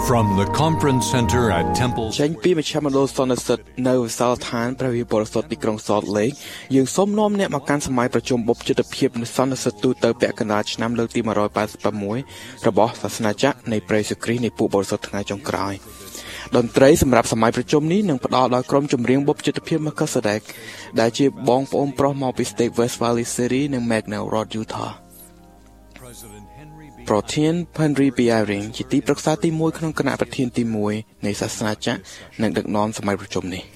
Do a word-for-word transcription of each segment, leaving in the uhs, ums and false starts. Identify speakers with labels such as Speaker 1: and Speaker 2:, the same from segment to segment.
Speaker 1: From the conference center at Temple
Speaker 2: ចេញពីមជ្ឈមណ្ឌលសន្និសីទនៅវិសាលដ្ឋានព្រះវិហារសុទ្ធទីក្រុងសតលេកយើងសូមនាំអ្នកមកកាន់សម័យប្រជុំបុព្វជិតភាពនៃសន្និសីទទូទៅពាក់កណ្ដាលឆ្នាំលើកទីone hundred eighty-sixរបស់សាសនាចក្រនៃព្រះយេស៊ូវគ្រីស្ទនៃពួកបរិសុទ្ធថ្ងៃចុងក្រោយតន្ត្រីសម្រាប់សម័យប្រជុំនេះនឹងផ្ដល់ដោយក្រុមចម្រៀងបុព្វជិតភាព Melchizedek ដែលជាបងប្អូនប្រុសមកពី State West Valley City និង Magna រដ្ឋ Utah ប្រធាន Henry B. Eyring ជាទីប្រឹក្សាទីoneក្នុងគណៈប្រធានទីoneនៃសាសនាចក្រនិងដឹកនាំសម័យប្រជុំនេះ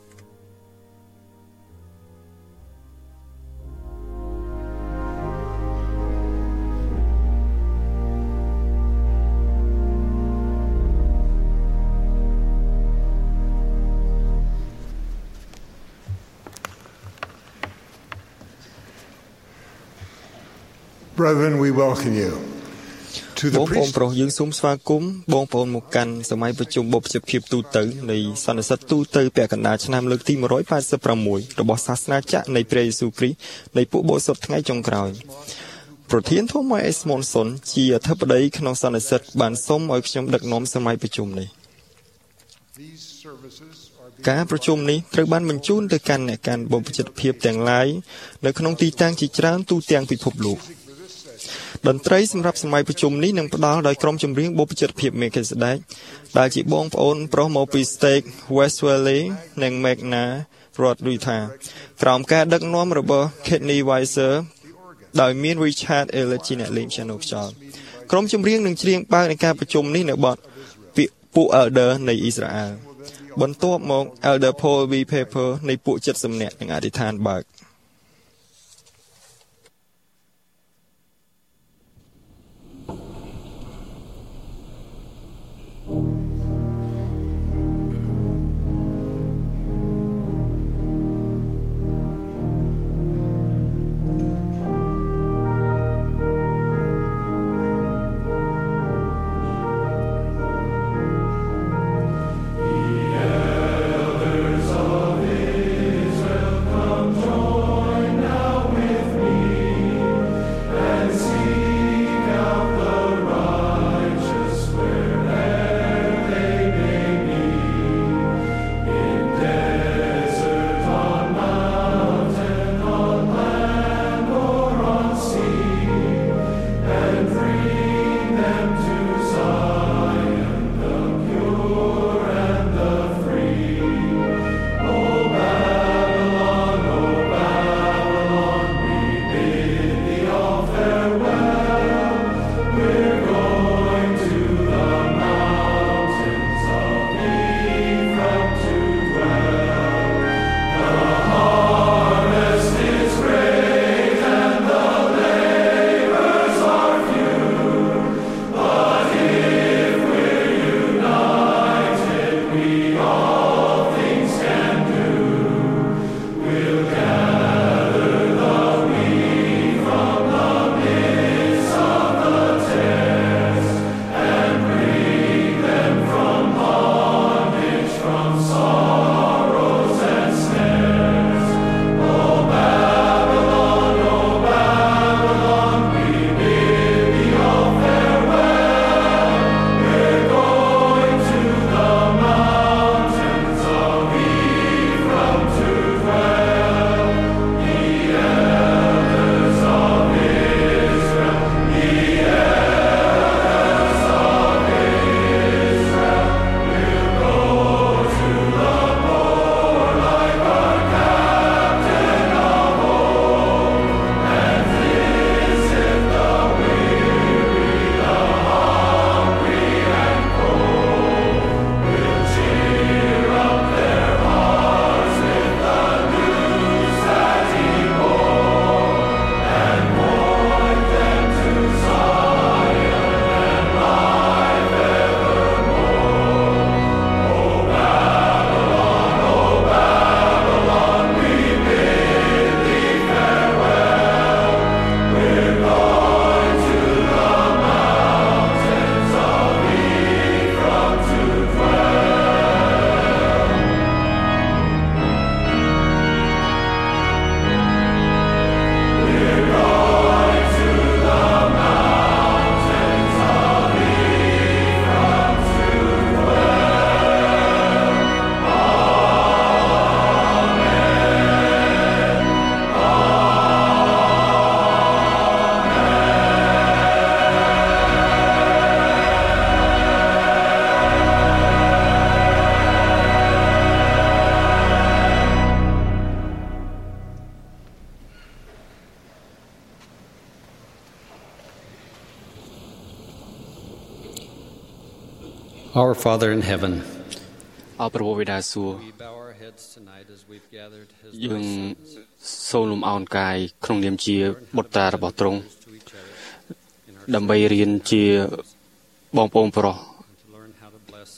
Speaker 3: Brethren, we welcome you to the
Speaker 4: បងប្អូនប្រុសយើងសូមស្វាគមន៍បងប្អូនមកកាន់សម័យប្រជុំបុព្វជិតភាពទូទៅនៃសន្និសីទទូទៅពាក់កណ្ដាលឆ្នាំលើកទីone hundred eighty-sixរបស់សាសនាចក្រនៃព្រះយេស៊ូវគ្រីស្ទនៃពួកបរិសុទ្ធថ្ងៃចុងក្រោយប្រធាន Thomas S. Monson ជាអធិបតីក្នុងសន្និសីទបានសូមឲ្យខ្ញុំដឹកនាំសម័យប្រជុំនេះការប្រជុំនេះត្រូវបានបញ្ជូនទៅកាន់អ្នកកាន់បុព្វជិតភាពទាំងឡាយនៅក្នុងទីតាំងជាច្រើនទូទាំងពិភពលោកតន្ត្រីសម្រាប់សម័យប្រជុំនេះនឹងផ្ដល់ដោយក្រុមចម្រៀងបុព្វជិតភាព Melchizedek ដែលជាបងប្អូនប្រុសមកពី State West Valley និង Magna រដ្ឋ Utah ក្រោមការដឹកនាំរបស់ Kidney Weiser ដោយមាន Richard Elledge អ្នកលេង piano ខ្យល់ក្រុមចម្រៀងនឹងច្រៀងបើកនៃការប្រជុំនេះនៅបទពាក្យពួក Elder នៃអ៊ីស្រាអែលបន្ទាប់មក Elder Paul V. Pepper នៃពួកជិតសំណាក់នឹងអធិដ្ឋានបើក
Speaker 5: Elders of Israel, come join Our Father in heaven,
Speaker 6: អរព្រះបិតាសួគ៌
Speaker 5: we bow our heads tonight as we've gathered as
Speaker 6: យើង
Speaker 5: thy sons
Speaker 6: សូមលំអោនកាយក្នុងនាមជាបុត្រតារបស់ទ្រង់
Speaker 5: to each other in our
Speaker 6: ដើម្បីរៀនជាបងប្អូនប្រុស
Speaker 5: to learn how to bless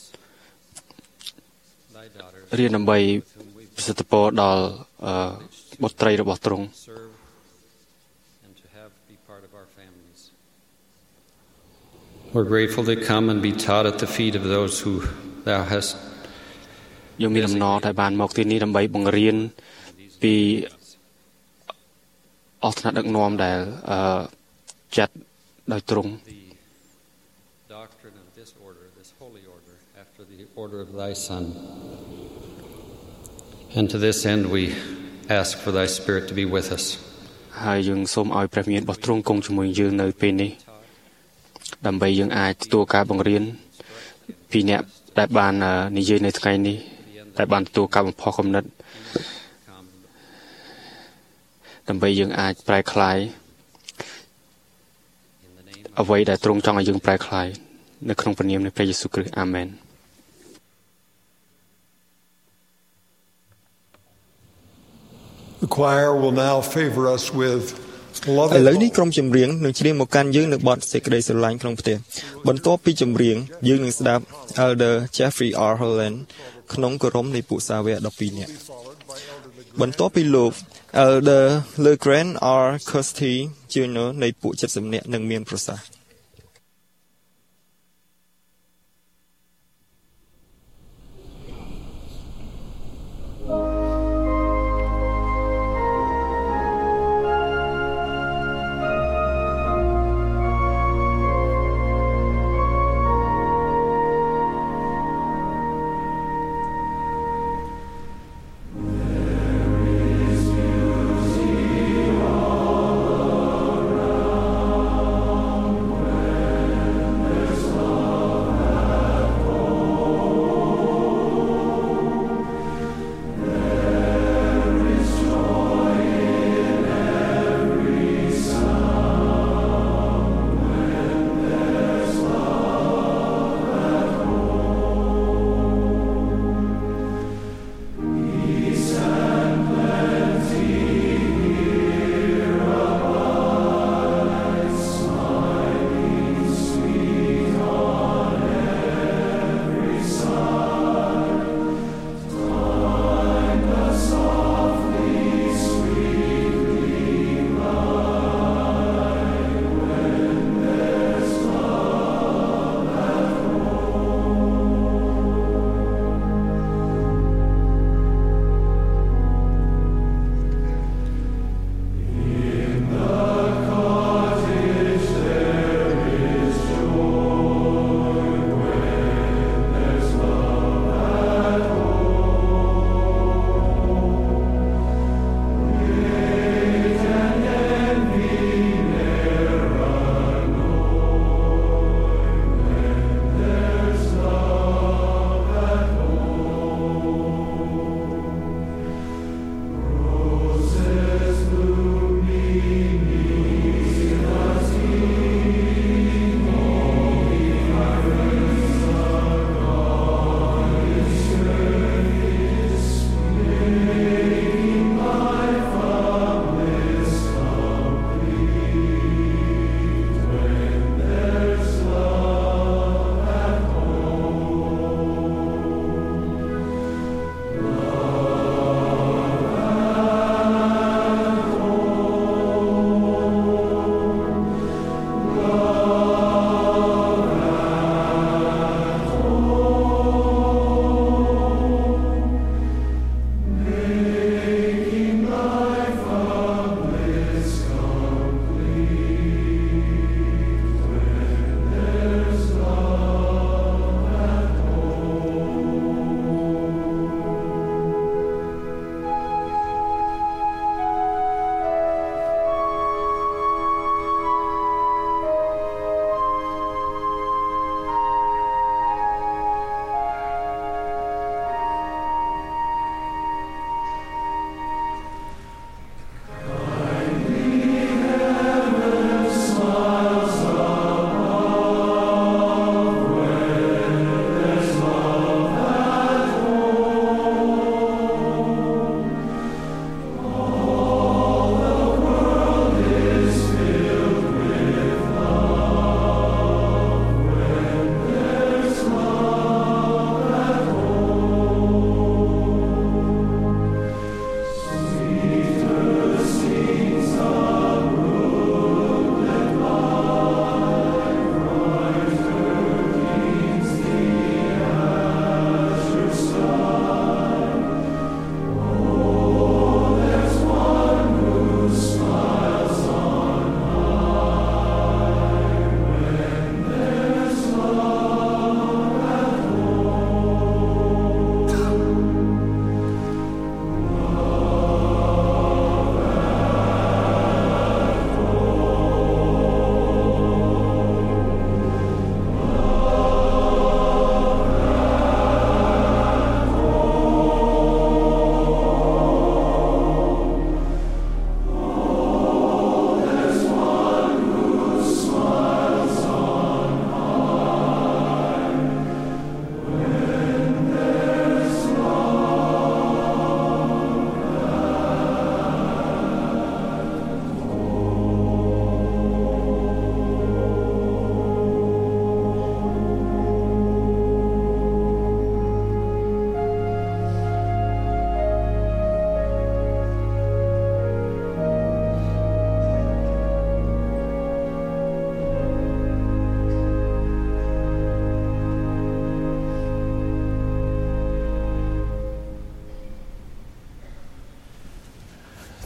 Speaker 5: thy daughters
Speaker 6: រៀនដើម្បី
Speaker 5: with whom we
Speaker 6: ប្រសិទ្ធពរដល់អឺបុត្រីរបស់ទ្រង់
Speaker 5: serve and to have be part of our families. We're grateful to come and be taught at the feet of those who thou hast
Speaker 6: យើងមានអំណរដែលបានមកទីនេះដើម្បីបង្រៀនពីអស់ថ្នាក់ដឹកនាំដែលអឺចាត់ដោយទ្រង់
Speaker 5: the doctrine of this order, this holy order, after the order of thy Son. And to this end we ask for thy Spirit to be with us.
Speaker 6: ហើយយើងសូមឲ្យព្រះវិញ្ញាណរបស់ទ្រង់គង់ជាមួយយើងនៅពេលនេះដើម្បីយើងអាចទទួលការបង្រៀនពីអ្នកដែលបាននិយាយនៅថ្ងៃនេះដែលបានទទួលការបំផុសគំនិតដើម្បីយើងអាចប្រែក្លាយអ្វីដែលទ្រង់ចង់ឲ្យយើងប្រែក្លាយនៅក្នុងព្រះនាមនៃព្រះយេស៊ូវគ្រីស្ទអាមែន
Speaker 3: The choir will now favor us with
Speaker 4: ឥ
Speaker 3: love.
Speaker 4: ឡូវនេះក្រុមចម្រៀងនឹងច្រៀងមកកាន់យើងនៅបទសេចក្តីស្រឡាញ់ក្នុងផ្ទះបន្ទាប់ពីចម្រៀងយើងនឹងស្ដាប់ Elder Jeffrey R. Holland ក្នុងគម្រោងនៃពួកសាវកដប់ពីរនាក់បន្ទាប់ពីលោក Elder LeGrand R. Kirsty Junior នៃពួកเจ็ดสิบនាក់នឹងមានប្រសាសន៍
Speaker 7: Around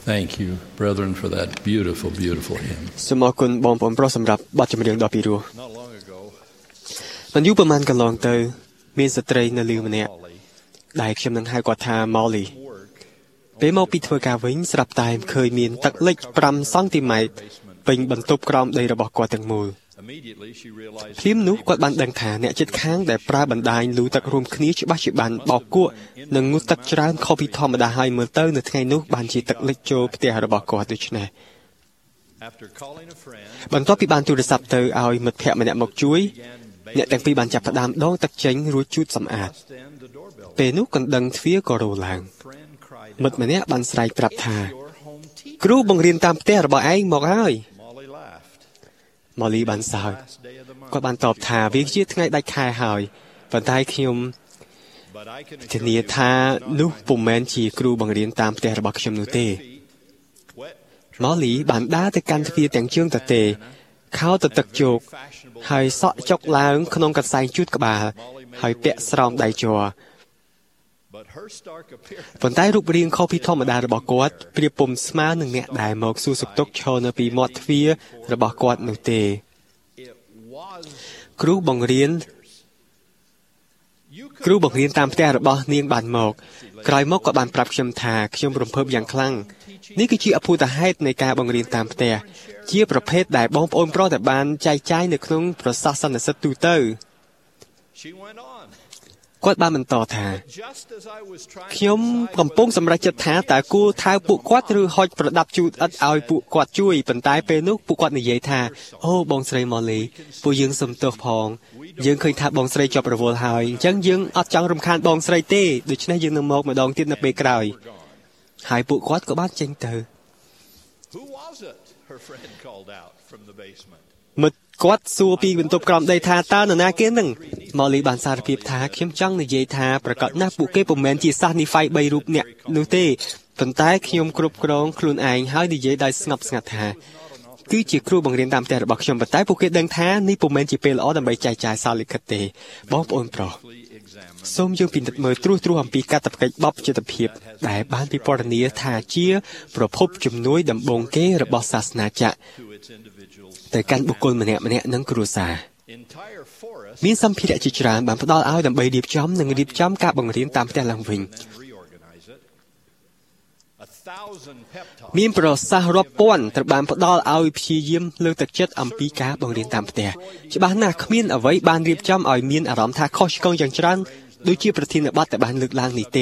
Speaker 7: Thank you, brethren, for that beautiful, beautiful hymn.
Speaker 8: សូមអរគុណបងប្អូនប្រុសសម្រាប់បទចម្រៀងដ៏ពីរោះ
Speaker 7: Not long ago,
Speaker 8: មិនយូរប៉ុន្មានកន្លងទៅមានស្ត្រីនៅលីម្នាក់ដែលខ្ញុំនឹងហៅគាត់ថា Molly ពេលមកពីធ្វើការវិញស្រាប់តែឃើញមានទឹកលិច5សង់ទីម៉ែត្រពេញបន្ទប់ក្រោមដីរបស់គាត់ទាំងមូល
Speaker 7: immediately she realized
Speaker 8: ភ្លាមនោះគាត់បានដឹងថាអ្នកជិតខាងដែលប្រើបណ្ដាញលូទឹករួមគ្នាច្បាស់ជាបានបោកគក់និងងូតទឹកច្រើនខុសពីធម្មតាហើយមើលទៅនៅថ្ងៃនោះបានជាទឹកលិចចូលផ្ទះរបស់គាត់ដូច្នេះ
Speaker 7: after calling a friend,
Speaker 8: បន្ទាប់ពីបានទូរស័ព្ទទៅឲ្យមិត្តភ័ក្តិម្នាក់មកជួយអ្នកទាំងពីរបានចាប់ផ្ដើមដងទឹកចេញរួចជូតសម្អាត
Speaker 7: then the doorbell
Speaker 8: ពេលនោះកណ្ដឹងទ្វារក៏រោឡើង
Speaker 7: friend cried
Speaker 8: មិត្តម្នាក់បានស្រែកប្រាប់ថា
Speaker 7: your home teacher.
Speaker 8: គ្រូបង្រៀនតាមផ្ទះរបស់ឯងមកហើយ
Speaker 7: Molly laughed.
Speaker 8: Molly បានសើច
Speaker 7: Last day of the month.
Speaker 8: គាត់បានតបថាវាជាថ្ងៃដាច់ខែហើយប៉ុន្តែខ្ញុំ
Speaker 7: But I can
Speaker 8: ធា
Speaker 7: assure
Speaker 8: នា
Speaker 7: you
Speaker 8: ថានោះពុំមែនជាគ្រូបង្រៀនតាមផ្ទះរបស់ខ្ញុំនោះទេ
Speaker 7: wet
Speaker 8: Molly បានដើរទៅកាន់ទ្វារទាំងជើងទទេខោទៅទឹកជោកហើយសក់ចុកឡើងក្នុងកន្សែងជូតក្បាលហើយពាក់ស្រោមដៃជ័រ
Speaker 7: but her stark appearance
Speaker 8: ប៉ុន្តែរូបរាងខុសពីធម្មតារបស់គាត់ប្រៀបពុំស្មើនឹងអ្នកដែលមកសួរសុខទុក្ខឈរនៅពីមាត់ទ្វាររបស់គាត់នោះទេ
Speaker 7: it was
Speaker 8: គ្រូបង្រៀន
Speaker 7: you
Speaker 8: គ្រូ
Speaker 7: could
Speaker 8: បង្រៀនតាមផ្ទះរបស់នាងបានមកក្រោយមកក៏បានប្រាប់ខ្ញុំថាខ្ញុំរំភើបយ៉ាងខ្លាំងនេះគឺជាអភូតហេតុនៃការបង្រៀនតាមផ្ទះជាប្រភេទដែលបងប្អូនប្រុសតែបានចែកចាយនៅក្នុងប្រសាសនសិទ្ធទូទៅ
Speaker 7: she went on
Speaker 8: គាត់បានបន្តថា
Speaker 7: just as I was trying
Speaker 8: ខ្ញុំកំពុងសម្រេចចិត្តថាតើគួរថើពួកគាត់ឬហុចប្រដាប់ជូតឥតឲ្យពួកគាត់ជួយប៉ុន្តែពេលនោះពួកគាត់និយាយថាអូបងស្រី Molly ពួកយើងសុំទោសផងយើងឃើញថាបងស្រីជាប់រវល់ហើយអញ្ចឹងយើងអត់ចង់រំខានបងស្រីទេដូច្នេះយើងនឹងមកម្ដងទៀតនៅពេលក្រោយហើយពួកគាត់ក៏បានចេញទៅ
Speaker 7: who was it her friend called out from the basement
Speaker 8: មិត្តគាត់សួរពីបន្ទប់ក្រោមដីថាតើនរណាគេនឹង Molly បានសារភាពថាខ្ញុំចង់និយាយថាប្រកាសណាស់ពួកគេពុំមែនជាសាសនីហ្វៃបីរូបអ្នកនោះទេប៉ុន្តែខ្ញុំគ្រប់គ្រងខ្លួនឯងហើយនិយាយដោយស្ងប់ស្ងាត់ថាគឺជាគ្រូបង្រៀនតាមផ្ទះរបស់ខ្ញុំប៉ុន្តែពួកគេដឹងថានេះពុំមែនជាពេលល្អដើម្បីចែកចាយសារលិខិតទេបងប្អូនប្រុសសូមយើងពិនិត្យមើលត្រួសត្រាសអំពីកាតព្វកិច្ចបព្វជិតភាពដែលបានពិពណ៌នាថាជាប្រភពជំនួយដំបូងគេរបស់សាសនាចក្រ
Speaker 7: to its individuals
Speaker 8: ទៅកាន់បុគ្គលម្នាក់ម្នាក់និងគ្រួសារ
Speaker 7: entire forest
Speaker 8: មានសម្ភារៈជាច្រើនបានផ្ដល់ឲ្យដើម្បីរៀបចំនិងរៀបចំការបង្រៀនតាមផ្ទះឡើងវិញ
Speaker 7: then reorganize it a thousand pep talks
Speaker 8: មានប្រសាសន៍រាប់ពាន់ត្រូវបានផ្ដល់ឲ្យព្យាយាមលើកទឹកចិត្តអំពីការបង្រៀនតាមផ្ទះច្បាស់ណាស់គ្មានអ្វីបានរៀបចំឲ្យមានអារម្មណ៍ថាខុសឆ្គងយ៉ាងច្រើនដូចជាប្រធានបទដែលបានលើកឡើងនេះទេ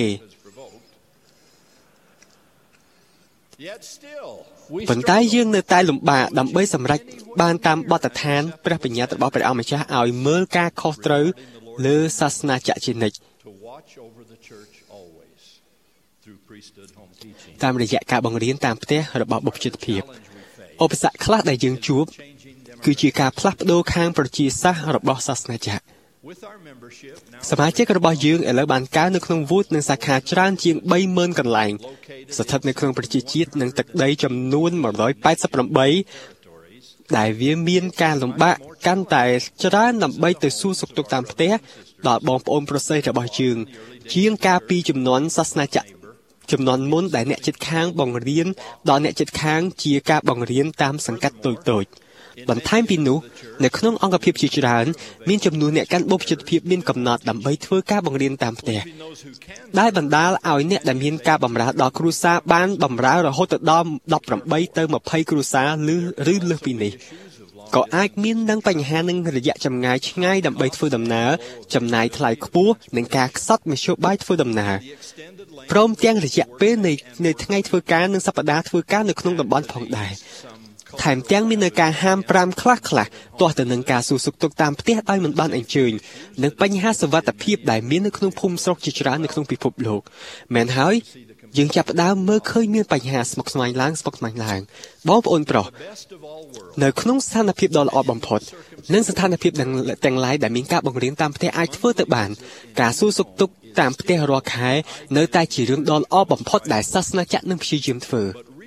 Speaker 7: yet still we
Speaker 8: ប៉ុន្តែយើងនៅតែលំបាកដើម្បីសម្រេចបានតាមបទដ្ឋានព្រះបញ្ញត្តិរបស់ព្រះអង្គម្ចាស់ឲ្យមើលការខុសត្រូវលើសាសនាចក្រជានិច្ច
Speaker 7: to watch over the church always through priesthood home teaching
Speaker 8: តាមរយៈការបង្រៀនតាមផ្ទះរបស់បុព្វជិតភាពឧបសគ្គខ្លះដែលយើងជួបគឺជាការផ្លាស់ប្ដូរខាងប្រជាសាស្ត្ររបស់សាសនាចក្រ
Speaker 7: with our membership now
Speaker 8: សមាជិករបស់យើងឥឡូវបានកើននៅក្នុងវូតនិងសាខាច្រើនជាង បីម៉ឺនកន្លែងស្ថិតនៅក្នុងប្រជាជាតិនិងទឹកដីចំនួនmột trăm tám mươi támដែលវាមានការលំបាកកាន់តែច្រើនដើម្បីទៅសួរសុខទុក្ខតាមផ្ទះដល់បងប្អូនប្រុសស្រីរបស់យើងជាងការពីចំនួនសាសនាចក្រចំនួនមុនដែលអ្នកជិតខាងបង្រៀនដល់អ្នកជិតខាងជាការបង្រៀនតាមសង្កាត់តូចៗបន្ថែមពីនោះនៅក្នុងអង្គភាពជាច្រើនមានចំនួនអ្នកកាន់បុព្វជិតភាពមានកំណត់ដើម្បីធ្វើការបង្រៀនតាមផ្ទះដែលបណ្ដាលឲ្យអ្នកដែលមានការបម្រើដល់គ្រួសារបានបម្រើរហូតដល់ដប់ប្រាំបីទៅម្ភៃគ្រួសារឬឬលើសពីនេះក៏អាចមាននឹងបញ្ហានឹងរយៈចម្ងាយឆ្ងាយដើម្បីធ្វើដំណើរចំណាយថ្លៃខ្ពស់និងការខ្សត់មធ្យោបាយធ្វើដំណើរព្រមទាំងរយៈពេលនៃនៃថ្ងៃធ្វើការនិងសប្តាហ៍ធ្វើការនៅក្នុងតំបន់ផងដែរថែមទាំងមាននៅការហាមប្រាមខ្លះខ្លះទាស់ទៅនឹងការសួរសុខទុក្ខតាមផ្ទះដោយមិនបានអញ្ជើញនិងបញ្ហាសុវត្ថិភាពដែលមាននៅក្នុងភូមិស្រុកជាច្រើននៅក្នុងពិភពលោកមែនហើយយើងចាប់ផ្ដើមមើលឃើញមានបញ្ហាស្មុគស្មាញឡើងស្មុគស្មាញឡើងបងប្អូនប្រុសនៅក្នុងស្ថានភាពដ៏ល្អបំផុតនិងស្ថានភាពទាំងឡាយដែលមានការបង្រៀនតាមផ្ទះអាចធ្វើទៅបានការសួរសុខទុក្ខតាមផ្ទះរាល់ខែនៅតែជារឿងដ៏ល្អបំផុតដែលសាសនាចក្រនឹងព្យាយាមធ្វើ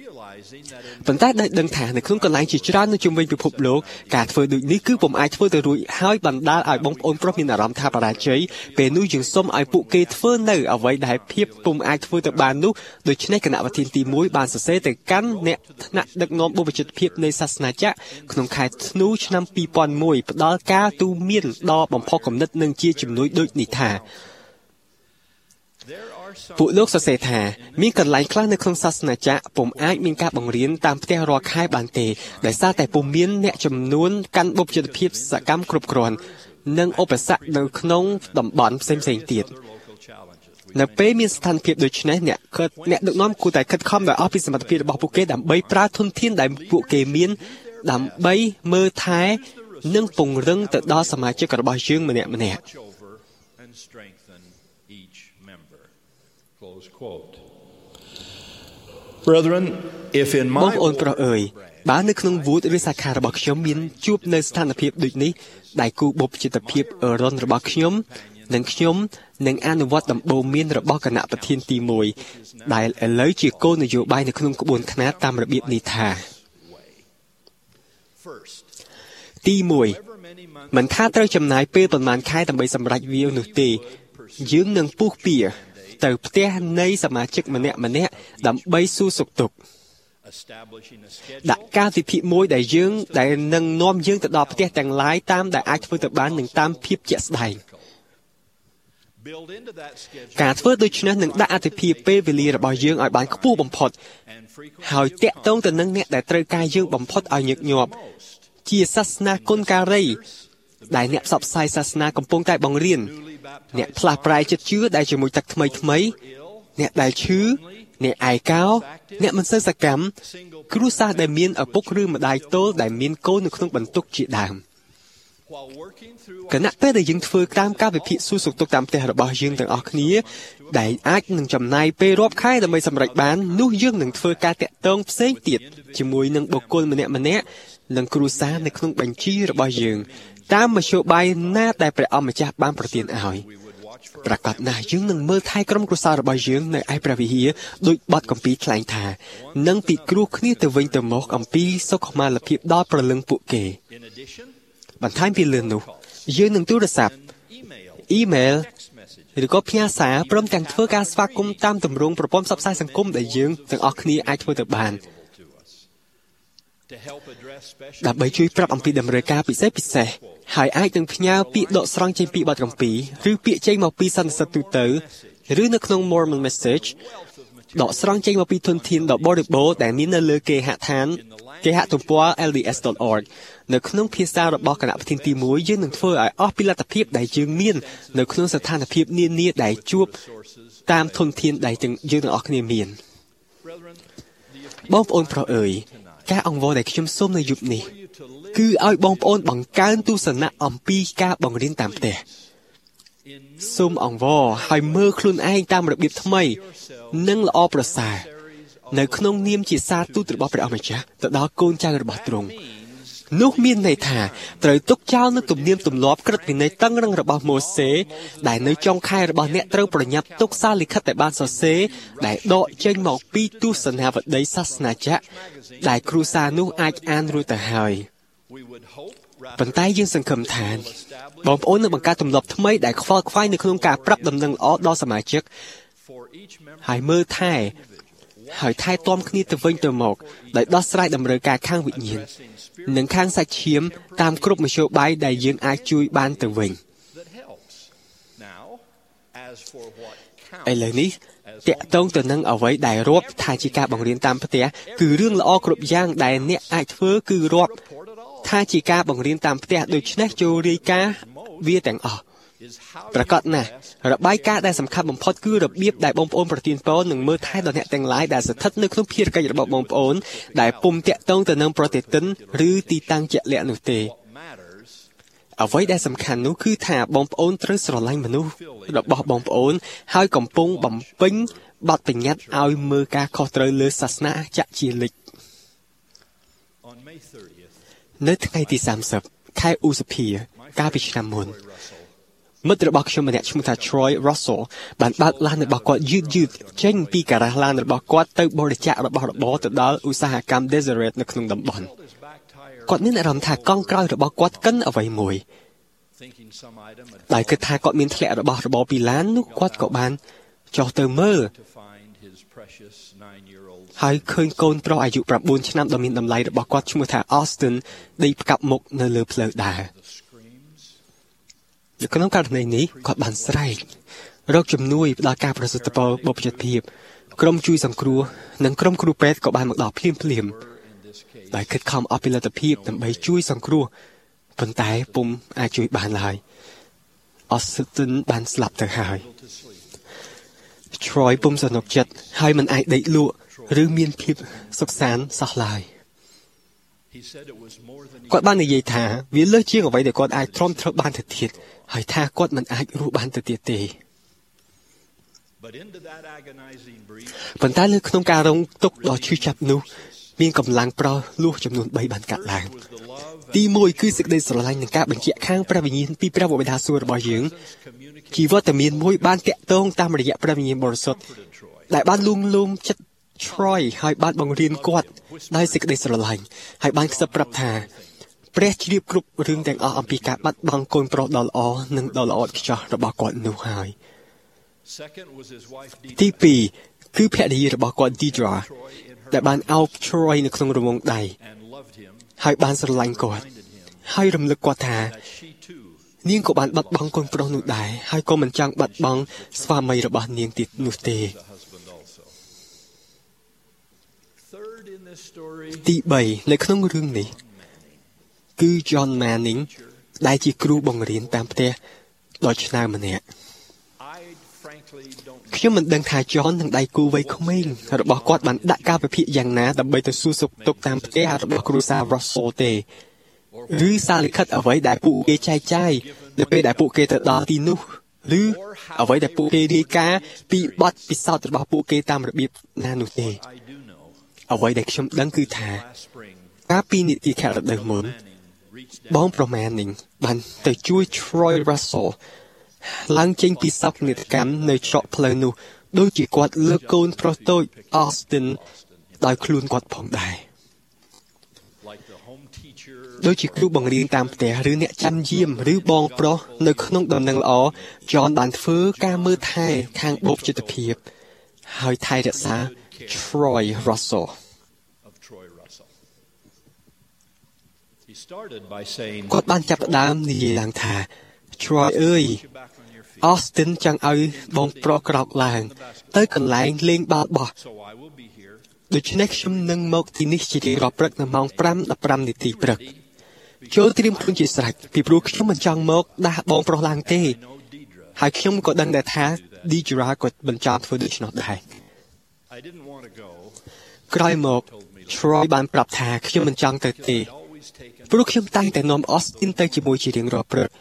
Speaker 8: ប៉ុន្តែដែលដឹងថានៅក្នុងកន្លែងជាច្រើននៅជុំវិញពិភពលោកការធ្វើដូចនេះគឺពុំអាចធ្វើទៅរួចហើយបណ្ដាលឲ្យបងប្អូនប្រុសមានអារម្មណ៍ថាបរាជ័យពេលនោះយើងសូមឲ្យពួកគេធ្វើនៅអ្វីដែលភាពពុំអាចធ្វើទៅបាននោះដូច្នេះគណៈប្រធានទីមួយបានសរសេរទៅកាន់អ្នកថ្នាក់ដឹកនាំបុព្វជិតភាពនៃសាសនាចក្រក្នុងខែធ្នូឆ្នាំពីរពាន់មួយ ផ្ដល់ការទូន្មានដល់បំផុសគំនិតនិងជាជំនួយដូចនេះថាពួកលោកសរសេរថាមានកន្លែងខ្លះនៅក្នុងសាសនាចក្រពុំអាចមានការបង្រៀនតាមផ្ទះរាល់ខែបានទេដោយសារតែពុំមានអ្នកចំនួនកាន់បុព្វជិតភាពសកម្មគ្រប់គ្រាន់និងឧបសគ្គនៅក្នុងតំបន់ផ្សេងៗទៀតនៅពេលមានស្ថានភាពដូចនេះអ្នកអ្នកដឹកនាំគួរតែខិតខំដោយអស់ពីសមត្ថភាពរបស់ពួកគេដើម្បីប្រើធនធានដែលពួកគេមានដើម្បីមើលថែនិងពង្រឹងទៅដល់សមាជិករបស់យើងម្នាក់ម្នាក់
Speaker 3: Brethren, if in
Speaker 8: បង
Speaker 3: my
Speaker 8: ប្អូនប្រុសអើយបើនៅក្នុងវូតឬសាខារបស់ខ្ញុំមានជួបនៅស្ថានភាពដូចនេះដែលគូបុព្វជិតភាពអឺរ៉ុនរបស់ខ្ញុំនិងខ្ញុំនឹងអនុវត្តដំបូន្មានរបស់គណៈប្រធានទីមួយដែលឥឡូវជាគោលនយោបាយនៅក្នុងក្បួនខ្នាតតាមរបៀបនេះថាទីមួយមិនថាត្រូវចំណាយពេលប៉ុន្មានខែដើម្បីសម្រេចវានោះទេយើងនឹងពុះពៀទៅផ្ទះនៃសមាជិកម្នាក់ម្នាក់ដើម្បីសួរសុខទុក្ខដាក់កាលវិភាគមួយដែលយើងដែលនឹងនាំយើងទៅដល់ផ្ទះទាំងឡាយតាមដែលអាចធ្វើទៅបាននឹងតាមភាពជាក់ស្ដែងការធ្វើដូច្នេះនឹងដាក់អត្ថប្រយោជន៍ពេលវេលារបស់យើងឲ្យបានខ្ពស់បំផុតហើយតាក់ទងទៅនឹងអ្នកដែលត្រូវការយើងបំផុតឲ្យញឹកញាប់ជាសាសនាគុណការីដែលអ្នកផ្សព្វផ្សាយសាសនាកំពុងតែបង្រៀនអ្នកផ្លាស់ប្រែចិត្តជឿដែលជាមួយទឹកថ្មីថ្មីអ្នកដែលឈឺអ្នកឯកោអ្នកមិនសូវសកម្មគ្រួសារដែលមានឪពុកឬម្ដាយទោលដែលមានកូននៅក្នុងបន្ទុកជាដើមគណៈពេលដែលយើងធ្វើតាមការវិភាគសួរសុខទុក្ខតាមផ្ទះរបស់យើងទាំងអស់គ្នាដែលអាចនឹងចំណាយពេលរាប់ខែដើម្បីសម្រេចបាននោះយើងនឹងធ្វើការតាក់ទងផ្សេងទៀតជាមួយនឹងបុគ្គលម្នាក់ម្នាក់និងគ្រួសារនៅក្នុងបញ្ជីរបស់យើងតាមមធ្យោបាយណាដែលព្រះអង្គម្ចាស់បានប្រទានឲ្យប្រកាសណាស់យើងនឹងមើលថែក្រុមគ្រួសាររបស់យើងនៅឯព្រះវិហារដោយបទគម្ពីរថ្លែងថានឹងពិគ្រោះគ្នាទៅវិញទៅមកអំពីសុខុមាលភាពដល់ព្រលឹងពួកគេបន្ថែមពីលើនោះយើងនឹងទូរស័ព្ទអ៊ីមែលឬក៏ផ្ញើសារព្រមទាំងធ្វើការស្វាគមន៍តាមទម្រង់ប្រព័ន្ធផ្សព្វផ្សាយសង្គមដែលយើងទាំងអស់គ្នាអាចធ្វើទៅបានដើម្បីជួយប្រាប់អំពីតម្រូវការពិសេសពិសេសហើយអាចនឹងផ្ញើពាក្យដកស្រង់ចេញពីបទគម្ពីរឬពាក្យចេញមកពីសន្និសីទទូទៅឬនៅក្នុង Mormon Message ដកស្រង់ចេញមកពីធនធានដ៏បរិបូរណ៍ដែលមាននៅលើគេហដ្ឋានគេហទំព័រ L D S dot org នៅក្នុងភាសារបស់គណៈប្រធានទីមួយយើងនឹងធ្វើឲ្យអស់ពីលទ្ធភាពដែលយើងមាននៅក្នុងស្ថានភាពនានាដែលជួបតាមធនធានដែលយើងទាំងអស់គ្នាមានបងប្អូនប្រុសអើយការអង្វរដែលខ្ញុំសូមនៅយប់នេះគឺឲ្យបងប្អូនបង្កើនទស្សនៈអំពីការបង្រៀនតាមផ្ទះសូមអង្វរឲ្យមើលខ្លួនឯងតាមរបៀបថ្មីនិងល្អប្រសើរនៅក្នុងនាមជាសារទូតរបស់ព្រះអម្ចាស់ទៅដល់កូនចៅរបស់ទ្រង់នោះមានន័យថាត្រូវទុកចោលនូវទំនៀមទម្លាប់ក្រឹតវិន័យតឹងរឹងរបស់ម៉ូសេដែលនៅចុងខែរបស់អ្នកត្រូវប្រញាប់ទុកសារលិខិតដែលបានសរសេរដែលដកចេញមកពីទស្សនាវដ្តីសាសនាចក្រដែលគ្រួសារនោះអាចអានរួចទៅហើយប៉ុន្តែយើងសង្ឃឹមថាបងប្អូននឹងបង្កើតទម្លាប់ថ្មីដែលខ្វល់ខ្វាយនៅក្នុងការប្រាប់ដំណឹងល្អដល់សមាជិកហើយមើលថែហើយថែទាំគ្នាទៅវិញទៅមកដោយដោះស្រាយតម្រូវការខាងវិញ្ញាណនិងខាងសាច់ឈាមតាមគ្រប់មធ្យោបាយដែលយើងអាចជួយបានទៅវិញឥឡូវនេះតាក់ទងទៅនឹងអ្វីដែលរាប់ថាជាការបង្រៀនតាមផ្ទះគឺរឿងល្អគ្រប់យ៉ាងដែលអ្នកអាចធ្វើគឺរាប់ថាជាការបង្រៀនតាមផ្ទះដូច្នេះចូលរាយការណ៍វាទាំងអស់ប្រកាសណាស់របាយការណ៍ដែលសំខាន់បំផុតគឺរបៀបដែលបងប្អូនប្រទានពរនឹងមើលថែដល់អ្នកទាំងឡាយដែលស្ថិតនៅក្នុងភារកិច្ចរបស់បងប្អូនដែលពុំតាក់ទងទៅនឹងប្រតិទិនឬទីតាំងជាក់លាក់នោះទេអ្វីដែលសំខាន់នោះគឺថាបងប្អូនត្រូវស្រឡាញ់មនុស្សរបស់បងប្អូនហើយកំពុងបំពេញបទបញ្ញត្តិឲ្យមើលការខុសត្រូវលើសាសនាចក្រជានិច្ចនៅថ្ងៃទីសាមសិបខែឧសភាកាលពីឆ្នាំមុនមិត្តរបស់ខ្ញុំម្នាក់ឈ្មោះថា Troy Russell បានបើកឡានរបស់គាត់យឺតយឺតចេញពីការ៉ាសឡានរបស់គាត់ទៅបរិច្ចាគរបស់របរទៅដល់ឧស្សាហកម្ម Deseret នៅក្នុងតំបន់គាត់មានអារម្មណ៍ថាកង់ក្រោយរបស់គាត់កិនអ្វីមួយដោយគិតថាគាត់មានធ្លាក់របស់របរពីឡាននោះគាត់ក៏បានចុះទៅមើលហើយឃើញកូនប្រុសអាយុ9ឆ្នាំដ៏មានតម្លៃរបស់គាត់ឈ្មោះថា Austin ដេកផ្កាប់មុខនៅលើផ្លូវដើរនៅក្នុងករណីនេះគាត់បានស្រែករកជំនួយផ្ដល់ការប្រសិទ្ធផលបុព្វជិតភាពក្រុមជួយសង្គ្រោះនិងក្រុមគ្រូពេទ្យក៏បានមកដល់ភ្លាមភ្លាមដោយខិតខំអស់ពីលទ្ធភាពដើម្បីជួយសង្គ្រោះប៉ុន្តែពុំអាចជួយបានឡើយ Austin បានស្លាប់ទៅហើយ Troy ពុំសនុកចិត្តហើយមិនអាចដេកលក់ឬមានភាពសុខសាន្តសោះឡើយគាត់បាននិយាយថាវាលើសជាងអ្វីដែលគាត់អាចទ្រាំទ្របានទៅទៀតហើយថាគាត់មិនអាចរស់បានទៅទៀតទេប៉ុន្តែលើក្នុងការរងទុក្ខដ៏ឈឺចាប់នោះមានកម្លាំងប្រោសលួសចំនួន3បានកាត់ឡើងទីមួយគឺសេចក្តីស្រឡាញ់និងការបញ្ជាក់ខាងព្រះវិញ្ញាណពីព្រះបិតាសួគ៌របស់យើងជីវិតតែមានមួយបានតាក់ទងតាមរយៈព្រះវិញ្ញាណបរិសុទ្ធដែលបានលួងលោមចិត្ត Troy ហើយបានបង្រៀនគាត់ដោយសេចក្តីស្រឡាញ់ហើយបានខ្សឹបប្រាប់ថាព្រះជ្រាបគ្រប់រឿងទាំងអស់អំពីការបាត់បង់កូនប្រុសដ៏ល្អនិងដ៏ល្អឥតខ្ចោះរបស់គាត់នោះហើយទីពីរគឺភរិយារបស់គាត់ Deidre ដែលបានអោប Troy នៅក្នុងរង្វង់ដៃហើយបានស្រឡាញ់គាត់ហើយរំលឹកគាត់ថានាងក៏បានបាត់បង់កូនប្រុសនោះដែរហើយក៏មិនចង់បាត់បង់ស្វាមីរបស់នាងទៀតនោះទេទីបីនៅក្នុងរឿងនេះគឺ John Manning ដែលជាគ្រូបង្រៀនតាមផ្ទះដ៏ឆ្នើមម្នាក់ខ្ញុំមិនដឹងថា John និងដៃគូវ័យក្មេងរបស់គាត់បានដាក់ការវិភាគយ៉ាងណាដើម្បីទៅសួរសុខទុក្ខតាមផ្ទះរបស់គ្រួសារ Russell ទេឬសារលិខិតអ្វីដែលពួកគេចែកចាយនៅពេលដែលពួកគេទៅដល់ទីនោះឬអ្វីដែលពួកគេរាយការណ៍ពីបទពិសោធន៍របស់ពួកគេតាមរបៀបណានោះទេអ្វីដែលខ្ញុំដឹងគឺថាកាលពីនីតិខែរដូវមុនបងប្រមាណនឹងបានទៅជួយ Troy Russell ឡើងចេញពីសោកនាដកម្មនៅច្រកផ្លូវនោះដូចជាគាត់លើកកូនប្រុសតូច Austin ដោយខ្លួនគាត់ផងដែរដូចជាគ្រូបង្រៀនតាមផ្ទះឬអ្នកចាំយាមឬបងប្រុសនៅក្នុងដំណឹងល្អ John បានធ្វើការមើលថែខាងបុព្វជិតភាពហើយថែរក្សា Troy Russell គាត់បានចាប់ផ្ដើមនិយាយឡើងថា Troy អើយ Austin ចង់ឲ្យបងប្រុសក្រោកឡើងទៅកន្លែងលេងបាល់បោះដូច្នេះខ្ញុំនឹងមកទីនេះជារៀងរាល់ព្រឹកនៅម៉ោង 5:ដល់ 5 នាទីព្រឹកចូលត្រៀមខ្លួនជាស្រេចពីព្រោះខ្ញុំមិនចង់មកដាស់បងប្រុសឡើងទេហើយខ្ញុំក៏ដឹងដែរថា Deidre ក៏មិនចង់ធ្វើដូច្នោះដែរក្រោយមក Troy បានប្រាប់ថាខ្ញុំមិនចង់ទៅទេព្រោះខ្ញុំតែងតែនាំ Austin ទៅជាមួយជារៀងរាល់ព្រឹក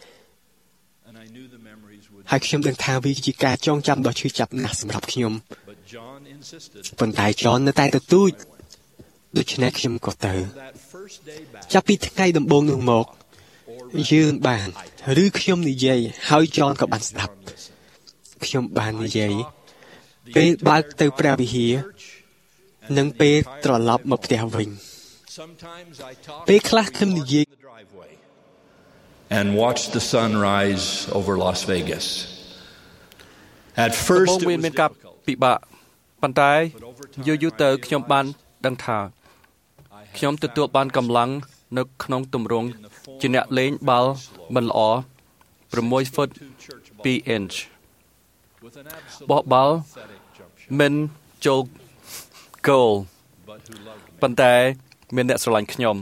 Speaker 8: ហើយខ្ញុំដឹងថាវាជាការចងចាំដ៏ឈឺចាប់ណាស់សម្រាប់ខ្ញុំប៉ុន្តែ John នៅតែទទូចដូច្នេះខ្ញុំក៏ទៅចាប់ពីថ្ងៃដំបូងនោះមកយើងបានឬខ្ញុំនិយាយហើយ John ក៏បានស្ដាប់ខ្ញុំបាននិយាយពេលបើកទៅព្រះវិហារនិងពេលត្រឡប់មកផ្ទះវិញពេលខ្លះខ្ញុំនិយាយ
Speaker 7: and watch the sunrise over Las Vegas. At first it was difficult.
Speaker 9: ពិបាកប៉ុន្តែយូរយូរទៅខ្ញុំបានដឹងថាខ្ញុំទទួលបានកម្លាំងនៅក្នុងទម្រង់ជាអ្នកលេងបាល់មិនល្អ6 foot 2 inch បោះបាល់មិនចូលគោលប៉ុន្តែមានអ្នកស្រឡាញ់ខ្ញុំ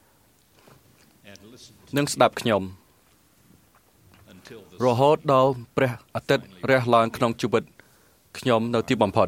Speaker 9: និងស្ដាប់ខ្ញុំរហូតដល់ព្រះអាទិត្យរះឡើងក្នុងជីវិតខ្ញុំនៅទីបំផុត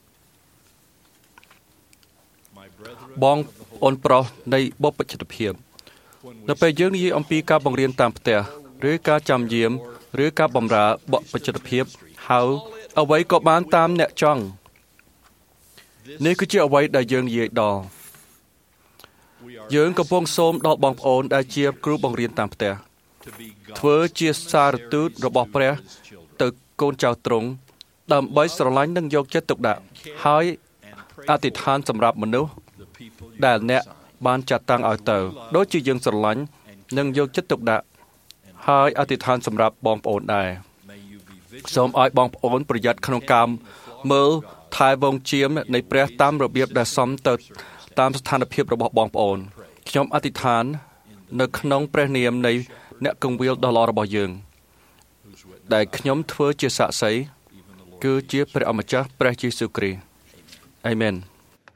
Speaker 9: បងអូនប្រុសនៃបុព្វជិតភាពនៅពេលយើងនិយាយអំពីការបង្រៀនតាមផ្ទះឬការចាំយាមឬការបម្រើបុព្វជិតភាពហើយអ្វីក៏បានតាមអ្នកចង់នេះគឺជាអ្វីដែលយើងនិយាយដល់យើងកំពុងសូមដល់បងប្អូនដែលជាគ្រូបង្រៀនតាមផ្ទះធ្វើជាសារទូតរបស់ព្រះទៅកូនចៅទ្រង់ដើម្បីស្រឡាញ់និងយកចិត្តទុកដាក់ហើយអធិដ្ឋានសម្រាប់មនុស្សដែលអ្នកបានចាត់តាំងឲ្យទៅដូចជាយើងស្រឡាញ់និងយកចិត្តទុកដាក់ហើយអធិដ្ឋានសម្រាប់បងប្អូនដែរសូមឲ្យបងប្អូនប្រយ័ត្នក្នុងការមើលថែវងជៀមនៃព្រះតាមរបៀបដែលសមទៅតាមស្ថានភាពរបស់បងប្អូនខ្ញុំអធិដ្ឋាននៅក្នុងព្រះនាមនៃអ្នកគង្វាលដ៏ល្អរបស់យើងដែលខ្ញុំធ្វើជាសាក្សីគឺជាព្រះអម្ចាស់ព្រះយេស៊ូវគ្រីស្ទអាមែន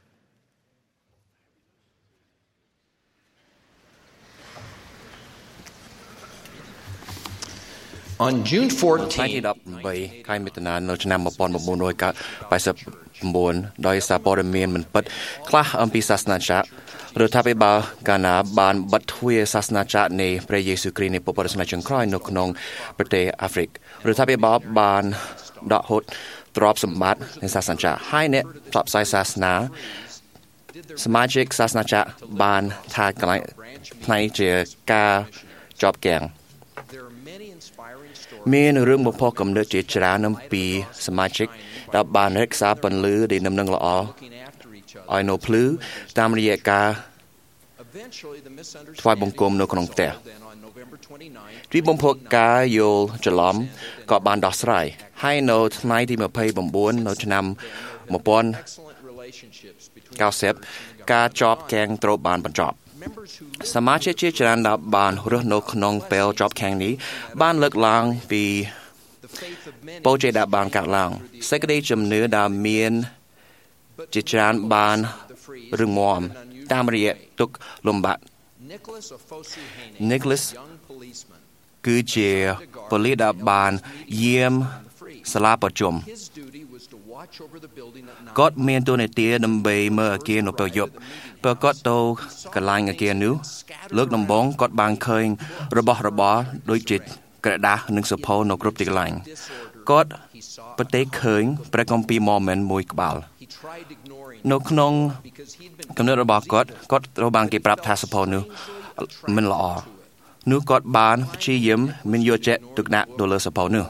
Speaker 10: On June fourteenth
Speaker 11: ថ្ងៃទីដប់ប្រាំបីខែមិថុនានៅឆ្នាំmột nghìn chín trăm tám mươi chínដោយសារព័ត៌មានមិនពិតខ្លះអំពីសាសនាចាស់រដ្ឋាភិបាលកាណាបានបិទទ្វារសាសនាចាស់នៃព្រះយេស៊ូវគ្រីស្ទនៃពុទ្ធសាសនាចុងក្រោយនៅក្នុងប្រទេសអាហ្វ្រិករដ្ឋាភិបាលបានដកហូតទ្រព្យសម្បត្តិនៃសាសនាចាស់ហើយអ្នកផ្សព្វផ្សាយសាសនាសមាជិកសាសនាចាស់បានថាកន្លែងផ្នែកជាការជាប់គាំងមានរឿងបំផុសកំណត់ជាច្រើនអំពីសមាជិកដែលបានរក្សាពន្លឺដែលដំណឹងល្អឲ្យនៅភ្លឺតាមរយៈការថ្វាយបង្គំនៅក្នុងផ្ទះទីបំផុសការយល់ច្រឡំក៏បានដោះស្រាយហើយនៅថ្ងៃទីยี่สิบเก้าនៅឆ្នាំmột nghìn chín trăm chín mươiការជាប់គាំងត្រូវបានបញ្ចប់សមាជិកជាច្រើនដែលបានរស់នៅក្នុងពេលជាប់គាំងនេះបានលើកឡើងពីបូជាដែលបានកាត់ឡើងសេចក្តីជំនឿដែលមានជាច្រើនបានរឹងមាំតាមរយៈទុក្ខលំបាក Nicholas គឺជាប៉ូលីសដែលបានយាមសាលាប្រជុំគាត់មានតួនាទីដើម្បីមើលអគារនៅពេលយប់ពេលគាត់ទៅកន្លែងអគារនោះលើកដំបូងគាត់បានឃើញរបស់របរដូចជាក្រដាសនិងសភៅនៅគ្រប់ទីកន្លែងគាត់ប្រទះឃើញព្រះគម្ពីរម៉ូមែនមួយក្បាលនៅក្នុងកំណត់របស់គាត់គាត់ត្រូវបានគេប្រាប់ថាសភៅនោះមិនល្អនោះគាត់បានព្យាយាមមានយកចិត្តទុកដាក់ទៅលើសភៅនោះ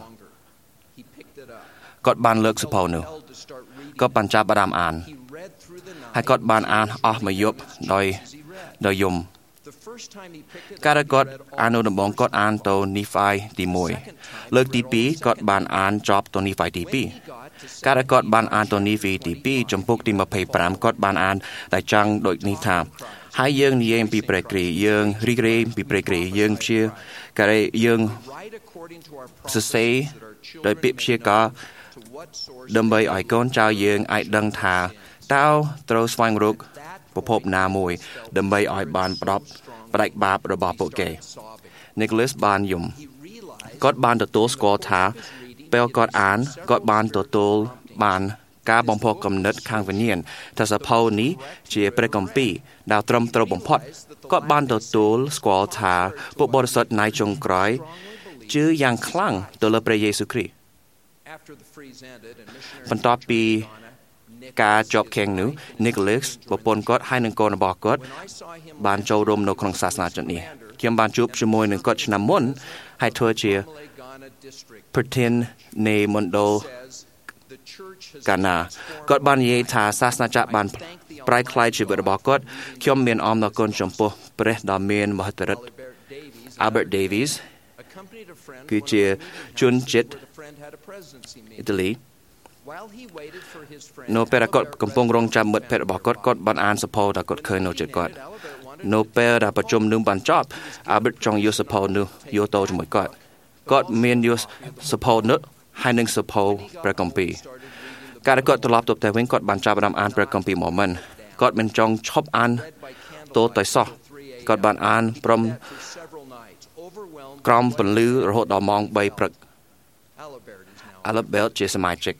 Speaker 11: គាត់បានលើកសភៅនោះគាត់បានចាប់អារម្មណ៍អានហើយគាត់បានអានអស់មួយយប់ដោយដោយយំកាលគាត់អាននៅដំបូងគាត់អានទៅនីហ្វាយទីមួយលើកទីពីរគាត់បានអានចប់ទៅនីហ្វាយទីពីរកាលគាត់បានអានទៅនីហ្វាយទីពីរចំពុកទីยี่สิบห้าគាត់បានអានតែចង់ដូចនេះថាហើយយើងនិយាយពីព្រះគ្រីស្ទយើងរីករាយពីព្រះគ្រីស្ទយើងជាការយើងសរសេរដោយពាក្យព្យាករណ៍ដើម្បីឲ្យកូនចៅយើងអាចដឹងថាតើត្រូវស្វែងរកប្រភពណាមួយដើម្បីឲ្យបានផ្ដប់ផ្ដាច់បាបរបស់ពួកគេ Nicholas បានយំគាត់បានទទួលស្គាល់ថាពេលគាត់អានគាត់បានទទួលបានការបំផុសគំនិតខាងវិញ្ញាណថាសភៅនេះជាព្រះគម្ពីរដែលត្រឹមត្រូវបំផុតគាត់បានទទួលស្គាល់ថាពួកបរិសុទ្ធនៃចុងក្រោយជឿយ៉ាងខ្លាំងទៅលើព្រះយេស៊ូវគ្រីស្ទបន្ទាប់ពីការជាប់ឃាំងនោះ Nicholas ប្រពន្ធគាត់ហើយនិងកូនរបស់គាត់បានចូលរួមនៅក្នុងសាសនាចិននេះខ្ញុំបានជួបជាមួយនឹងគាត់ឆ្នាំមុនហើយធ្វើជាប្រធាននៃមណ្ឌលកាណាគាត់បាននិយាយថាសាសនាចាស់បានប្រែក្លាយជីវិតរបស់គាត់ខ្ញុំមានអំណរគុណចំពោះព្រះដ៏មានមហិទ្ធិឫទ្ធិ Albert Davies គឺជាជនជាតិអ៊ីតាលីនៅពេលគាត់កំពុងរងចាំមិត្តភ័ក្តិរបស់គាត់គាត់បានអានសភៅដែលគាត់ឃើញនៅជិតគាត់នៅពេលដែលប្រជុំនឹងបានចប់ Albert ចង់យកសភៅនោះយកទៅជាមួយគាត់គាត់មានយកសភៅនោះហើយនឹងសភៅព្រះគម្ពីរកាលគាត់ត្រឡប់ទៅផ្ទះវិញគាត់បានចាប់ផ្ដើមអានព្រះគម្ពីរម៉ូមែនគាត់មិនចង់ឈប់អានតទៅសោះគាត់បានអានព្រមក្រំពន្លឺរហូតដល់ម៉ោងបីព្រឹក Albert ជាសមាជិក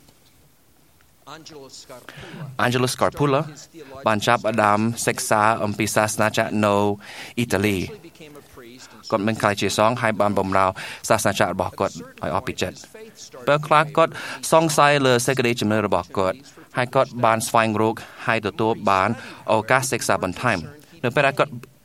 Speaker 11: Angelo Scarpula បានចាប់ផ្ដើមសិក្សាអំពីសាសនាចាស់នៅអ៊ីតាលីគាត់មិនខ្លាចជាសង្ឃហើយបានបម្រើសាសនាចាស់របស់គាត់ឲ្យអស់ពីចិត្តពេលខ្លះគាត់សង្ស័យលើសេចក្តីជំនឿរបស់គាត់ហើយគាត់បានស្វែងរកហើយទទួលបានឱកាសសិក្សាបន្ថែមនៅពេលដែលគាត់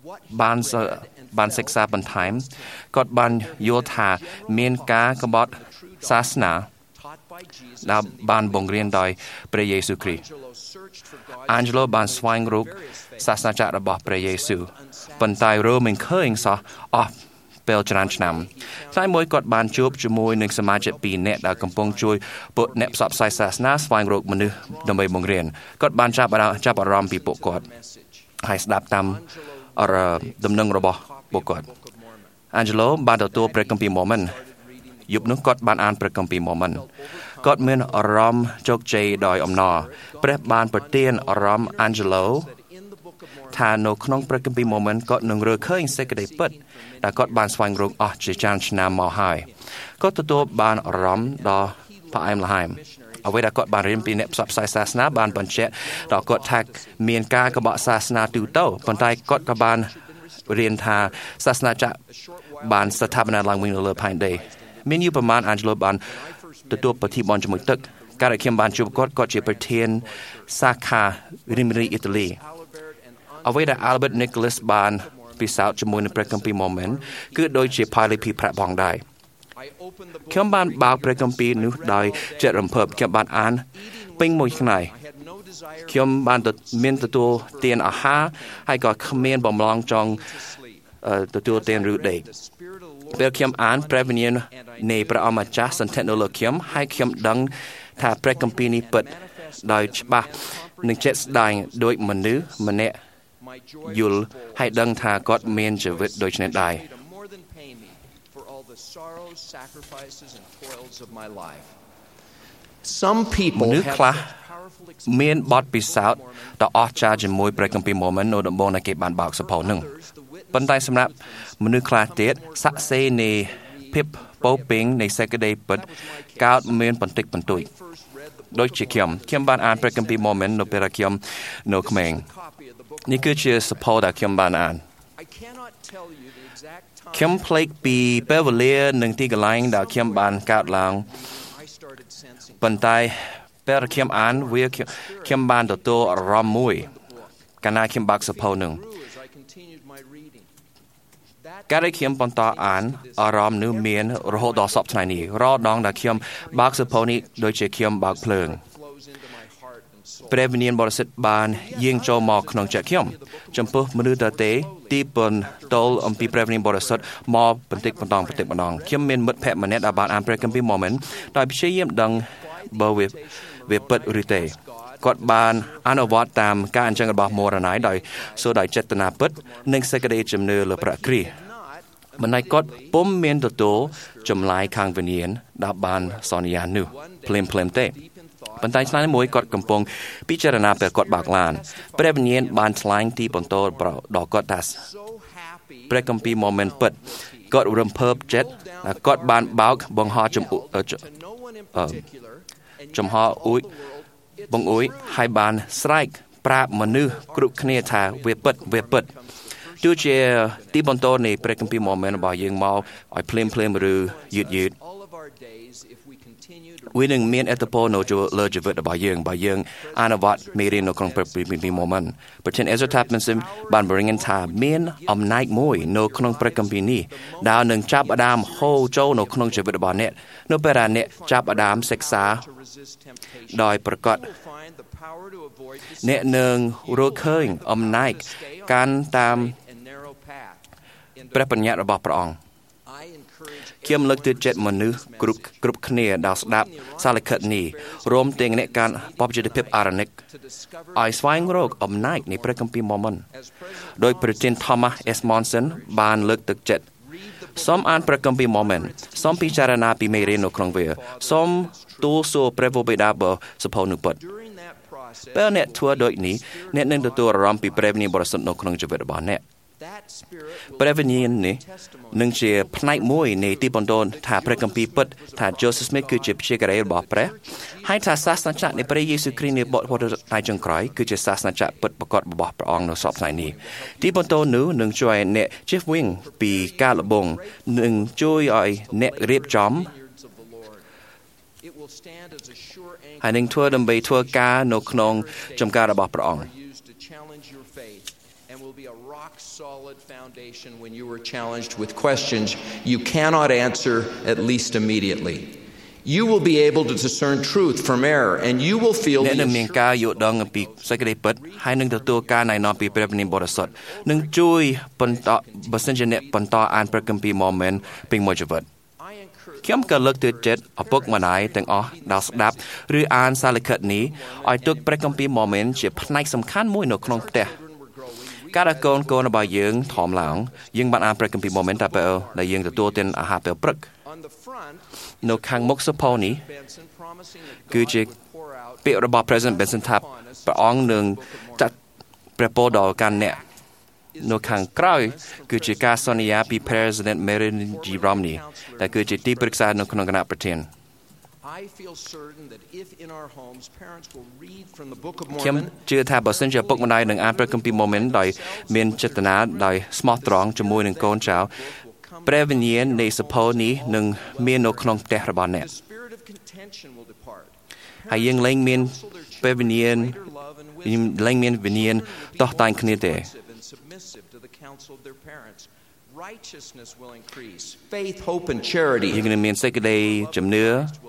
Speaker 11: បានបានសិក្សាបន្ថែមគាត់បានយល់ថាមានការក្បត់សាសនាដែលបានបង្រៀនដោយព្រះយេស៊ូវគ្រីស្ទ Angelo បានស្វែងរកសាសនាចាររបស់ព្រះយេស៊ូវប៉ុន្តែរកមិនឃើញសោះអស់ពេលច្រើនឆ្នាំថ្ងៃមួយគាត់បានជួបជាមួយនឹងសមាជិកពីរនាក់ដែលកំពុងជួយពុទ្ធអ្នកផ្សព្វផ្សាយសាសនាស្វែងរកមនុស្សដើម្បីបង្រៀនគាត់បានចាប់ចាប់អារម្មណ៍ពីពួកគាត់ហើយស្ដាប់តាមដំណឹងរបស់ពួកគាត់ Angelo បានទទួលព្រះគម្ពីរ Mormon យប់នោះគាត់បានអានព្រះគម្ពីរ Mormon គាត់មានអារម្មណ៍ជោគជ័យដោយអំណរព្រះបានប្រទានអារម្មណ៍ Angelo ថានៅក្នុងព្រះគម្ពីរ Mormon គាត់នឹងរកឃើញសេចក្តីពិតដែលគាត់បានស្វែងរកអស់ជាច្រើនឆ្នាំមកហើយគាត់ទទួលបានអារម្មណ៍ដ៏ផ្អែមល្ហែមអ្វីដែលគាត់បានរៀនពីអ្នកផ្សព្វផ្សាយសាសនាបានបញ្ជាក់ដល់គាត់ថាមានការក្បត់សាសនាទូទៅប៉ុន្តែគាត់ក៏បានរៀនថាសាសនាចាក់បានស្ថាបនាឡើងវិញនៅលើផែនដីមានយូរប្រមាណ Angelo បានទទួលប្រតិបត្តិជាមួយទឹកការដែលខ្ញុំបានជួបគាត់គាត់ជាប្រធានសាខារីមរីអ៊ីតាលីអ្វីដែល Albert Nicholas បានពិសោធន៍ជាមួយនឹងព្រះគម្ពីរ Mormon គឺដូចជាផាលីភីប្រាក់ផងដែរខ្ញុំបានបើកព្រះគម្ពីរនោះដោយចិត្តរំភើបខ្ញុំបានអានពេញមួយថ្ងៃខ្ញុំបានមានទទួលទានអាហារហើយក៏គ្មានបំឡងចង់ទទួលទានឬដេកពេលខ្ញុំអានព្រះវិញ្ញាណនៃព្រះអម្ចាស់សន្ធិនៅលើខ្ញុំហើយខ្ញុំដឹងថាព្រះគម្ពីរនេះពិតដោយច្បាស់នឹងចិត្តស្ដែងដោយមនុស្សម្នាក់យល់ហើយដឹងថាគាត់មានជីវិតដូចនេះដែរមនុស្សខ្លះមានបទពិសោធន៍ដ៏អស្ចារ្យជាមួយព្រះគម្ពីរ Mormon នៅដំបូងដែលគេបានបើកសភៅនឹងប៉ុន្តែសម្រាប់មនុស្សខ្លះទៀតសាក់សេនៃភាពពោពេញនៃសេចក្តីពិតកើតមានបន្តិចបន្តួចដូចជាខ្ញុំខ្ញុំបានអានព្រះគម្ពីរ Mormon នៅពេលខ្ញុំនៅក្មេងនេះគឺជាសភៅដែលខ្ញុំបានអានខ្ញុំភ្លេចពីពេលវេលានិងទីកន្លែងដែលខ្ញុំបានកើតឡើងប៉ុន្តែពេលខ្ញុំអានវាខ្ញុំបានទទួលអារម្មណ៍មួយកាលណាខ្ញុំបើកសភៅនឹងការដែលខ្ញុំបន្តអានអារម្មណ៍នោះមានរហូតដល់សពថ្ងៃនេះរាល់ដងដែលខ្ញុំបើកសភៅនេះដូចជាខ្ញុំបើកភ្លើងព្រះវិញ្ញាណបរិសុទ្ធបានយាងចូលមកក្នុងចិត្តខ្ញុំចំពោះមនុស្សដទៃទីបន្ទល់អំពីព្រះវិញ្ញាណបរិសុទ្ធមកបន្តិចបន្តបន្តិចម្ដងខ្ញុំមានមិត្តភក្តិម្នាក់ដែលបានអានព្រះគម្ពីរ Mormon ដោយព្យាយាមដឹងបើវាវាពិតឬទេគាត់បានអនុវត្តតាមការអញ្ចឹងរបស់មរណ័យដោយសូដោយចេតនាពិតនិងសេចក្តីជំនឿលើព្រះគ្រីស្ទមិនតែគាត់ពុំមានទទួលចម្លើយខាងវិញ្ញាណដែលបានសន្យានោះភ្លាមភ្លាមទេប៉ុន្តែថ្ងៃមួយគាត់កំពុងពិចារណាពេលគាត់បើកឡានព្រះវិញ្ញាណបានថ្លែងទីបន្ទោដល់គាត់ថាព្រះគម្ពីរ Mormon ពិតគាត់រំភើបចិត្តគាត់បានបើកបង្ហោះចំចំហអ៊ុយបងអ៊ុយហើយបានស្រែកប្រាប់មនុស្សគ្រប់គ្នាថាវាពិតវាពិតទោះជាទីបន្ទោនៃព្រះគម្ពីរ Mormon របស់យើងមកឲ្យភ្លាមភ្លាមឬយឺតយឺតវានឹងមានអត្ថប្រយោជន៍នៅលើជីវិតរបស់យើងបើយើងអនុវត្តមេរៀននៅក្នុងព្រះគម្ពីរ Mormon ប្រធាន Ezra Tapmanson បានបង្រៀនថាមានអំណាចមួយនៅក្នុងព្រះគម្ពីរនេះដែលនឹងចាប់ផ្ដើមហូរចូលនៅក្នុងជីវិតរបស់អ្នកនៅពេលដែលអ្នកចាប់ផ្ដើមសិក្សាដោយប្រកបអ្នកនឹងរកឃើញអំណាចកាន់តាមព្រះបញ្ញត្តិរបស់ព្រះអង្គខ្ញុំលើកទឹកចិត្តមនុស្សគ្រប់គ្រប់គ្នាដែលស្ដាប់សារលិខិតនេះរួមទាំងអ្នកការបព្វជិតភាពអារ៉ានិកឲ្យស្វែងរកអំណាចនៃព្រះគម្ពីរ Mormon ដោយប្រធាន Thomas S. Monson បានលើកទឹកចិត្តសូមអានព្រះគម្ពីរ Mormon សូមពិចារណាពីមេរៀននៅក្នុងវាសូមទូលសួរព្រះវរបិតាបើសភៅនោះពិតពេលអ្នកធ្វើដូចនេះអ្នកនឹងទទួលអារម្មណ៍ពីព្រះវិញ្ញាណបរិសុទ្ធនៅក្នុងជីវិតរបស់អ្នកព្រះវិញ្ញាណនេះនឹងជាផ្នែកមួយនៃទីបន្ទោថាព្រះគម្ពីរពិតថា Joseph Smith គឺជាព្យាការីរបស់ព្រះហើយថាសាសនាចាក់នៃព្រះយេស៊ូវគ្រីស្ទនៃបុត្រថ្ងៃចុងក្រោយគឺជាសាសនាចាក់ពិតប្រាកដរបស់ព្រះអង្គនៅសពថ្ងៃនេះទីបន្ទោនោះនឹងជួយអ្នកជៀសវាងពីការលបងនឹងជួយឲ្យអ្នករៀបចំហើយនឹងធ្វើដើម្បីធ្វើការនៅក្នុងចំការរបស់ព្រះអង្គ
Speaker 10: and will be a rock solid foundation when you are challenged with questions you cannot answer at least immediately. You will be able to discern truth from error and you will feel
Speaker 11: អ្នកនឹងមានការយល់ដឹងអំពីសេចក្តីពិតហើយនឹងទទួលការណែនាំពីព្រះវិញ្ញាណបរិសុទ្ធនឹងជួយបន្តបើសិនជាអ្នកបន្តអានព្រះគម្ពីរមកមែនពេញមួយជីវិតខ្ញុំក៏លើកទឹកចិត្តឪពុកម្ដាយទាំងអស់ដែលស្ដាប់ឬអានសារលិខិតនេះឲ្យទុកព្រះគម្ពីរមកមែនជាផ្នែកសំខាន់មួយនៅក្នុងផ្ទះការដែលកូនកូនរបស់យើងធំឡើងយើងបានអានព្រះគម្ពីរមកមែនតែពេលដែលយើងទទួលទានអាហារពេលព្រឹកនៅខាងមុខសភៅនេះគឺជាពាក្យរបស់ President Benson ថាព្រះអង្គនឹងចាត់ព្រះពរដល់កាន់អ្នកនៅខាងក្រោយគឺជាការសន្យាពី President Mary G. Romney ដែលគឺជាទីប្រឹក្សានៅក្នុងគណៈប្រធានខ្ញុំជឿថាបើសិនជាពុកម្ដាយនឹងអានព្រះគម្ពីរ Mormon ដោយមានចេតនាដោយស្មោះត្រង់ជាមួយនឹងកូនចៅព្រះវិញ្ញាណនៃសភៅនេះនឹងមាននៅក្នុងផ្ទះរបស់អ្នកហើយយើងលែងមានព្រះវិញ្ញាណលែងមានវិញ្ញាណតោះតែងគ្នាទេ
Speaker 10: Righteousness will increase. Faith, hope, and charity.
Speaker 11: យើងនឹងមានសេចក្តីជំនឿ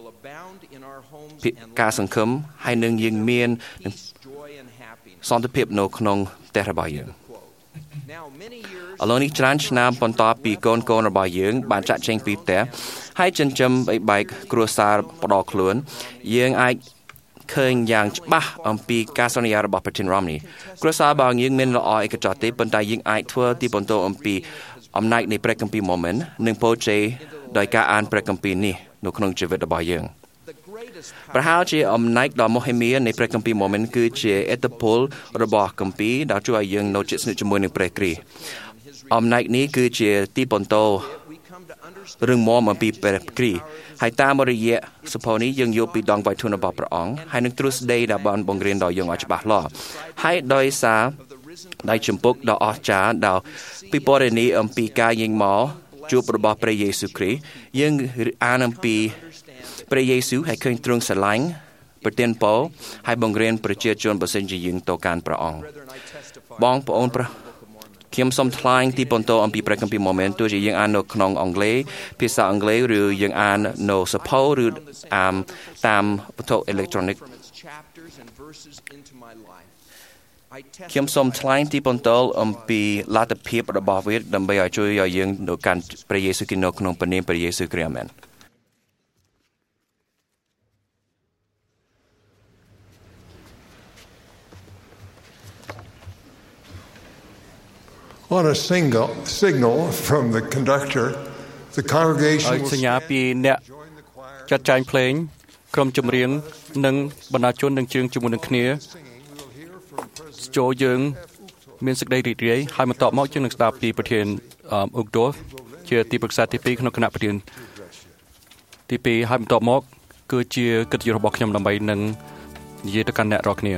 Speaker 11: ការសង្ឃឹមហើយនឹងយើងមានសន្តិភាពនៅក្នុងផ្ទះរបស់យើងឥឡូវនេះច្រើនឆ្នាំបន្ទាប់ពីកូនកូនរបស់យើងបានចាក់ចេញពីផ្ទះហើយចិញ្ចឹមបីបែកគ្រួសារផ្ដោខ្លួនយើងអាចឃើញយ៉ាងច្បាស់អំពីការសន្យារបស់ប្រធាន Romney គ្រួសាររបស់យើងមានល្អឯកចោទទេប៉ុន្តែយើងអាចធ្វើទីបន្ទោអំពីអំណាចនៃព្រះគម្ពីរ Mormon និងពរជ័យដោយការអានព្រះគម្ពីរនេះនៅក្នុងជីវិតរបស់យើងប្រហែលជាអំណាចដ៏មហិមានៃព្រះគម្ពីរ Mormon គឺជាឥទ្ធិពលរបស់គម្ពីរដែលជួយឲ្យយើងនៅជិតស្និទ្ធជាមួយនឹងព្រះគ្រីស្ទអំណាចនេះគឺជាទីបន្ទោរឹងមាំអំពីព្រះគ្រីស្ទហើយតាមរយៈសភៅនេះយើងយល់ពីដងវៃធនរបស់ព្រះអង្គហើយនឹងទ្រឹស្ដីដែលបានបង្រៀនដល់យើងឲ្យច្បាស់លាស់ហើយដោយសារដៃជំពូកដ៏អស្ចារ្យដែលពីពរនីអំពីការយាងមកជួបរបស់ព្រះយេស៊ូវគ្រីស្ទយើងអានអំពីព្រះយេស៊ូវហើយឃើញទ្រង់ស្រឡាញ់ប្រទានពរហើយបង្រៀនប្រជាជនបើសិនជាយើងទៅកាន់ព្រះអង្គបងប្អូនព្រះខ្ញុំសូមថ្លែងទីបន្ទោអំពីព្រះគម្ពីរ Mormon ទោះជាយើងអាននៅក្នុងអង់គ្លេសភាសាអង់គ្លេសឬយើងអាននៅសភៅឬអានតាមវត្ថុអេឡិចត្រូនិកខ្ញុំសូមថ្លែងទីបន្ទោអំពីលទ្ធភាពរបស់វាដើម្បីឲ្យជួយឲ្យយើងនៅកាន់ព្រះយេស៊ូវគ្រីស្ទនៅក្នុងព្រះនាមព្រះយេស៊ូវគ្រីស្ទអាមែន
Speaker 3: On a single signal from the conductor, the congregation will
Speaker 9: សញ្ញាពីអ្នកចាត់ចែងភ្លេងក្រុមចម្រៀងនិងបណ្ដាជននឹងច្រៀងជាមួយនឹងគ្នាចូលយើងមានសេចក្តីរីករាយហើយបន្តមកយើងនឹងស្ដាប់ពីប្រធានអ៊ុកដូជាទីប្រឹក្សាទីពីរក្នុងគណៈប្រធានទីពីរហើយបន្តមកគឺជាកិត្តិយសរបស់ខ្ញុំដើម្បីនឹងនិយាយទៅកាន់អ្នករាល់គ្នា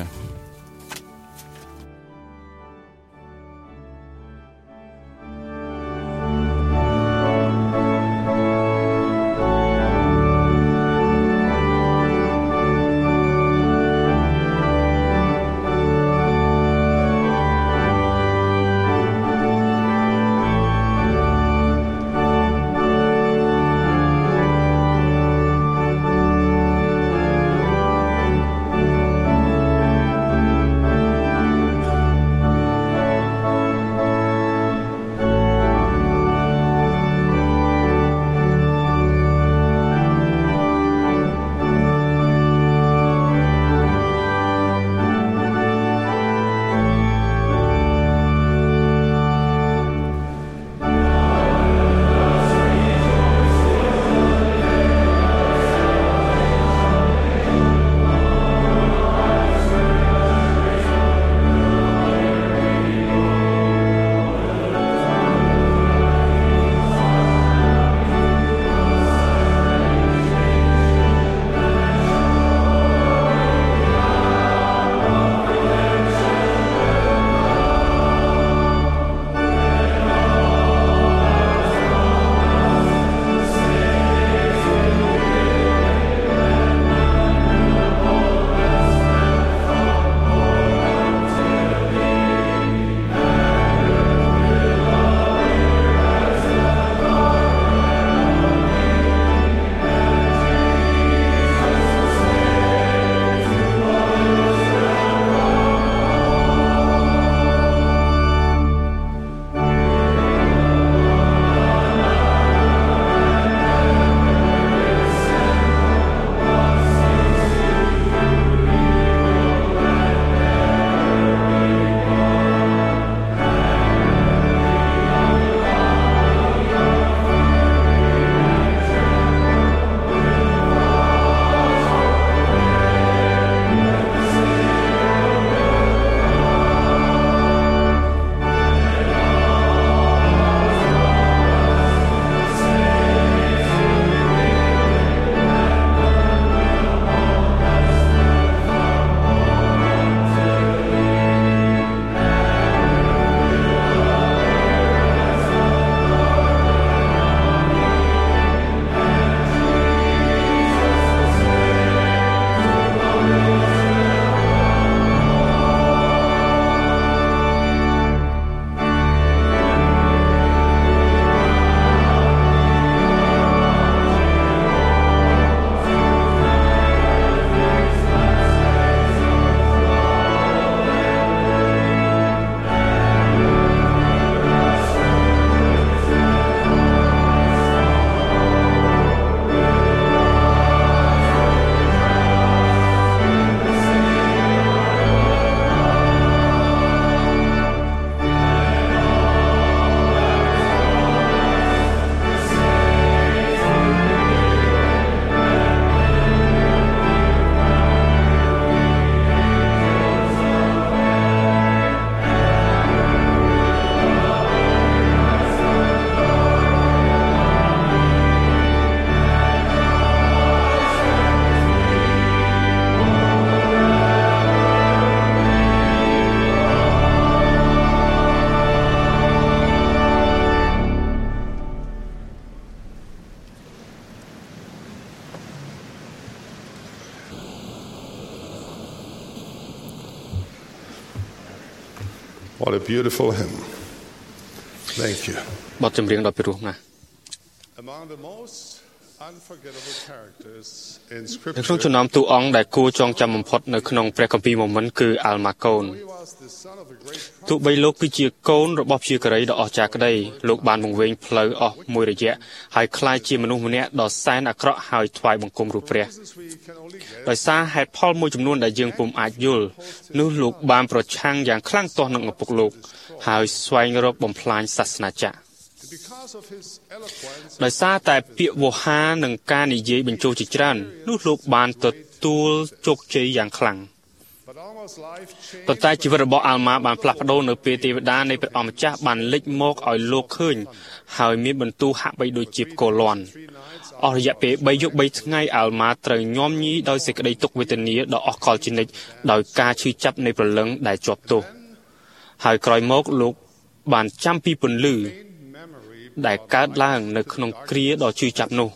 Speaker 3: What a beautiful hymn. Thank you.
Speaker 6: បទចម្រៀងដ៏ពិរោះណាស់
Speaker 3: Among the most unforgettable characters in
Speaker 6: នៅក្នុង
Speaker 3: Scripture,
Speaker 6: ចំណោមតួអង្គដែលគួរចងចាំបំផុតនៅក្នុងព្រះគម្ពីរមួយមិនគឺអាល់ម៉ាកូន
Speaker 3: he was the son of a great
Speaker 6: ទោះបីលោកគឺជាកូនរបស់ព្យាការីដ៏អស្ចារ្យក្តីលោកបានបង្វែងផ្លូវអស់មួយរយៈហើយក្លាយជាមនុស្សម្នាក់ដ៏សែនអាក្រក់ហើយថ្វាយបង្គំរូបព្រះ
Speaker 3: reasons we can only guess.
Speaker 6: ដោយសារហេតុផលមួយចំនួនដែលយើងពុំអាចយល់នោះលោកបានប្រឆាំងយ៉ាងខ្លាំងទាស់នឹងឪពុកលោកហើយស្វែងរកបំផ្លាញសាសនាចក្រ
Speaker 3: Because of his eloquence,
Speaker 6: ដោយសារតែពាក្យវោហារនិងការនិយាយបញ្ចូលជាច្រើននោះលោកបានទទួលជោគជ័យយ៉ាងខ្លាំង
Speaker 3: but almost life changed.
Speaker 6: ប៉ុន្តែជីវិតរបស់អាល់ម៉ាបានផ្លាស់ប្ដូរនៅពេលទេវតានៃព្រះអម្ចាស់បានលេចមកឲ្យលោកឃើញហើយមានបន្ទូលហាក់បីដូចជាផ្គរលាន់អស់រយៈពេលបីយប់បីថ្ងៃអាល់ម៉ាត្រូវញោមញីដោយសេចក្តីទុក្ខវេទនាដ៏អស់កលជានិច្ចដោយការឈឺចាប់នៃព្រលឹងដែលជាប់ទោសហើយក្រោយមកលោកបានចាំពីពន្លឺដែលកើតឡើងនៅក្នុងគ្រាដ៏ឈឺចាប់នោះ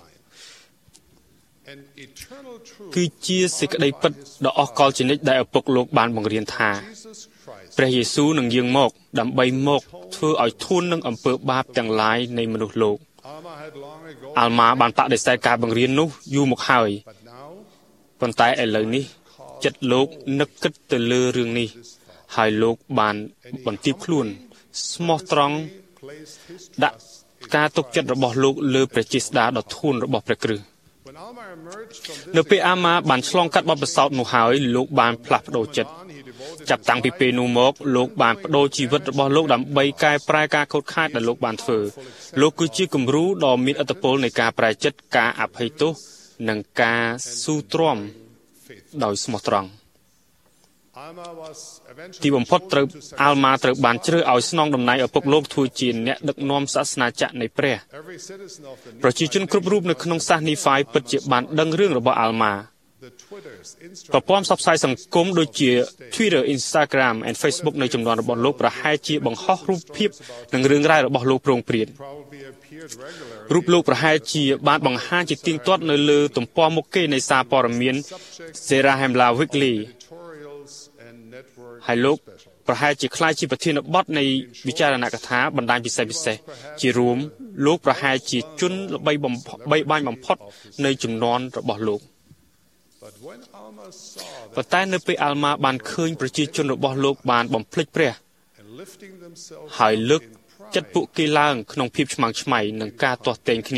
Speaker 3: An eternal truth
Speaker 6: គឺជាសេចក្តីពិតដ៏អស់កលជានិច្ចដែលឪពុកលោកបានបង្រៀនថា
Speaker 3: Jesus Christ
Speaker 6: ព្រះយេស៊ូវនឹងយាងមកដើម្បីមកធ្វើឲ្យធូននឹងអំពើបាបទាំងឡាយនៃមនុស្សលោក
Speaker 3: Alma had long ago,
Speaker 6: អាល់ម៉ាបានបដិសេធការបង្រៀននោះយូរមកហើយ
Speaker 3: but now
Speaker 6: ប៉ុន្តែឥឡូវនេះចិត្តលោកនឹកគិតទៅលើរឿងនេះហើយលោកបានបន្ទាបខ្លួនស្មោះត្រង់
Speaker 3: placed his
Speaker 6: ដាក់ការទុកចិត្តរបស់លោកលើព្រះចេស្តាដ៏ធូនរបស់ព្រះគ្រិស្ត
Speaker 3: when Alma emerged from this
Speaker 6: នៅពេលអាម៉ាបានឆ្លងកាត់បទពិសោធន៍នោះហើយលោកបានផ្លាស់ប្ដូរចិត្ត
Speaker 3: on, he devoted
Speaker 6: ចាប់តាំងពីពេលនោះមកលោកបានបដូរជីវិតរបស់លោកដើម្បីកែប្រែការខូចខាតដែលលោកបានធ្វើលោកគឺជាគំរូដ៏មានឥទ្ធិពលនៃការប្រែចិត្តការអភ័យទោសនិងការស៊ូទ្រាំដោយស្មោះត្រង់
Speaker 3: Alma was eventually
Speaker 6: ទីបំផុតត្រូវ
Speaker 3: chosen to
Speaker 6: អាល់ម៉ាត្រូវបានជ្រើសឲ្យស្នងតំណែងឪពុកលោកធ្វើជាអ្នកដឹកនាំសាសនាចក្រនៃព្រះ
Speaker 3: every citizen of the
Speaker 6: ប្រជាជនគ្រប់រូបនៅក្នុងសាសនីហ្វាយពិតជាបានដឹងរឿងរបស់អាល់ម៉ា
Speaker 3: the Twitters,
Speaker 6: ប្រ
Speaker 3: Instagram,
Speaker 6: ព័ន្ធផ្សព្វផ្សាយសង្គមដូចជា Twitter, Instagram and Facebook នៅចំនួនរបស់លោកប្រហែលជាបង្ហោះរូបភាពនិងរឿងរ៉ាវរបស់លោកប្រងព្រាត
Speaker 3: probably appeared regularly.
Speaker 6: រូបលោកប្រហែលជាបានបង្ហាញជាទៀងទាត់នៅលើទំព័រមុខគេនៃសារព័ត៌មាន Zarahemla Weekly
Speaker 3: Editorials and network
Speaker 6: ហើយលោក
Speaker 3: special.
Speaker 6: ប្រហែលជាខ្លាចជាប្រធានបទនៃវិចារណកថាបណ្ដាញពិសេសពិសេសជារួមលោកប្រហែលជាជនល្បីបំផុតបីបាញ់បំផុតនៃចំនួនរបស់លោក
Speaker 3: But when Alma saw
Speaker 6: ប៉ុ
Speaker 3: that
Speaker 6: ន្តែនៅពេលអាល់ម៉ាបានឃើញប្រជាជនរបស់លោកបានបំភ្លេចព្រះ
Speaker 3: and lifting themselves
Speaker 6: ហើយលើក
Speaker 3: in pride,
Speaker 6: ចិត្តពួកគេឡើងក្នុងភាពឆ្មាំងឆ្មៃនិងការទាស់ទែងគ្នា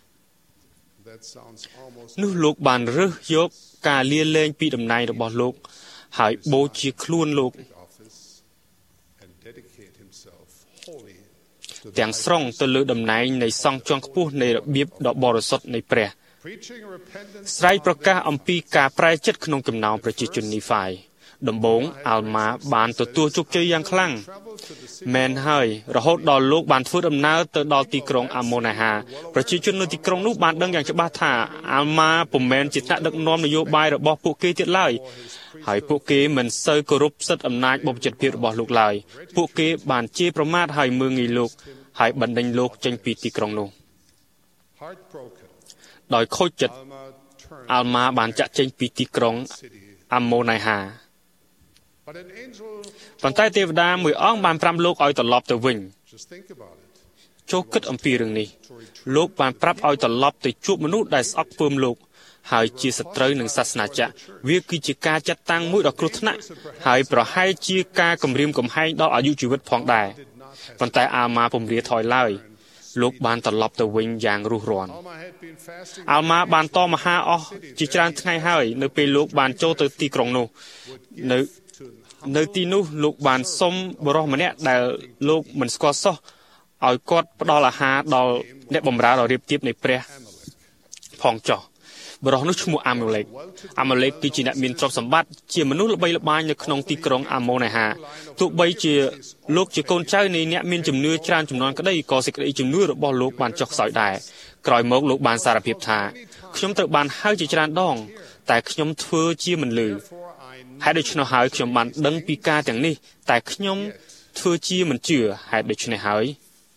Speaker 3: that sounds almost
Speaker 6: នោះលោកបានរើសយកការលាលែងពីតំណែងរបស់លោកហើយបូជាខ្លួនលោក
Speaker 3: like office and dedicate himself wholly to
Speaker 6: ទាំង
Speaker 3: the
Speaker 6: ស្រុងទៅលើតំណែងនៃសង្ឃជាន់ខ្ពស់នៃរបៀបដ៏បរិសុទ្ធនៃព្រះ
Speaker 3: preaching repentance
Speaker 6: ស្រែកប្រកាសអំពីការប្រែចិត្តក្នុងចំណោមប្រជាជននីហ្វាយដំបូងអាល់ម៉ាបានទទួលជោគជ័យយ៉ាងខ្លាំង
Speaker 3: travel to the city
Speaker 6: មែនហើយរហូតដល់លោកបានធ្វើដំណើរទៅដល់ទីក្រុងអាម៉ូណាហាប្រជាជននៅទីក្រុងនោះបានដឹងយ៉ាងច្បាស់ថាអាល់ម៉ាពុំមែនជាថ្នាក់ដឹកនាំនយោបាយរបស់ពួកគេទៀតឡើយហើយពួកគេមិនសូវគោរពសិទ្ធិអំណាចបព្វជិតភាពរបស់លោកឡើយពួកគេបានជេរប្រមាថហើយមើលងាយលោកហើយបណ្ដេញលោកចេញពីទីក្រុងនោះ
Speaker 3: heartbroken
Speaker 6: ដោយខូចចិត្ត
Speaker 3: Alma turned
Speaker 6: អាល់ម៉ាបានចាក់ចេញពីទីក្រុង
Speaker 3: city
Speaker 6: អាម៉ូណាហា
Speaker 3: but an angel
Speaker 6: ប៉ុន្តែទេវតាមួយអង្គបានប្រាប់លោកឲ្យត្រឡប់ទៅវិញ
Speaker 3: just think about it
Speaker 6: ចូលគិតអំពីរឿងនេះលោកបានប្រាប់ឲ្យត្រឡប់ទៅជួបមនុស្សដែលស្អប់ពើមលោកហើយជាសត្រូវនឹងសាសនាចក្រវាគឺជាការចាត់តាំងមួយដ៏គ្រោះថ្នាក់ហើយប្រហែលជាការគំរាមកំហែងដល់អាយុជីវិតផងដែរប៉ុន្តែអាម៉ាពុំរាថយឡើយលោកបានត្រឡប់ទៅវិញយ៉ាងរស់រាន
Speaker 3: Alma had been fasting
Speaker 6: អាល់ម៉ាបានតមហាអស់ជាច្រើនថ្ងៃហើយនៅពេលលោកបានចូលទៅទីក្រុងនោះនៅនៅទីនោះលោកបានសុំបរិសុទ្ធម្នាក់ដែលលោកមិនស្គាល់សោះឲ្យគាត់ផ្ដល់អាហារដល់អ្នកបម្រើដ៏រៀបទៀបនៃព្រះផងចុះបរិសុទ្ធនោះឈ្មោះអាម៉ូលេកអាម៉ូលេកគឺជាអ្នកមានទ្រព្យសម្បត្តិជាមនុស្សល្បីល្បាញនៅក្នុងទីក្រុងអាម៉ូណាហាទោះបីជាលោកជាកូនចៅនៃអ្នកមានជំនឿច្រើនចំនួនក្តីក៏សេចក្តីជំនឿរបស់លោកបានចុះខ្សោយដែរក្រោយមកលោកបានសារភាពថាខ្ញុំត្រូវបានហៅជាច្រើនដងតែខ្ញុំធ្វើជាមិនឮហេតុដូច្នោះហើយខ្ញុំបានដឹងពីការទាំងនេះតែខ្ញុំធ្វើជាមិនជឿហេតុដូច្នេះហើយ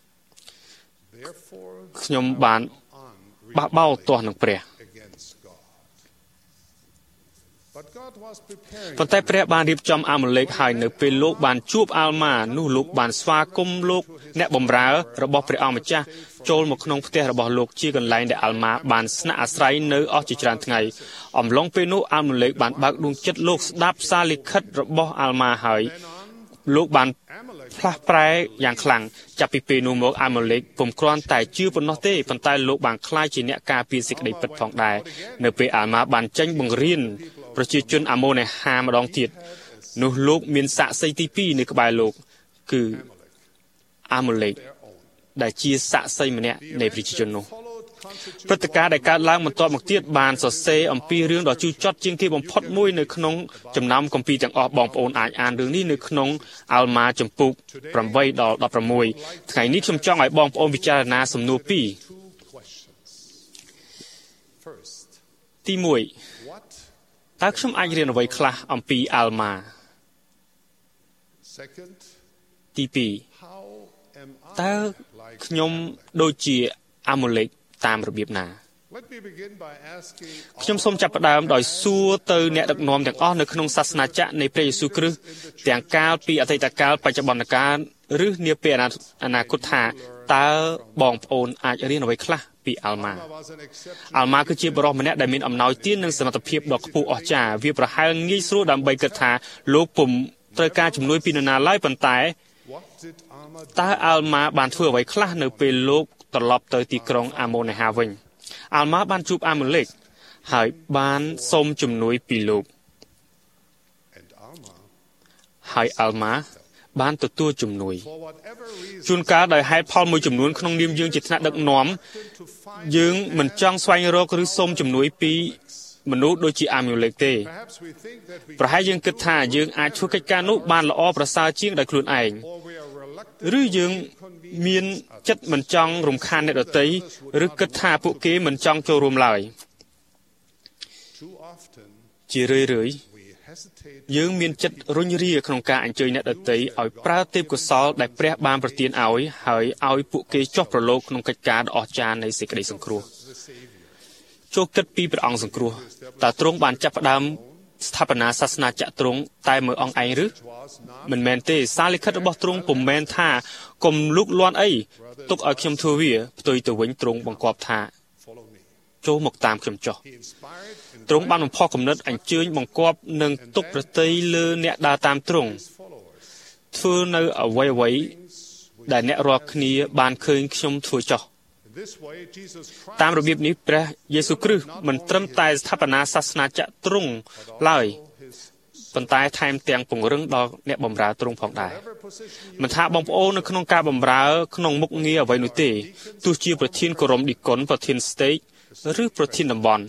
Speaker 6: ខ្ញុំបានបះបោរទាស់នឹងព្រះ
Speaker 3: against God.
Speaker 6: ប៉ុន្តែព្រះបានរៀបចំអាម៉ូលេកហើយនៅពេលលោកបានជួបអាល់ម៉ានោះលោកបានស្វាគមន៍លោកអ្នកបម្រើរបស់ព្រះអង្គម្ចាស់ចូលមកក្នុងផ្ទះរបស់លោកជាកន្លែងដែលអាល់ម៉ាបានស្នាក់អាស្រ័យនៅអស់ជាច្រើនថ្ងៃអំឡុងពេលនោះអាម៉ូលេកបានបើកដួងចិត្តលោកស្ដាប់សារលិខិតរបស់អាល់ម៉ាហើយលោកបានផ្លាស់ប្រែយ៉ាងខ្លាំងចាប់ពីពេលនោះមកអាម៉ូលេកពុំគ្រាន់តែជឿប៉ុណ្ណោះទេប៉ុន្តែលោកបានក្លាយជាអ្នកការពារសេចក្តីពិតផងដែរនៅពេលអាល់ម៉ាបានចេញបង្រៀនប្រជាជនអាម៉ូនេហាម្ដងទៀតនោះលោកមានសាក្សីទីពីរនៅក្បែរលោកគឺអាម៉ូលេកដែលជាសាក្សីម្នាក់នៃប្រជាជននោះព្រឹត្តិការណ៍ដែលកើតឡើងបន្ទាប់មកទៀតបានសរសេរអំពីរឿងដ៏ជូរចត់ជាងគេបំផុតមួយនៅក្នុងចំណោមគម្ពីរទាំងអស់បងប្អូនអាចអានរឿងនេះនៅក្នុងអាល់ម៉ាចំពុកប្រាំបីដល់ដប់ប្រាំមួយថ្ងៃនេះខ្ញុំចង់ឲ្យបងប្អូនពិចារណាសំណួរពីរទីមួយតើខ្ញុំអាចរៀនអ្វីខ្លះអំពីអាល់ម៉ាទីពីរតើខ្ញុំដូចជាអាម៉ូលេកតាមរបៀបណាខ្ញុំសូមចាប់ផ្ដើមដោយសួរទៅអ្នកដឹកនាំទាំងអស់នៅក្នុងសាសនាចក្រនៃព្រះយេស៊ូវគ្រីស្ទទាំងកាលពីអតីតកាលបច្ចុប្បន្នកាលឬនាពេលអនាគតថាតើបងប្អូនអាចរៀនអ្វីខ្លះពីអាល់ម៉ាអាល់ម៉ាគឺជាបរិសុទ្ធម្នាក់ដែលមានអំណោយទាននិងសមត្ថភាពដ៏ខ្ពស់អស្ចារ្យវាប្រហែលងាយស្រួលដើម្បីគិតថាលោកពុំត្រូវការជំនួយពីនរណាឡើយប៉ុន្តែតើអាល់ម៉ាបានធ្វើអ្វីខ្លះនៅពេលលោកត្រឡប់ទៅទីក្រុងអាម៉ូនេហាវិញអាល់ម៉ាបានជួបអាម៉ូលេកហើយបានសូមជំនួយពីលោកហើយអាល់ម៉ាបានទទួលជំនួយជួនកាលដោយហេតុផលមួយចំនួនក្នុងនាមយើងជាថ្នាក់ដឹកនាំយើងមិនចង់ស្វែងរកឬសូមជំនួយពីមនុស្សដូចជាអាម៉ូលេកទេប្រហែលយើងគិតថាយើងអាចធ្វើកិច្ចការនោះបានល្អប្រសើរជាងដោយខ្លួនឯងឬយើងមានចិត្តមិនចង់រំខានអ្នកដទៃឬគិតថាពួកគេមិនចង់ចូលរួមឡើយជារឿយៗយើងមានចិត្តរុញរាក្នុងការអញ្ជើញអ្នកដទៃឲ្យប្រើទេពកោសល្យដែលព្រះបានប្រទានឲ្យហើយឲ្យពួកគេចុះប្រឡូកក្នុងកិច្ចការដ៏អស្ចារ្យនៃសេចក្តីសង្គ្រោះចូលគិតពីព្រះអង្គសង្គ្រោះតើទ្រង់បានចាប់ផ្ដើមស្ថាបនាសាសនាចក្រទ្រង់តែមើលអង្គឯងឬមិនមែនទេសារលិខិតរបស់ទ្រង់ពុំមែនថាកុំលូកលាន់អីទុកឲ្យខ្ញុំធ្វើវាផ្ទុយទៅវិញទ្រង់បង្គាប់ថាចូលមកតាមខ្ញុំចុះទ្រង់បានបំផុសគំនិតអញ្ជើញបង្គាប់និងទុកប្រតិយលើអ្នកដើរតាមទ្រង់ធ្វើនៅអ្វីអ្វីដែលអ្នករាល់គ្នាបានឃើញខ្ញុំធ្វើចុះតាមរបៀបនេះព្រះយេស៊ូវគ្រីស្ទមិនត្រឹមតែស្ថាបនាសាសនាចក្រទ្រង់ឡើយប៉ុន្តែថែមទាំងពង្រឹងដល់អ្នកបម្រើទ្រង់ផងដែរមិនថាបងប្អូននៅក្នុងការបម្រើក្នុងមុខងារអ្វីនោះទេទោះជាប្រធានគរមឌីគុណប្រធានស្តេកឬប្រធានតំបន់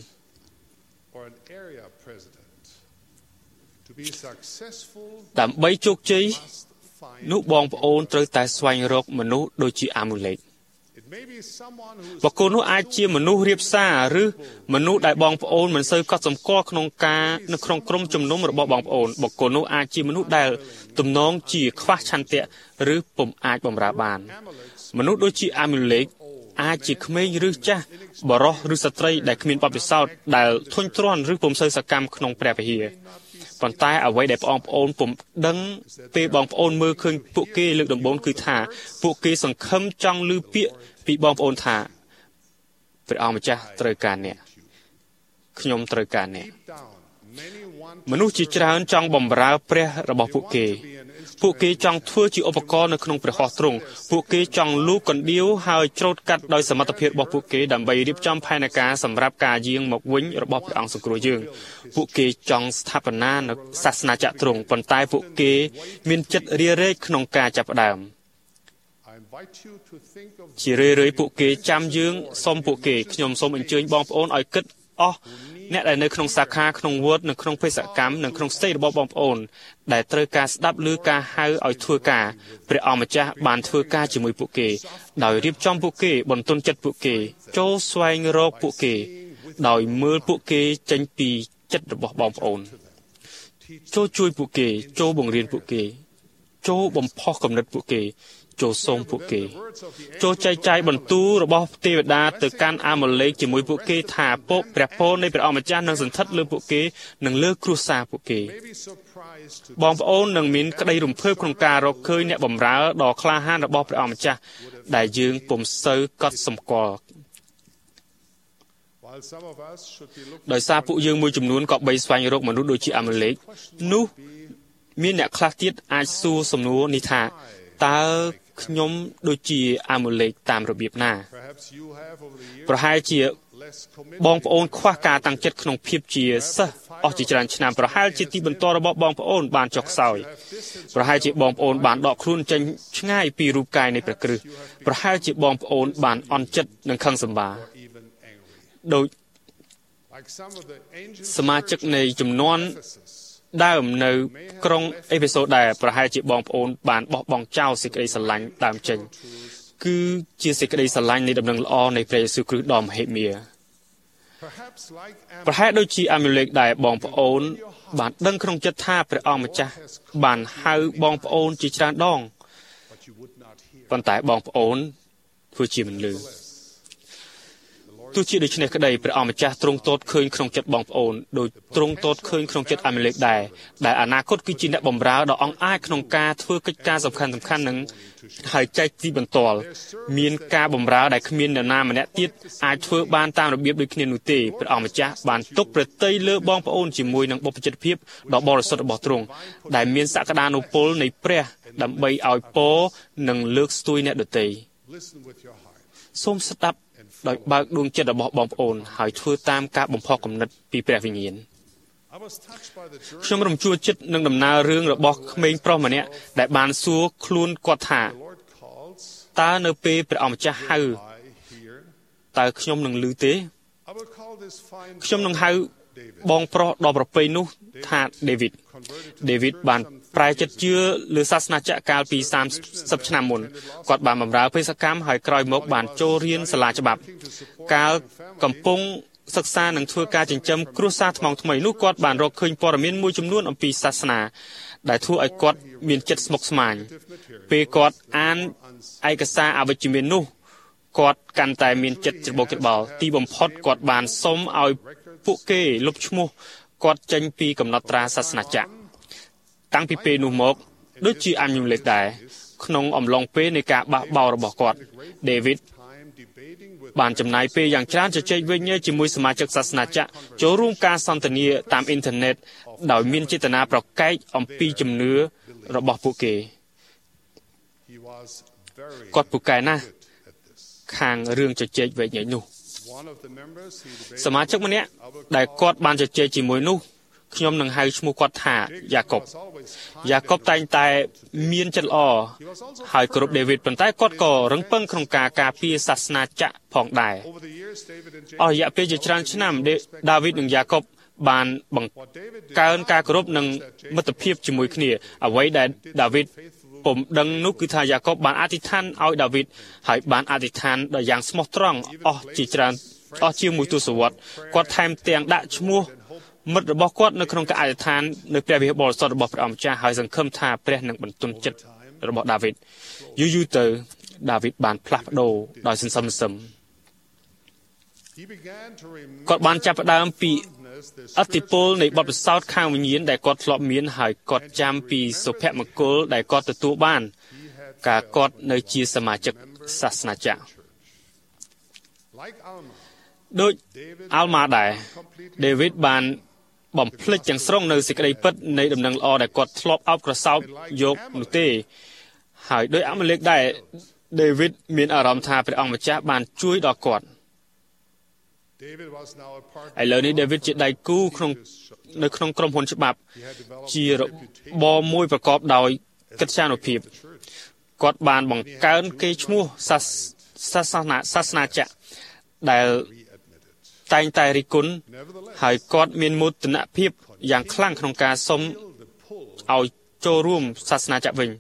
Speaker 6: ដើម្បីជោគជ័យនោះបងប្អូនត្រូវតែស្វែងរកមនុស្សដូចជាអាម៉ូលេកបុគ្គលនោះអាចជាមនុស្សរៀបសារឬមនុស្សដែលបងប្អូនមិនសូវកត់សម្គាល់ក្នុងការនៅក្នុងក្រុមជំនុំរបស់បងប្អូនបុគ្គលនោះអាចជាមនុស្សដែលទំនងជាខ្វះឆន្ទៈឬពុំអាចបម្រើបានមនុស្សដូចជាអាម៉ូលេកអាចជាក្មេងឬចាស់បរិសុទ្ធឬស្ត្រីដែលគ្មានបទពិសោធន៍ដែលធុញទ្រាន់ឬពុំសូវសកម្មក្នុងព្រះវិហារប៉ុន្តែអ្វីដែលបងប្អូនពុំដឹងពេលបងប្អូនមើលឃើញពួកគេលើកដំបូងគឺថាពួកគេសង្ឃឹមចង់ឮពាក្យពីបងប្អូនថាព្រះអង្គម្ចាស់ត្រូវការអ្នកខ្ញុំត្រូវការអ្នកមនុស្សជាច្រើនចង់បម្រើព្រះរបស់ពួកគេពួកគេចង់ធ្វើជាឧបករណ៍នៅក្នុងព្រះហស្ថទ្រង់ពួកគេចង់លូកកណ្ដៀវហើយច្រូតកាត់ដោយសមត្ថភាពរបស់ពួកគេដើម្បីរៀបចំផែនការសម្រាប់ការយាងមកវិញរបស់ព្រះអង្គសង្គ្រោះយើងពួកគេចង់ស្ថាបនានៅសាសនាចក្រទ្រង់ប៉ុន្តែពួកគេមានចិត្តរារែកក្នុងការចាប់ផ្ដើមជារឿយៗពួកគេចាំយើងសុំពួកគេខ្ញុំសូមអញ្ជើញបងប្អូនឲ្យគិតអស់អ្នកដែលនៅក្នុងសាខាក្នុងវត្តនៅក្នុងបេសកកម្មនិងក្នុងស្ទេរបស់បងប្អូនដែលត្រូវការស្ដាប់ឬការហៅឲ្យធ្វើការព្រះអង្គម្ចាស់បានធ្វើការជាមួយពួកគេដោយរៀបចំពួកគេបន្ទន់ចិត្តពួកគេចូលស្វែងរកពួកគេដោយមើលពួកគេចេញពីចិត្តរបស់បងប្អូនចូលជួយពួកគេចូលបង្រៀនពួកគេចូលបំផុសគំនិតពួកគេចូលសូមពួកគេចូលចែកចាយបន្ទូលរបស់ទេវតាទៅកាន់អាម៉ូលេកជាមួយពួកគេថាពួកព្រះពរនៃព្រះអង្គម្ចាស់នឹងសន្ធិដ្ឋលើពួកគេនិងលើគ្រួសារពួកគេបងប្អូននឹងមានក្តីរំភើបក្នុងការរកឃើញអ្នកបម្រើដ៏ក្លាហានរបស់ព្រះអង្គម្ចាស់ដែលយើងពុំសូវកត់សម្គាល់ដោយសារពួកយើងមួយចំនួនក៏បីស្វែងរកមនុស្សដូចជាអាម៉ូលេកនោះមានអ្នកខ្លះទៀតអាចសួរសំណួរនេះថាតើខ្ញុំដូចជាអាម៉ូលេកតាមរបៀបណាប្រហែលជាបងប្អូនខ្វះការតាំងចិត្តក្នុងភាពជាសិស្សអស់ជាច្រើនឆ្នាំប្រហែលជាទីបន្ទាល់របស់បងប្អូនបានចុះខ្សោយប្រហែលជាបងប្អូនបានដកខ្លួនចេញឆ្ងាយពីរូបកាយនៃព្រះគ្រិស្តប្រហែលជាបងប្អូនបានអន់ចិត្តនិងខឹងសម្បារដោយសមាជិកនៃជំនាន់ដើមនៅក្រុងអេភេសូដែលប្រហែលជាបងប្អូនបានបោះបង់ចោលសេចក្តីស្រឡាញ់ដើមចេញគឺជាសេចក្តីស្រឡាញ់នៃដំណឹងល្អនៃព្រះយេស៊ូវគ្រីស្ទដ៏មហិមាប្រហែលដូចជាអាម៉ូលេកដែលបងប្អូនបានដឹងក្នុងចិត្តថាព្រះអង្គម្ចាស់បានហៅបងប្អូនជាច្រើនដងប៉ុន្តែបងប្អូនធ្វើជាមិនឮទោះជាដូច្នេះក្តីព្រះអង្គម្ចាស់ទ្រង់ទតឃើញក្នុងចិត្តបងប្អូនដោយទ្រង់ទតឃើញក្នុងចិត្តអាម៉ូលេកដែរដែលអនាគតគឺជាអ្នកបម្រើដ៏អង់អាចក្នុងការធ្វើកិច្ចការសំខាន់ៗនឹងហើយចែកទីបន្ទាល់មានការបម្រើដែលគ្មាននរណាម្នាក់ទៀតអាចធ្វើបានតាមរបៀបដូចគ្នានោះទេព្រះអង្គម្ចាស់បានទុកប្រតិយលើបងប្អូនជាមួយនឹងបុព្វជិតភាពដ៏បរិសុទ្ធរបស់ទ្រង់ដែលមានសក្តានុពលនៃព្រះដើម្បីឲ្យពរនិងលើកស្ទួយអ្នកដទៃសូមស្ដាប់ដោយបើកដួងចិត្តរបស់បងប្អូនហើយធ្វើតាមការបំផុសគំនិតពីព្រះវិញ្ញាណខ្ញុំរំជួលចិត្តនឹងដំណើររឿងរបស់ក្មេងប្រុសម្នាក់ដែលបានសួរខ្លួនគាត់ថាតើនៅពេលព្រះអង្គម្ចាស់ហៅតើខ្ញុំនឹងឮទេខ្ញុំនឹងហៅបងប្រុសដ៏ប្រពៃនោះថាដេវីតដេវីតបានប្រែចិត្តជឿលើសាសនាចក្រកាលពីសាមសិបឆ្នាំមុនគាត់បានបម្រើបេសកកម្មហើយក្រោយមកបានចូលរៀនសាលាច្បាប់កាលកំពុងសិក្សានិងធ្វើការចិញ្ចឹមគ្រួសារថ្មងថ្មីនោះគាត់បានរកឃើញព័ត៌មានមួយចំនួនអំពីសាសនាដែលធ្វើឲ្យគាត់មានចិត្តស្មុគស្មាញពេលគាត់អានឯកសារអវិជ្ជមាននោះគាត់កាន់តែមានចិត្តច្របូកច្របល់ទីបំផុតគាត់បានសុំឲ្យពួកគេលុបឈ្មោះគាត់ចេញពីកំណត់ត្រាសាសនាចក្រតាំងពីពេលនោះមកដូចជាអាម៉ូលេកដែរក្នុងអំឡុងពេលនៃការបះបោររបស់គាត់ដេវីតបានចំណាយពេលយ៉ាងច្រើនជជែកវិញជាមួយសមាជិកសាសនាចក្រចូលរួមការសន្ទនាតាមអ៊ីនធឺណិតដោយមានចេតនាប្រកែកអំពីជំនឿរបស់ពួកគេគាត់ពូកែណាស់ខាងរឿងជជែកវែកញែកនោះសមាជិកម្នាក់ដែលគាត់បានជជែកជាមួយនោះខ្ញុំនឹងហៅឈ្មោះគាត់ថាយ៉ាកុបយ៉ាកុបតែងតែមានចិត្តល្អហើយគោរពដេវីតប៉ុន្តែគាត់ក៏រឹងប៉ឹងក្នុងការការពារសាសនាចក្រផងដែរអស់រយៈពេលជាច្រើនឆ្នាំដាវីតនិងយ៉ាកុបបានបង្កើនការគោរពនិងមិត្តភាពជាមួយគ្នាអ្វីដែលដាវីតពុំដឹងនោះគឺថាយ៉ាកុបបានអធិដ្ឋានឲ្យដាវីតហើយបានអធិដ្ឋានដោយយ៉ាងស្មោះត្រង់អស់ជាច្រើនអស់ជាមួយទសវត្សរ៍គាត់ថែមទាំងដាក់ឈ្មោះមិត្តរបស់គាត់នៅក្នុងការអធិដ្ឋាននៅព្រះវិហារបរិសុទ្ធរបស់ព្រះអង្គម្ចាស់ហើយសង្ឃឹមថាព្រះនឹងបន្ទន់ចិត្តរបស់ដាវីតយូរយូរទៅដាវីតបានផ្លាស់ប្ដូរដោយសន្សំសឹមគាត់បានចាប់ផ្ដើមពីអតិពលនៃបទពិសោធន៍ខាងវិញ្ញាណដែលគាត់ធ្លាប់មានហើយគាត់ចាំពីសុភមង្គលដែលគាត់ទទួលបានការគាត់នៅជាសមាជិកសាសនាចក្រដូចអាល់ម៉ាដែរដេវីតបានបំភ្លេចទាំងស្រុងនៅសេចក្តីពិតនៃដំណឹងល្អដែលគាត់ធ្លាប់អោបក្រសោបយកនោះទេហើយដោយអាម៉ូលេកដែរដេវីតមានអារម្មណ៍ថាព្រះអង្គម្ចាស់បានជួយដល់គាត់ឥឡូវនេះដេវីតជាដៃគូក្នុងនៅក្នុងក្រុមហ៊ុនច្បាប់ជារបបមួយប្រកបដោយកិត្យានុភាពគាត់បានបង្កើនកេរ្តិ៍ឈ្មោះសាសនាសាសនាចក្រដែលតែងតែរិះគន់ហើយគាត់មានមោទនភាពយ៉ាងខ្លាំងក្នុងការសុំឲ្យចូលរួមសាសនាចក្រវិញ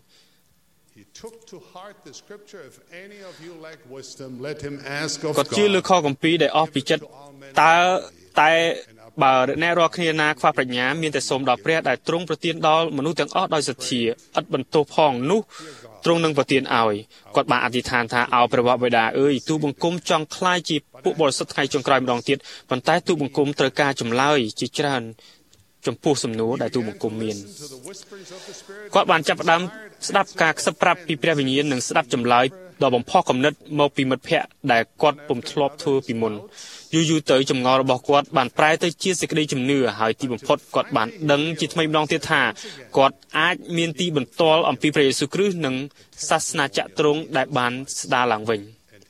Speaker 6: គាត់ជឿលើខគម្ពីរដែលអស់ពីចិត្តតើតែបើអ្នករាល់គ្នាណាខ្វះប្រាជ្ញាមានតែសូមដល់ព្រះដែលទ្រង់ប្រទានដល់មនុស្សទាំងអស់ដោយសទ្ធាឥតបន្ទោសផងនោះទ្រង់នឹងប្រទានឲ្យគាត់បានអធិដ្ឋានថាឲ្យព្រះបិតាអើយទូបង្គំចង់ខ្លាយជាពួកបរិសុទ្ធថ្ងៃចុងក្រោយម្ដងទៀតប៉ុន្តែទូបង្គំត្រូវការចម្លើយជាច្រើនចំពោះសំណួរដែលទូបង្គំមានគាត់បានចាប់ផ្ដើមស្ដាប់ការខ្សឹបប្រាប់ពីព្រះវិញ្ញាណនិងស្ដាប់ចម្លើយដ៏បំផុសគំនិតមកពីមិត្តភ័ក្តិដែលគាត់ពុំធ្លាប់ធ្វើពីមុនយូរយូរទៅចម្ងល់របស់គាត់បានប្រែទៅជាសេចក្តីជំនឿហើយទីបំផុតគាត់បានដឹងជាថ្មីម្ដងទៀតថាគាត់អាចមានទីបន្ទាល់អំពីព្រះយេស៊ូវគ្រីស្ទនិងសាសនាចក្រទ្រង់ដែលបានស្ដារឡើងវិញ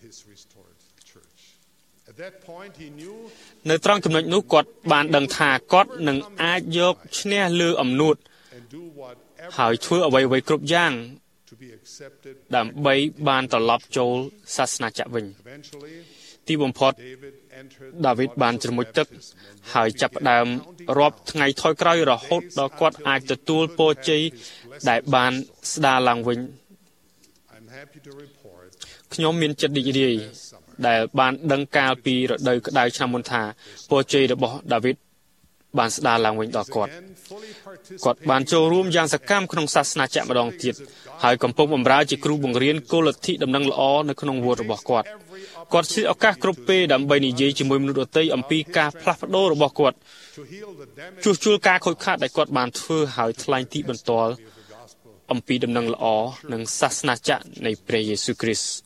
Speaker 6: នៅត្រង់ចំណុចនោះគាត់បានដឹងថាគាត់នឹងអាចយកឈ្នះលើអំនួតហើយធ្វើអ្វីៗគ្រប់យ៉ាងដើម្បីបានត្រឡប់ចូលសាសនាចក្រវិញទីបំផុតដាវីតបានជ្រមុជទឹកហើយចាប់ផ្ដើមរាប់ថ្ងៃថយក្រោយរហូតដល់គាត់អាចទទួលពរជ័យដែលបានស្ដារឡើងវិញខ្ញុំមានចិត្តរីករាយដែលបានដឹងកាលពីរដូវក្តៅឆ្នាំមុនថាពរជ័យរបស់ដាវីតបានស្ដារឡើងវិញដល់គាត់គាត់បានចូលរួមយ៉ាងសកម្មក្នុងសាសនាចក្រម្ដងទៀតហើយកំពុងបម្រើជាគ្រូបង្រៀនគោលលទ្ធិដំណឹងល្អនៅក្នុងវត្តរបស់គាត់គាត់ឆ្លៀតឱកាសគ្រប់ពេលដើម្បីនិយាយជាមួយមនុស្សដទៃអំពីការផ្លាស់ប្ដូររបស់គាត់ជួសជុលការខូចខាតដែលគាត់បានធ្វើហើយថ្លែងទីបន្ទាល់អំពីដំណឹងល្អនិងសាសនាចក្រនៃព្រះយេស៊ូវគ្រីស្ទ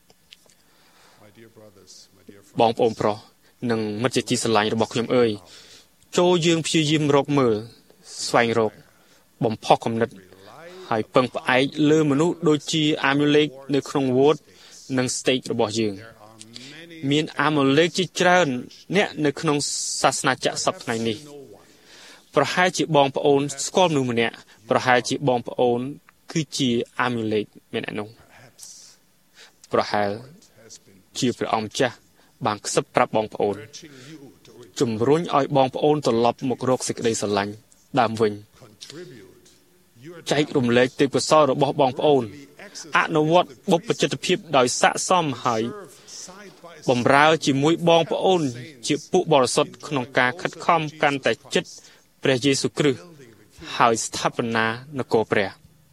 Speaker 6: បងប្អូនប្រុសនិងមិត្តជាទីស្រឡាញ់របស់ខ្ញុំអើយចូលយើងព្យាយាមរកមើលស្វែងរកបំផុសគំនិតហើយពឹងផ្អែកលើមនុស្សដូចជាអាម៉ូលេកនៅក្នុងវត្តនិងស្តេករបស់យើងមានអាម៉ូលេកជាច្រើនអ្នកនៅក្នុងសាសនាចក្រសពថ្ងៃនេះប្រហែលជាបងប្អូនស្គាល់មនុស្សម្នាក់ប្រហែលជាបងប្អូនគឺជាអាម៉ូលេកមែនអត់នោះប្រហែលជាព្រះអង្គម្ចាស់បានខ្សឹបប្រាប់បងប្អូនជំរុញឲ្យបងប្អូនត្រឡប់មករកសេចក្តីស្រឡាញ់ដើមវិញចែករំលែកទេពកោសល្យរបស់បងប្អូនអនុវត្តបុព្វជិតភាពដោយស័ក្តិសមហើយបម្រើជាមួយបងប្អូនជាពួកបរិសុទ្ធក្នុងការខិតខំកាន់តែជិតព្រះយេស៊ូវគ្រីស្ទហើយស្ថាបនានគរព្រះ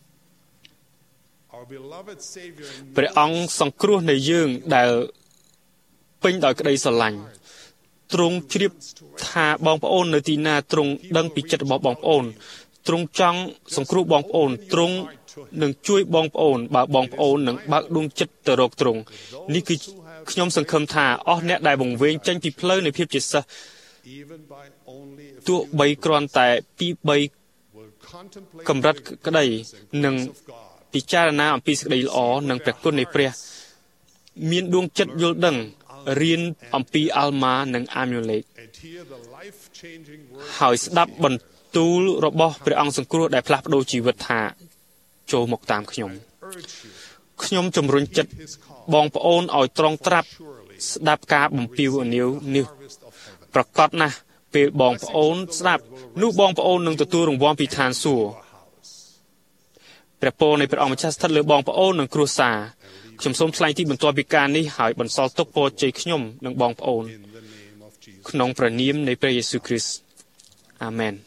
Speaker 6: ព្រះអង្គសង្គ្រោះនៃយើងដែលពេញដោយក្តីស្រឡាញ់ទ្រង់ជ្រាបថាបងប្អូននៅទីណាទ្រង់ដឹងពីចិត្តរបស់បងប្អូនទ្រង់ចង់សង្គ្រោះបងប្អូនទ្រង់នឹងជួយបងប្អូនបើបងប្អូននឹងបើកដួងចិត្តទៅរកទ្រង់នេះគឺខ្ញុំសង្ឃឹមថាអស់អ្នកដែលបង្វេងចេញពីផ្លូវនៃភាពជាសិស្សទោះបីគ្រាន់តែពីរបីកម្រិតក្តីនឹងពិចារណាអំពីសេចក្តីល្អនិងព្រះគុណនៃព្រះមានដួងចិត្តយល់ដឹងរៀនអំពីអាល់ម៉ានិងអាម៉ូលេកហើយស្ដាប់បន្ទូលរបស់ព្រះអង្គសង្គ្រោះដែលផ្លាស់ប្ដូរជីវិតថាចូលមកតាមខ្ញុំខ្ញុំជំរុញចិត្តបងប្អូនឲ្យត្រង់ត្រាប់ស្ដាប់ការបំពេញអនាវនេះប្រកបណាស់ពេលបងប្អូនស្ដាប់នោះបងប្អូននឹងទទួលរង្វាន់ពីឋានសួគ៌ព្រះពរនៃព្រះអង្គម្ចាស់ស្ថិតលើបងប្អូននិងគ្រួសារខ្ញុំសូមថ្លែងទីបន្ទាល់ពីការនេះហើយបន្សល់ទុកពរជ័យខ្ញុំនិងបងប្អូនក្នុងព្រះនាមនៃព្រះយេស៊ូវគ្រីស្ទអាមែន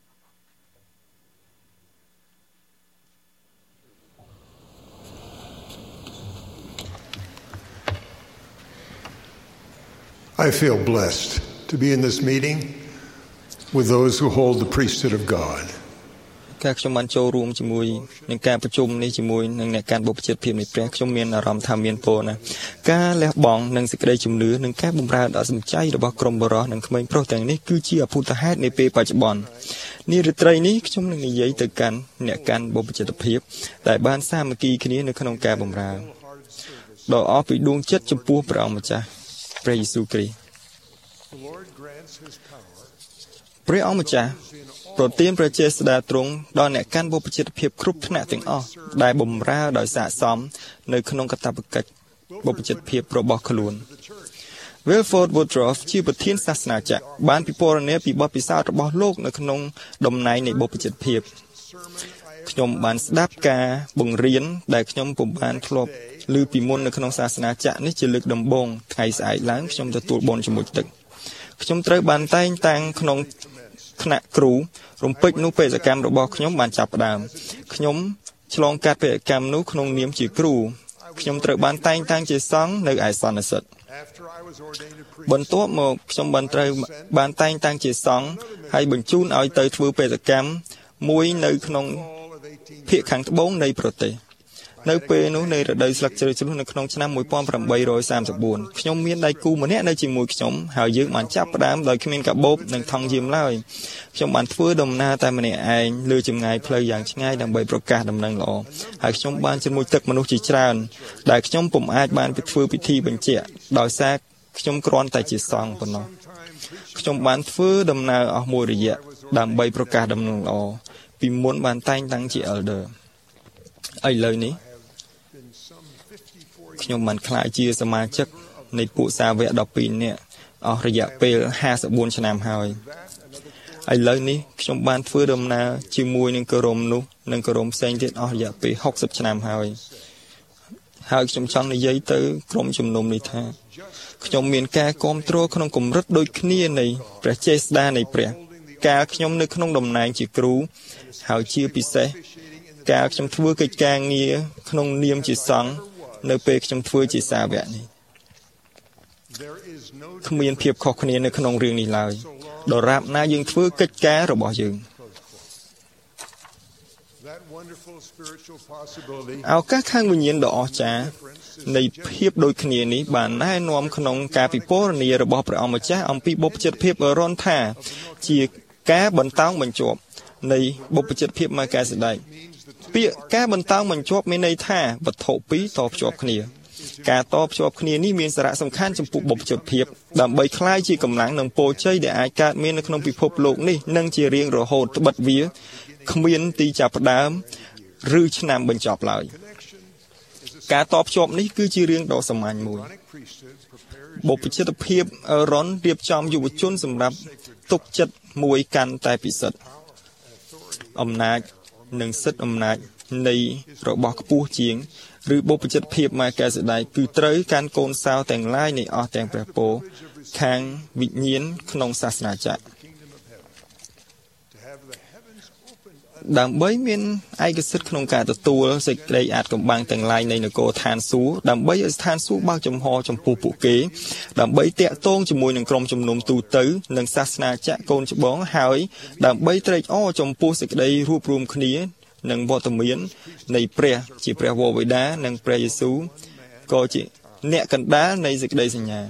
Speaker 3: I feel blessed to be in this meeting with those who hold the priesthood of God.
Speaker 4: ការខ្ញុំបានចូលរួមជាមួយនឹងការប្រជុំនេះជាមួយនឹងអ្នកការបុព្វជិតភាពនៃព្រះខ្ញុំមានអារម្មណ៍ថាមានពរណាស់ការលះបង់និងសេចក្តីជំនឿនិងការបម្រើដ៏សំចៃរបស់ក្រុមបរិសុទ្ធនិងក្មេងប្រុសទាំងនេះគឺជាអភូតហេតុនៃពេលបច្ចុប្បន្ននារាត្រីនេះខ្ញុំនឹងនិយាយទៅកាន់អ្នកការបុព្វជិតភាពដែលបានសាមគ្គីគ្នានៅក្នុងការបម្រើដ៏អស់ពីដួងចិត្តចំពោះព្រះអង្គម្ចាស់ព្រះយេស៊ូវគ្រីស្ទព្រះអង្គម្ចាស់ប្រទានព្រះចេស្តាទ្រង់ដល់អ្នកកាន់បុព្វជិតភាពគ្រប់ថ្នាក់ទាំងអស់ដែលបម្រើដោយស័ក្តិសមនៅក្នុងកាតព្វកិច្ចបុព្វជិតភាពរបស់ខ្លួន Wilford Woodruff ជាប្រធានសាសនាចក្របានពិពណ៌នាពីបទពិសោធន៍របស់លោកនៅក្នុងតំណែងនៃបុព្វជិតភាពខ្ញុំបានស្ដាប់ការបង្រៀនដែលខ្ញុំពុំបានធ្លាប់ឮពីមុននៅក្នុងសាសនាចក្រនេះជាលើកដំបូងថ្ងៃស្អែកឡើងខ្ញុំទទួលបុណ្យជាមួយទឹកខ្ញុំត្រូវបានតែងតាំងក្នុងថ្នាក់គ្រូរំពេចនោះបេសកម្មរបស់ខ្ញុំបានចាប់ផ្ដើមខ្ញុំឆ្លងកាត់ពាក្យកម្មនោះក្នុងនាមជាគ្រូខ្ញុំត្រូវបានតែងតាំងជាសង្ឃនៅឯសន្និសិទបន្ទាប់មកខ្ញុំបានត្រូវបានតែងតាំងជាសង្ឃហើយបញ្ជូនឲ្យទៅធ្វើបេសកកម្មមួយនៅក្នុងភាគខាងត្បូងនៃប្រទេសនៅពេលនោះនៃរដូវស្លឹកជ្រៅជ្រុះនៅក្នុងឆ្នាំmột nghìn tám trăm ba mươi tưខ្ញុំមានដៃគូម្នាក់នៅជាមួយខ្ញុំហើយយើងបានចាប់ផ្ដើមដោយគ្មានកាបូបនិងថង់យាមឡើយខ្ញុំបានធ្វើដំណើរតែម្នាក់ឯងលើចម្ងាយផ្លូវយ៉ាងឆ្ងាយដើម្បីប្រកាសដំណឹងល្អហើយខ្ញុំបានជាមួយទឹកមនុស្សជាច្រើនដែលខ្ញុំពុំអាចបានទៅធ្វើពិធីបញ្ជាក់ដោយសារខ្ញុំគ្រាន់តែជាសង្ឃប៉ុណ្ណោះខ្ញុំបានធ្វើដំណើរអស់មួយរយៈដើម្បីប្រកាសដំណឹងល្អពីមុនបានតែងតាំងជា elder ឥឡូវនេះខ្ញុំបានក្លាយជាសមាជិកនៃពួកសាវកដប់ពីរនាក់អស់រយៈពេលห้าสิบสี่ឆ្នាំហើយឥឡូវនេះខ្ញុំបានធ្វើដំណើរជាមួយនឹងក្រុមនោះនិងក្រុមផ្សេងទៀតអស់រយៈពេលหกสิบឆ្នាំហើយហើយខ្ញុំចង់និយាយទៅក្រុមជំនុំនេះថាខ្ញុំមានការគាំទ្រក្នុងកម្រិតដូចគ្នានៃព្រះចេស្តានៃព្រះកាលខ្ញុំនៅក្នុងតំណែងជាគ្រូហើយជាពិសេសកាលខ្ញុំធ្វើកិច្ចការងារក្នុងនាមជាសង្ឃនៅពេលខ្ញុំធ្វើជាសាវកនេះគ្មានភាពខុសគ្នានៅក្នុងរឿងនេះឡើយដរាបណាយើងធ្វើកិច្ចការរបស់យើងឱកាសខាងវិញ្ញាណដ៏អស្ចារ្យនៃភាពដូចគ្នានេះបានណែនាំក្នុងការពិពណ៌នារបស់ព្រះអង្គម្ចាស់អំពីបុព្វជិតភាពរនថាជាការបន្តោងបញ្ជាប់នៃបុព្វជិតភាពមកការស្ដែងពាក្យការបន្តោងបញ្ជាប់មានន័យថាវត្ថុពីរតភ្ជាប់គ្នាការតភ្ជាប់គ្នានេះមានសារៈសំខាន់ចំពោះបុព្វជិតភាពដើម្បីក្លាយជាកម្លាំងនិងពរជ័យដែលអាចកើតមាននៅក្នុងពិភពលោកនេះនិងជារៀងរហូតត្បិតវាគ្មានទីចាប់ផ្ដើមឬឆ្នាំបញ្ចប់ឡើយការតភ្ជាប់នេះគឺជារឿងដ៏សាមញ្ញមួយបុព្វជិតភាពរនរៀបចំយុវជនសម្រាប់ទុកចិត្តមួយកាន់តែពិសិដ្ឋអំណាចនិងសិទ្ធិអំណាចនៃរបស់ខ្ពស់ជាងឬបុព្វជិតភាពមកកែស្ដាយគឺត្រូវកាន់កូនសោទាំងឡាយនៃអស់ទាំងព្រះពរខាងវិញ្ញាណក្នុងសាសនាចក្រដើម្បីមានឯកសិទ្ធិក្នុងការទទួលសេចក្តីអាចកំបាំងទាំងឡាយនៃនគរឋានសួគ៌ដើម្បីឲ្យស្ថានសួគ៌បើកចំហចំពោះពួកគេដើម្បីតាក់ទងជាមួយនឹងក្រុមជំនុំទូទៅនិងសាសនាចក្រកូនច្បងហើយដើម្បីត្រេកអរចំពោះសេចក្តីរួបរวมគ្នានិងវត្តមាននៃព្រះជាព្រះវរបិតានិងព្រះយេស៊ូវក៏ជាអ្នកកណ្ដាលនៃសេចក្តីសញ្ញា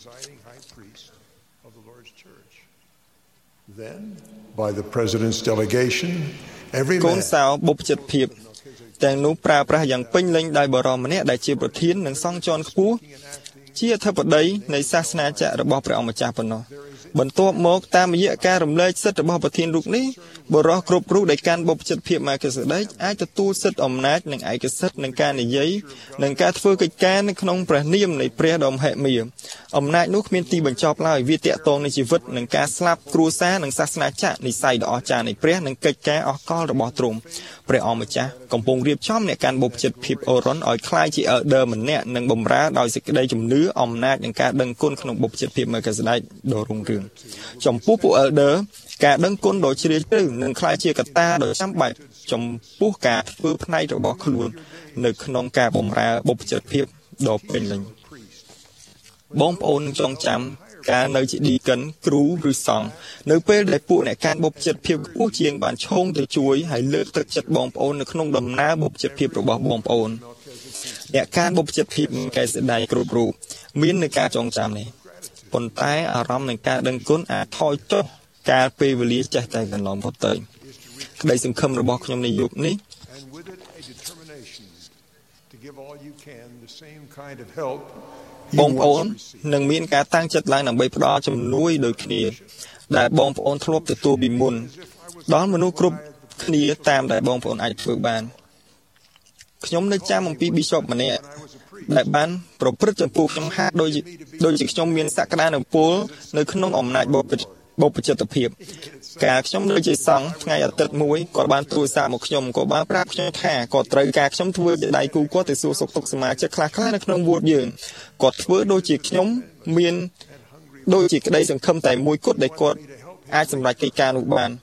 Speaker 3: By the president's delegation every
Speaker 4: កូនសោបុព្វជិតភាពទាំងនោះប្រើប្រាស់យ៉ាងពេញលេញដោយបរិមម្នាក់ដែលជាប្រធាននិងសង្ឃជាន់ខ្ពស់ជាអធិបតីនៃសាសនាចក្ររបស់ព្រះអង្គម្ចាស់ប៉ុណ្ណោះបន្ទាប់មកតាមរយៈការរំលែកសិទ្ធិរបស់ប្រធានរូបនេះបរិះគ្រប់រូបដែលកាន់បុព្វជិតភាពមកស្ដេចអាចទទួលសិទ្ធិអំណាចនិងឯកសិទ្ធិនឹងការនិយាយនិងការធ្វើកិច្ចការនៅក្នុងព្រះនាមនៃព្រះដ៏មហិមាអំណាចនោះគ្មានទីបញ្ចប់ឡើយវាទាក់ទងនឹងជីវិតនិងការស្លាប់គ្រួសារនិងសាសនាចក្រនិស័យដ៏អស្ចារ្យនៃព្រះនិងកិច្ចការអស់កលរបស់ទ្រង់ព្រះអង្គម្ចាស់កំពុងរៀបចំអ្នកកាន់បុព្វជិតភាពអូរ៉ុនឲ្យក្លាយជា elder ម្នាក់និងបម្រើដោយសេចក្តីជំនឿអំណាចនិងការដឹងគុណក្នុងបុព្វជិតភាពមកស្ដេចដ៏រុងរឿងចំពោះពួក elder ការដឹងគុណដ៏ជ្រាលជ្រៅនិងក្លាយជាកត្តាដ៏ចាំបាច់ចំពោះការធ្វើផ្នែករបស់ខ្លួននៅក្នុងការបម្រើបុព្វជិតភាពដ៏ពេញលេញបងប្អូនចងចាំការនៅជាឌីកិនគ្រូឬសង្ឃនៅពេលដែលពួកអ្នកកាន់បុព្វជិតភាពខ្ពស់ជាងបានឈោងទៅជួយហើយលើកទឹកចិត្តបងប្អូននៅក្នុងដំណើរបុព្វជិតភាពរបស់បងប្អូនអ្នកកាន់បុព្វជិតភាពកែស្ដាយគ្រប់រូបមាននៅការចងចាំនេះប៉ុន្តែអារម្មណ៍នៃការដឹងគុណអាចថយចុះកាលពេលវេលាចេះតែកន្លងផុតទៅក្តីសង្ឃឹមរបស់ខ្ញុំនៅយុគនេះបងប្អូននឹងមានការតាំងចិត្តឡើងដើម្បីផ្ដល់ជំនួយដូចគ្នាដែលបងប្អូនធ្លាប់ទទួលពីមុនដល់មនុស្សគ្រប់គ្នាតាមដែលបងប្អូនអាចធ្វើបានខ្ញុំនៅចាំអំពី Bishop ម្នាក់ដែលបានប្រព្រឹត្តចំពោះខ្ញុំហាក់ដូចដូចជាខ្ញុំមានសក្តានុពលនៅក្នុងអំណាចបុព្វជិតភាពការខ្ញុំដូចជាសង្ឃថ្ងៃអាទិត្យមួយគាត់បានទូរស័ព្ទមកខ្ញុំក៏បានប្រាប់ខ្ញុំថាគាត់ត្រូវការខ្ញុំធ្វើជាដៃគូគាត់ទៅសួរសុខទុក្ខសមាជិកខ្លះៗនៅក្នុងវត្តយើងគាត់ធ្វើដូចជាខ្ញុំមានដូចជាក្តីសង្ឃឹមតែមួយគត់ដែលគាត់អាចសម្រេចកិច្ចការនោះបាន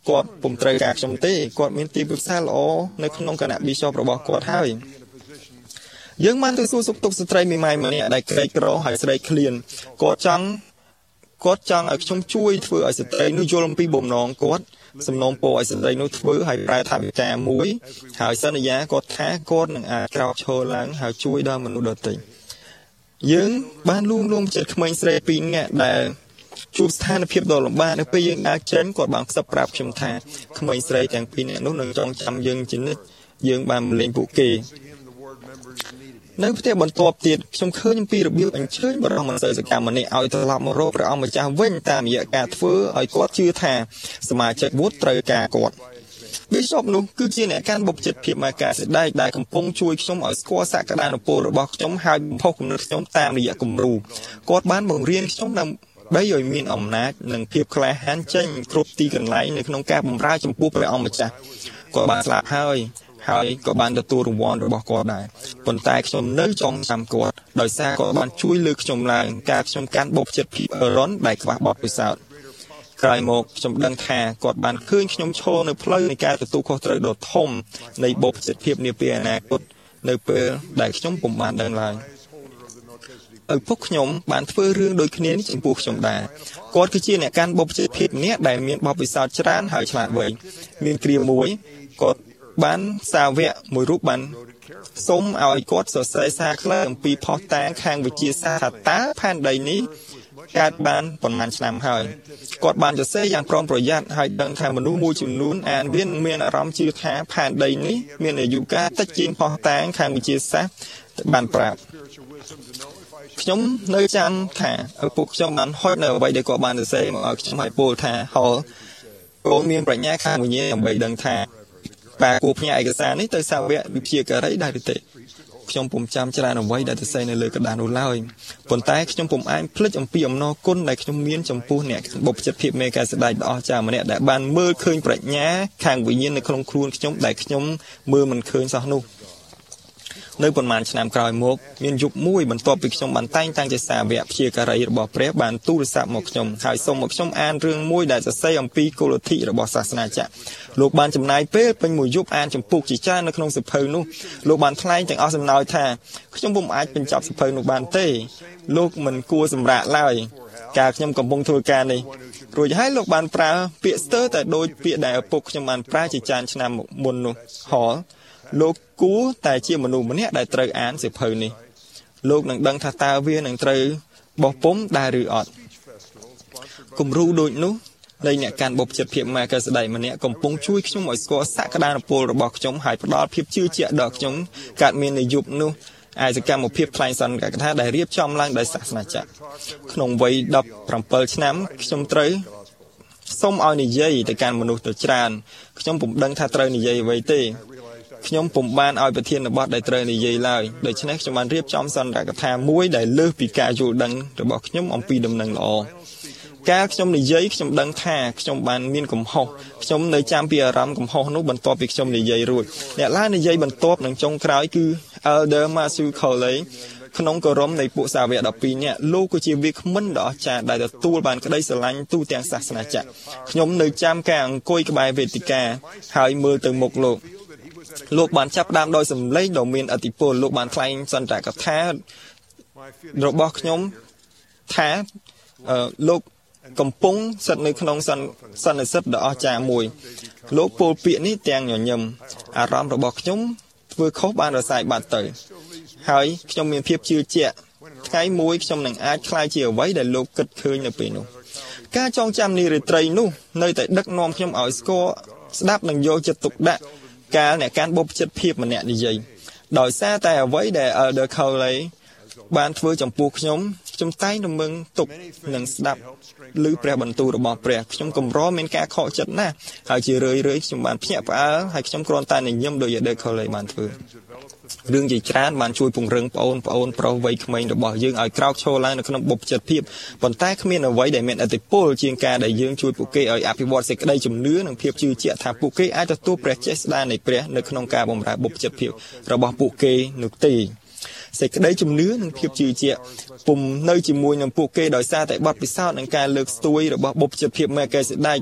Speaker 4: គាត់ពុំត្រូវការខ្ញុំទេគាត់មានទីពឹក្សាល្អនៅក្នុងគណៈ Bishop របស់គាត់ហើយយើងបានទៅសួរសុខទុក្ខស្ត្រីមេម៉ាយម្នាក់ដែលក្រីក្រហើយស្រីឃ្លានគាត់ចង់គាត់ចង់ឲ្យខ្ញុំជួយធ្វើឲ្យស្ត្រីនោះយល់អំពីបំណងគាត់សំណូមពរឲ្យស្ត្រីនោះធ្វើឲ្យប្រែថាវិការមួយហើយសន្យាគាត់ថាគាត់នឹងអាចក្រោកឈរឡើងហើយជួយដល់មនុស្សដទៃយើងបានលួងលោមចិត្តក្មេងស្រីពីរនាក់ដែលជួបស្ថានភាពដ៏លំបាកនៅពេលយើងអាចចេញគាត់បានខ្សឹបប្រាប់ខ្ញុំថាក្មេងស្រីទាំងពីរនាក់នោះនឹងចងចាំយើងជានិច្ចយើងបានលេងពួកគេនៅផ្ទះបន្ទាប់ទៀតខ្ញុំឃើញពីរបៀបអញ្ជើញបរិសុទ្ធមនសិរសកម្មម្នាក់ឲ្យត្រឡប់មករកព្រះអង្គម្ចាស់វិញតាមរយៈការធ្វើឲ្យគាត់ជឿថាសមាជិកវត្តត្រូវការគាត់ Bishop នោះគឺជាអ្នកកាន់បុព្វជិតភាពមកការស្ដែកដែលកំពុងជួយខ្ញុំឲ្យស្គាល់សក្តានុពលរបស់ខ្ញុំហើយបំផុសគំនិតខ្ញុំតាមរយៈគំរូគាត់បានបង្រៀនខ្ញុំដើម្បីឲ្យមានអំណាចនិងភាពក្លាហានចេញគ្រប់ទីកន្លែងនៅក្នុងការបម្រើចំពោះព្រះអង្គម្ចាស់គាត់បានស្លាប់ហើយហើយក៏បានទទួលរង្វាន់របស់គាត់ដែរប៉ុន្តែខ្ញុំនៅចងចាំគាត់ដោយសារគាត់បានជួយលើកខ្ញុំឡើងការខ្ញុំកាន់បុព្វជិតភាពអឺរ៉ុនដែលខ្វះបទពិសោធន៍ក្រោយមកខ្ញុំដឹងថាគាត់បានឃើញខ្ញុំឈរនៅផ្លូវនៃការទទួលខុសត្រូវដ៏ធំនៃបុព្វជិតភាពនាពេលអនាគតនៅពេលដែលខ្ញុំពុំបានដឹងឡើយឪពុកខ្ញុំបានធ្វើរឿងដូចគ្នានេះចំពោះខ្ញុំដែរគាត់គឺជាអ្នកកាន់បុព្វជិតភាពម្នាក់ដែលមានបទពិសោធន៍ច្រើនហើយឆ្លាតវៃមានគ្រាមួយគាត់បានសាវកមួយរូបបានសូមឲ្យគាត់សរសេរសារខ្លីអំពីផុសតាងខាងវិទ្យាសាស្ត្រថាតើផែនដីនេះកើតបានប៉ុន្មានឆ្នាំហើយគាត់បានសរសេរយ៉ាងប្រុងប្រយ័ត្នហើយដឹងថាមនុស្សមួយចំនួនអានវាមានអារម្មណ៍ជឿថាផែនដីនេះមានអាយុកាលតិចជាងផុសតាងខាងវិទ្យាសាស្ត្របានប្រាប់ខ្ញុំនៅចាំថាឪពុកខ្ញុំបានហុចនៅអ្វីដែលគាត់បានសរសេរមកឲ្យខ្ញុំឲ្យពោលថាហល់កូនមានប្រាជ្ញាខាងវិញ្ញាណដើម្បីដឹងថាបាទគួរផ្ញើឯកសារនេះទៅសាវកវិព្យាការីដែរទេខ្ញុំពុំចាំច្រើនអ្វីដែលសរសេរនៅលើក្រដាសនោះឡើយប៉ុន្តែខ្ញុំពុំអាចភ្លេចអំពីអំណរគុណដែលខ្ញុំមានចំពោះអ្នកបុព្វជិតភាពមេកាស្ដេចដ៏អស្ចារ្យម្នាក់ដែលបានមើលឃើញប្រាជ្ញាខាងវិញ្ញាណនៅក្នុងខ្លួនខ្ញុំដែលខ្ញុំមើលមិនឃើញសោះនោះនៅប៉ុន្មានឆ្នាំក្រោយមកមានយប់មួយបន្ទាប់ពីខ្ញុំបានតែងតាំងជាសាវកព្យាការីរបស់ព្រះបានទូរស័ព្ទមកខ្ញុំហើយសូមមកខ្ញុំអានរឿងមួយដែលសរសេរអំពីគោលលទ្ធិរបស់សាសនាចាក់លោកបានចំណាយពេលពេញមួយយប់អានចម្ពោះជាច្រើននៅក្នុងសៀវភៅនោះលោកបានថ្លែងទាំងអស់សំណោចថាខ្ញុំពុំអាចបញ្ចប់សៀវភៅនោះបានទេលោកមិនគួរសម្រាកឡើយការខ្ញុំកំពុងធ្វើការនេះរួចហើយលោកបានប្រើពាក្យស្ទើរតែដូចពាក្យដែលឪពុកខ្ញុំបានប្រើជាច្រើនឆ្នាំមុននោះហល់លោកគួរតែជាមនុស្សម្នាក់ដែលត្រូវអានសៀវភៅនេះលោកនឹងដឹងថាតើវានឹងត្រូវបោះពុំដែរឬអត់គំរូដូចនោះនៃអ្នកកាន់បុព្វជិតភាពមកស្ដេចម្នាក់កំពុងជួយខ្ញុំឲ្យស្គាល់សក្តានុពលរបស់ខ្ញុំហើយផ្ដល់ភាពជឿជាក់ដល់ខ្ញុំកើតមាននៅយប់នោះឯសកម្មភាពថ្លែងសន្និកថាដែលរៀបចំឡើងដោយសាសនាចាក់ក្នុងវ័យដប់ប្រាំឆ្នាំខ្ញុំត្រូវសូមឲ្យនិយាយទៅកាន់មនុស្សទៅច្រើនខ្ញុំពុំដឹងថាត្រូវនិយាយអ្វីទេខ្ញុំពុំបានឲ្យប្រធានបទដែលត្រូវនិយាយឡើយដូច្នេះខ្ញុំបានរៀបចំសន្និកថាមួយដែលលើសពីការយល់ដឹងរបស់ខ្ញុំអំពីដំណឹងល្អការខ្ញុំនិយាយខ្ញុំដឹងថាខ្ញុំបានមានកំហុសខ្ញុំនៅចាំពីអារម្មណ៍កំហុសនោះបន្ទាប់ពីខ្ញុំនិយាយរួចអ្នកឡើងនិយាយបន្ទាប់នឹងចុងក្រោយគឺ Elder Matthew Coley ក្នុងគោរមនៃពួកសាវកដប់ពីរនាក់លោកគឺជាវាគ្មិនដ៏អស្ចារ្យដែលទទួលបានក្តីស្រឡាញ់ទូទាំងសាសនាចាក់ខ្ញុំនៅចាំការអង្គុយក្បែរវេទិកាហើយមើលទៅមុខលោកលោកបានចាប់ផ្ដើមដោយសម្លេងដ៏មានឥទ្ធិពលលោកបានថ្លែងសន្ទរកថារបស់ខ្ញុំថាលោកកំពុងស្ថិតនៅក្នុងសន្និសីទដ៏អស្ចារ្យមួយលោកពោលពាក្យនេះទាំងញញឹមអារម្មណ៍របស់ខ្ញុំធ្វើខុសបានរសាយបាត់ទៅហើយខ្ញុំមានភាពជឿជាក់ថ្ងៃមួយខ្ញុំនឹងអាចក្លាយជាអ្វីដែលលោកគិតឃើញនៅពេលនោះការចងចាំនារីត្រីនោះនៅតែដឹកនាំខ្ញុំឲ្យស្គាល់ស្ដាប់និងយកចិត្តទុកដាក់កាលអ្នកកាន់បុព្វជិតភាពម្នាក់និយាយដោយសារតែអ្វីដែល Elder Coley បានធ្វើចំពោះខ្ញុំខ្ញុំតែងរំពឹងទុកនិងស្ដាប់ឮព្រះបន្ទូលរបស់ព្រះខ្ញុំកម្រមានការខកចិត្តណាស់ហើយជារឿយៗខ្ញុំបានភ្ញាក់ផ្អើលហើយខ្ញុំគ្រាន់តែញញឹមដោយ Elder Coley បានធ្វើរឿងជាច្រើនបានជួយពង្រឹងប្អូនប្អូនប្រុសវ័យក្មេងរបស់យើងឲ្យក្រោកឈរឡើងនៅក្នុងបុព្វជិតភាពប៉ុន្តែគ្មានអ្វីដែលមានឥទ្ធិពលជាងការដែលយើងជួយពួកគេឲ្យអភិវឌ្ឍសេចក្តីជំនឿនិងភាពជឿជាក់ថាពួកគេអាចទទួលព្រះចេស្តានៃព្រះនៅក្នុងការបម្រើបុព្វជិតភាពរបស់ពួកគេនោះទេសេចក្តីជំនឿនិងភាពជឿជាក់ពុំនៅជាមួយនឹងពួកគេដោយសារតែបទពិសោធន៍និងការលើកស្ទួយរបស់បុព្វជិតភាពមេកេសេដេច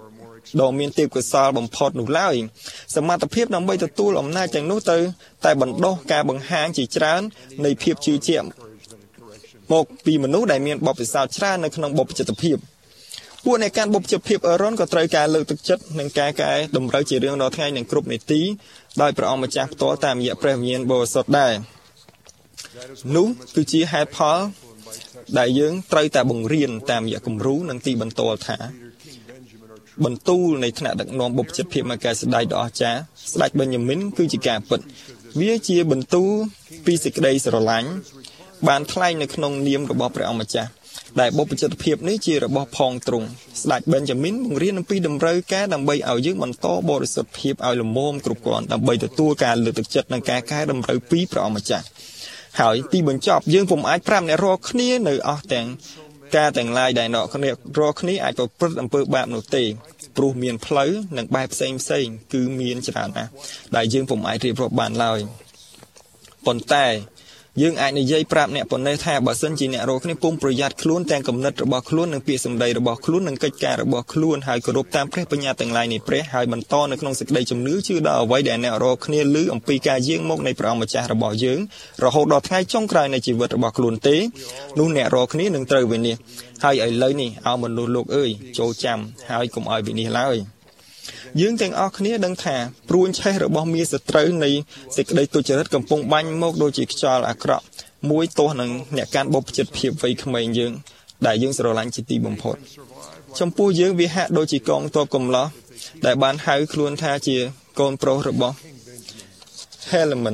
Speaker 4: ដ៏មានទេពកោសល្យបំផុតនោះឡើយសមត្ថភាពដើម្បីទទួលអំណាចទាំងនោះទៅតែបណ្ដុះការបង្ហាញជាច្រើននៃភាពជឿជាក់មកពីមនុស្សដែលមានបទពិសោធន៍ច្រើននៅក្នុងបុព្វជិតភាពពួកអ្នកកាន់បុព្វជិតភាពអឺរ៉ុនក៏ត្រូវការលើកទឹកចិត្តនិងការកែតម្រូវជារឿងរាល់ថ្ងៃនឹងគ្រប់នីតិដោយព្រះអង្គម្ចាស់ផ្ទាល់តាមរយៈព្រះវិញ្ញាណបរិសុទ្ធដែរនោះគឺជាហេតុផលដែលយើងត្រូវតែបង្រៀនតាមរយៈគំរូនិងទីបន្ទាល់ថាបន្ទូលនៃថ្នាក់ដឹកនាំបុព្វជិតភាពមកកែស្ដេចដ៏អស្ចារ្យស្ដេចបេញយ៉ាមីនគឺជាការពិតវាជាបន្ទូលពីសេចក្តីស្រឡាញ់បានថ្លែងនៅក្នុងនាមរបស់ព្រះអង្គម្ចាស់ដែលបុព្វជិតភាពនេះជារបស់ផងទ្រង់ស្ដេចបេញយ៉ាមីនបង្រៀនអំពីតម្រូវការដើម្បីឲ្យយើងបន្តបរិសុទ្ធភាពឲ្យល្មមគ្រប់គ្រាន់ដើម្បីទទួលការលើកទឹកចិត្តនិងការកែតម្រូវពីព្រះអង្គម្ចាស់ហើយទីបញ្ចប់យើងពុំអាចប្រាប់អ្នករាល់គ្នានៅអស់ទាំងការទាំងឡាយដែលអ្នកគ្នារាល់គ្នាអាចប្រព្រឹត្តអំពើបាបនោះទេព្រោះមានផ្លូវនិងបែបផ្សេងផ្សេងគឺមានច្រើនណាស់ដែលយើងពុំអាចរៀបរាប់បានឡើយប៉ុន្តែយើងអាចនិយាយប្រាប់អ្នកប៉ុណ្ណេះថាបើសិនជាអ្នករាល់គ្នាពុំប្រយ័ត្នខ្លួនទាំងគំនិតរបស់ខ្លួននិងពាក្យសម្ដីរបស់ខ្លួននិងកិច្ចការរបស់ខ្លួនហើយគោរពតាមព្រះបញ្ញត្តិទាំងឡាយនៃព្រះហើយបន្តនៅក្នុងសេចក្តីជំនឿជឿដល់អ្វីដែលអ្នករាល់គ្នាឮអំពីការយាងមកនៃព្រះអង្គម្ចាស់របស់យើងរហូតដល់ថ្ងៃចុងក្រោយនៃជីវិតរបស់ខ្លួនទេនោះអ្នករាល់គ្នានឹងត្រូវវិនិច្ឆ័យហើយឥឡូវនេះឲ្យមនុស្សលោកអើយចូលចាំហើយកុំឲ្យវិនិច្ឆ័យឡើយយើងទាំងអស់គ្នាដឹងថាព្រួញឆេះរបស់មាសត្រូវនៃសេចក្តីទុច្ចរិតកំពុងបាញ់មកដូចជាខ្យល់អាក្រក់មួយទោះនឹងអ្នកកាន់បុព្វជិតភាពវ័យក្មេងយើងដែលយើងស្រឡាញ់ជាទីបំផុតចំពោះយើងវាហាក់ដូចជាកងទ័ពកំឡោះដែលបានហៅខ្លួនថាជាកូនប្រុសរបស់ Helaman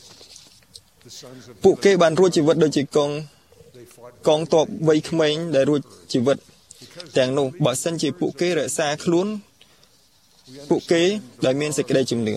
Speaker 4: ពួកគេបានរួចជីវិតដូចជាកងកងទ័ពវ័យក្មេងដែលរួចជីវិតទាំងនោះបើសិនជាពួកគេរក្សាខ្លួនពួកគេដែលមានសេចក្តីជំនឿ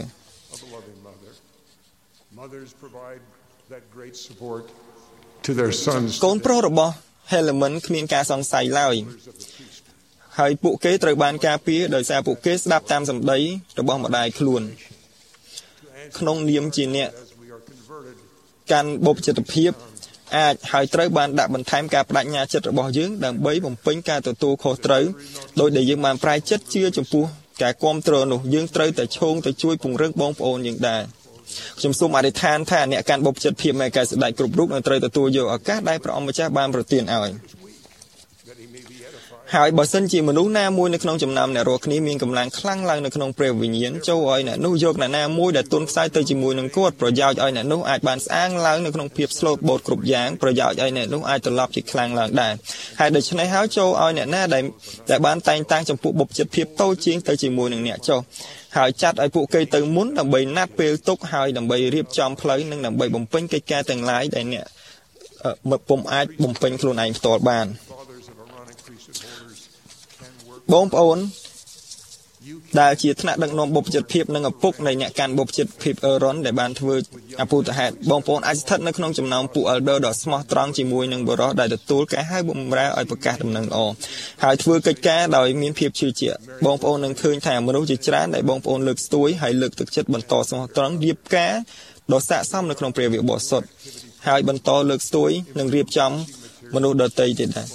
Speaker 4: កូនប្រុសរបស់ Helaman គ្មានការសង្ស័យឡើយហើយពួកគេត្រូវបានការពារដោយសារពួកគេស្ដាប់តាមសម្ដីរបស់ម្ដាយខ្លួនក្នុងនាមជាអ្នកកាន់បុព្វជិតភាពអាចហើយត្រូវបានដាក់បន្ថែមការបដិញ្ញាចិត្តរបស់យើងដើម្បីបំពេញការទទួលខុសត្រូវដោយដែលយើងបានប្រែចិត្តជឿចំពោះការគ្រប់គ្រងនោះយើងត្រូវតែឈោងទៅជួយពង្រឹងបងប្អូនយើងដែរខ្ញុំសូមអធិដ្ឋានថាអ្នកកាន់បុព្វជិតភាពនៃកែស្ដេចគ្រប់រូបនឹងត្រូវទទួលយកឱកាសដែលព្រះអង្គម្ចាស់បានប្រទានឲ្យហើយបើសិនជាមនុស្សណាមួយនៅក្នុងចំណោមអ្នករាល់គ្នាមានកម្លាំងខ្លាំងឡើងនៅក្នុងព្រះវិញ្ញាណចូលឲ្យអ្នកនោះយកអ្នកណាមួយដែលទុនខ្សោយទៅជាមួយនឹងគាត់ប្រយោជន៍ឲ្យអ្នកនោះអាចបានស្អាងឡើងនៅក្នុងភាពស្លូតបូតគ្រប់យ៉ាងប្រយោជន៍ឲ្យអ្នកនោះអាចត្រឡប់ជាខ្លាំងឡើងដែរហើយដូច្នេះហើយចូលឲ្យអ្នកណាដែលដែលបានតែងតាំងចំពោះបុព្វជិតភាពតូចជាងទៅជាមួយនឹងអ្នកចុះហើយចាត់ឲ្យពួកគេទៅមុនដើម្បីណាត់ពេលទុកហើយដើម្បីរៀបចំផ្លូវនិងដើម្បីបំពេញកិច្ចការទាំងឡាយដែលអ្នកមិនពុំអាចបំពេញខ្លួនឯងផ្ទាល់បានបងប្អូនដែលជាថ្នាក់ដឹកនាំបុព្វជិតភាពនិងឪពុកនៃអ្នកកាន់បុព្វជិតភាពអឺរ៉ុនដែលបានធ្វើអពុទ្ធហេតុបងប្អូនអាចស្ថិតនៅក្នុងចំណោមពួក elder ដ៏ស្មោះត្រង់ជាមួយនឹងបុរសដែលទទួលការហៅបម្រើឲ្យប្រកាសដំណឹងល្អហើយធ្វើកិច្ចការដោយមានភាពជឿជាក់បងប្អូននឹងឃើញថាមនុស្សជាច្រើនដែលបងប្អូនលើកស្ទួយហើយលើកទឹកចិត្តបន្តស្មោះត្រង់រៀបការដ៏ស័ក្តិសមនៅក្នុងព្រះវិបោសុទ្ធហើយបន្តលើកស្ទួយនិងរៀបចំមនុស្សដទៃទៀតដែរ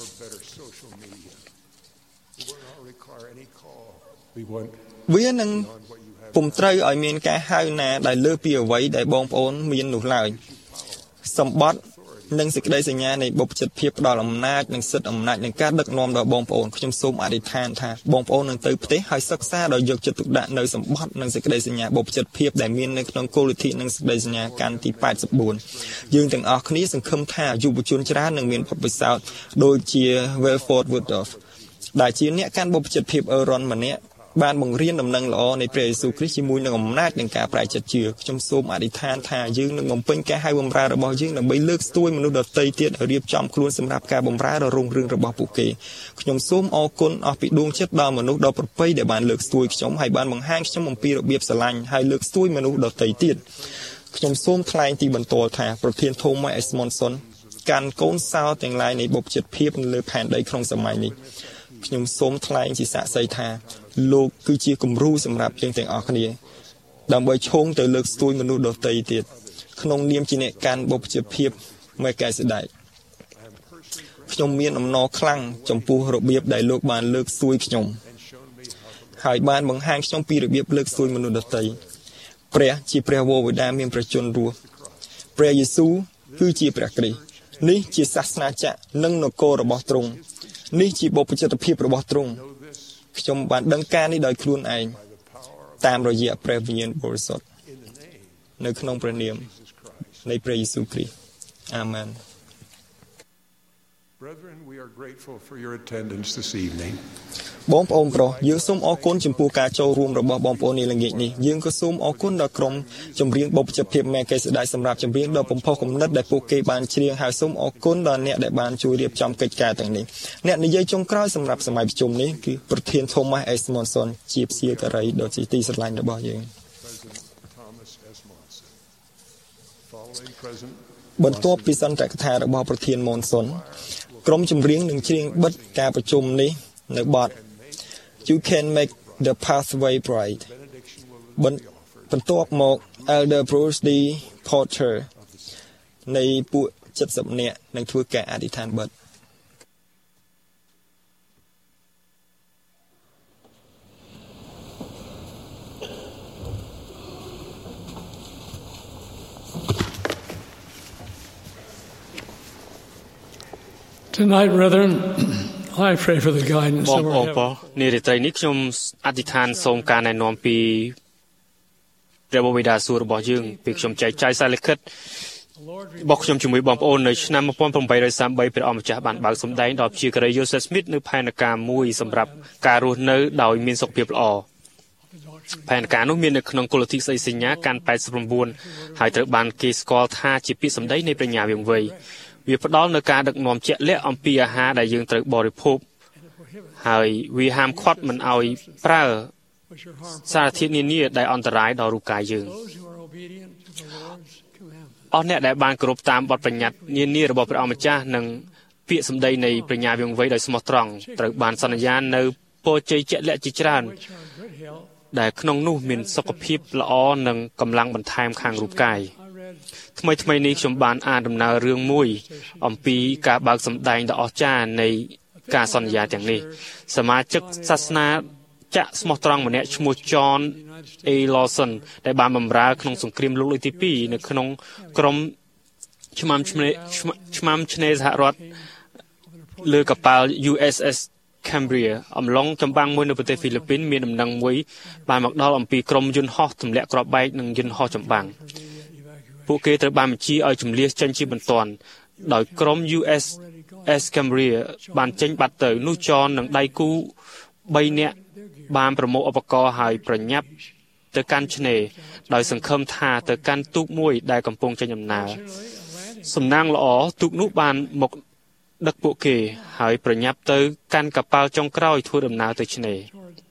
Speaker 4: វានឹងពុំត្រូវឲ្យមានការហៅណាដែលលើសពីអ្វីដែលបងប្អូនមាននោះឡើយសម្បត្តិនិងសេចក្តីសញ្ញានៃបុព្វជិតភាពផ្ដល់អំណាចនិងសិទ្ធិអំណាចនិងការដឹកនាំដល់បងប្អូនខ្ញុំសូមអធិដ្ឋានថាបងប្អូននឹងទៅផ្ទះហើយសិក្សាដោយយកចិត្តទុកដាក់នៅសម្បត្តិនិងសេចក្តីសញ្ញាបុព្វជិតភាពដែលមាននៅក្នុងគោលលទ្ធិនិងសេចក្តីសញ្ញាកាន់ទីแปดสิบสี่យើងទាំងអស់គ្នាសង្ឃឹមថាយុវជនច្រើននឹងមានបទពិសោធន៍ដូចជា Wilford Woodruff ដែលជាអ្នកកាន់បុព្វជិតភាពអឺរ៉ុនម្នាក់បានបង្រៀនដំណឹងល្អនៃព្រះយេស៊ូវគ្រីស្ទជាមួយនឹងអំណាចនិងការប្រែចិត្តជឿខ្ញុំសូមអធិដ្ឋានថាយើងនឹងបំពេញការហៅបម្រើរបស់យើងដើម្បីលើកស្ទួយមនុស្សដទៃទៀតឲ្យរៀបចំខ្លួនសម្រាប់ការបម្រើដ៏រុងរឿងរបស់ពួកគេខ្ញុំសូមអរគុណអស់ពីដួងចិត្តដល់មនុស្សដ៏ប្រពៃដែលបានលើកស្ទួយខ្ញុំហើយបានបង្ហាញខ្ញុំអំពីរបៀបស្រឡាញ់ហើយលើកស្ទួយមនុស្សដទៃទៀតខ្ញុំសូមថ្លែងទីបន្ទាល់ថាប្រធាន Thomas Edmondson កាន់កូនសោទាំងឡាយនៃបុព្វជិតភាពនៅលើផែនដីក្នុងសម័យនេះខ្ញុំសូមថ្លែងជាសាក្សីថាលោកគឺជាគំរូសម្រាប់យើងទាំងអស់គ្នាដើម្បីឈោងទៅលើកស្ទួយមនុស្សដទៃទៀតក្នុងនាមជាអ្នកកាន់បុព្វជិតភាពមេកែស្ដេចខ្ញុំមានអំណរខ្លាំងចំពោះរបៀបដែលលោកបានលើកស្ទួយខ្ញុំហើយបានបង្ហាញខ្ញុំពីរបៀបលើកស្ទួយមនុស្សដទៃព្រះជាព្រះវរបិតាមានប្រជញ្ញរស់ព្រះយេស៊ូវគឺជាព្រះគ្រីស្ទនេះជាសាសនាចក្រនិងនគររបស់ទ្រង់នេះជាបុព្វជិតភាពរបស់ទ្រង់ខ្ញុំបានដឹងការនេះដោយខ្លួនឯងតាមរយៈព្រះវិញ្ញាណបរិសុទ្ធនៅក្នុងព្រះនាមនៃព្រះយេស៊ូវគ្រីស្ទអាមែន
Speaker 3: Brethren, we are grateful for your attendance this evening.
Speaker 4: បងប្អូនប្រុសយើងសូមអរគុណចំពោះការចូលរួមរបស់បងប្អូននាល្ងាចនេះយើងក៏សូមអរគុណដល់ក្រុមចម្រៀងបុព្វជិតភាពមេកេសដាយសម្រាប់ចម្រៀងដ៏បំផុសគំនិតដែលពួកគេបានច្រៀងហើយសូមអរគុណដល់អ្នកដែលបានជួយរៀបចំកិច្ចការទាំងនេះអ្នកនិយាយចុងក្រោយសម្រាប់សម័យប្រជុំនេះគឺប្រធាន Thomas S. Monson ជាព្យាការីដ៏ជាទីស្រឡាញ់របស់យើង បន្ទាប់ពីសន្ទរកថារបស់ប្រធាន Monson ក្រុមចម្រៀងនឹងច្រៀងបិទការប្រជុំនេះនៅបទ You Can Make the Pathway Bright បន្ទាប់មក Elder Bruce D. Porter នៃពួក70នាក់នឹងធ្វើការអធិដ្ឋានបិទ
Speaker 12: Tonight, brethren, I pray for the guidance of our heaven.
Speaker 6: នារីត្រីនេះខ្ញុំអធិដ្ឋានសូមការណែនាំពីព្រះបិតាសួគ៌របស់យើងពីខ្ញុំចែកចាយសារលិខិតរបស់ខ្ញុំជាមួយបងប្អូននៅឆ្នាំmột nghìn tám trăm ba mươi baព្រះអង្គម្ចាស់បានបើកសម្ដែងដល់ជាការី Joseph Smith នៅផែនការមួយសម្រាប់ការរស់នៅដោយមានសុខភាពល្អផែនការនោះមាននៅក្នុងគោលលទ្ធិស្អីសញ្ញាកាន់แปดสิบเก้าហើយត្រូវបានគេស្គាល់ថាជាពាក្យសម្ដីនៃប្រាជ្ញាវិង្វ័យវាផ្ដល់នូវការដឹកនាំជាក់លាក់អំពីអាហារដែលយើងត្រូវបរិភោគហើយវាហាមឃាត់មិនឲ្យប្រើសារធាតុនានាដែលអន្តរាយដល់រូបកាយយើងអស់អ្នកដែលបានគោរពតាមបទបញ្ញត្តិនានារបស់ព្រះអង្គម្ចាស់និងពាក្យសម្ដីនៃប្រាជ្ញាវិង្វ័យដោយស្មោះត្រង់ត្រូវបានសន្យានៅពរជ័យជាក់លាក់ជាច្រើនដែលក្នុងនោះមានសុខភាពល្អនិងកម្លាំងបន្ថែមខាងរូបកាយថ្មីថ្មីនេះខ្ញុំបានអានដំណើររឿងមួយអំពីការបើកសម្ដែងដ៏អស្ចារ្យនៃការសន្យាទាំងនេះសមាជិកសាសនាចាក់ស្មោះត្រង់ម្នាក់ឈ្មោះ John A. Lawson ដែលបានបម្រើក្នុងសង្គ្រាមលោកលើកទីពីរនៅក្នុងក្រុមឆ្មាំឆ្នេរឆ្មាំឆ្នេរសហរដ្ឋលើកប៉ាល់ U S S Cambria អំឡុងចម្បាំងមួយនៅប្រទេសហ្វីលីពីនមានដំណឹងមួយបានមកដល់អំពីក្រុមយន្តហោះទម្លាក់គ្រាប់បែកនិងយន្តហោះចម្បាំងពួកគេត្រូវបានបញ្ជាឲ្យជម្លៀសចេញជាបន្ទាន់ដោយក្រុម U S S Cambria បានចេញបាត់ទៅនោះចននិងដៃគូ3នាក់បានប្រមូលឧបករណ៍ហើយប្រញាប់ទៅកាន់ឆ្នេរដោយសង្ឃឹមថាទៅកាន់ទូកមួយដែលកំពុងចេញដំណើរសំណាងល្អទូកនោះបានមកដឹកពួកគេហើយប្រញាប់ទៅកាន់កប៉ាល់ចុងក្រោយធ្វើដំណើរទៅឆ្នេរ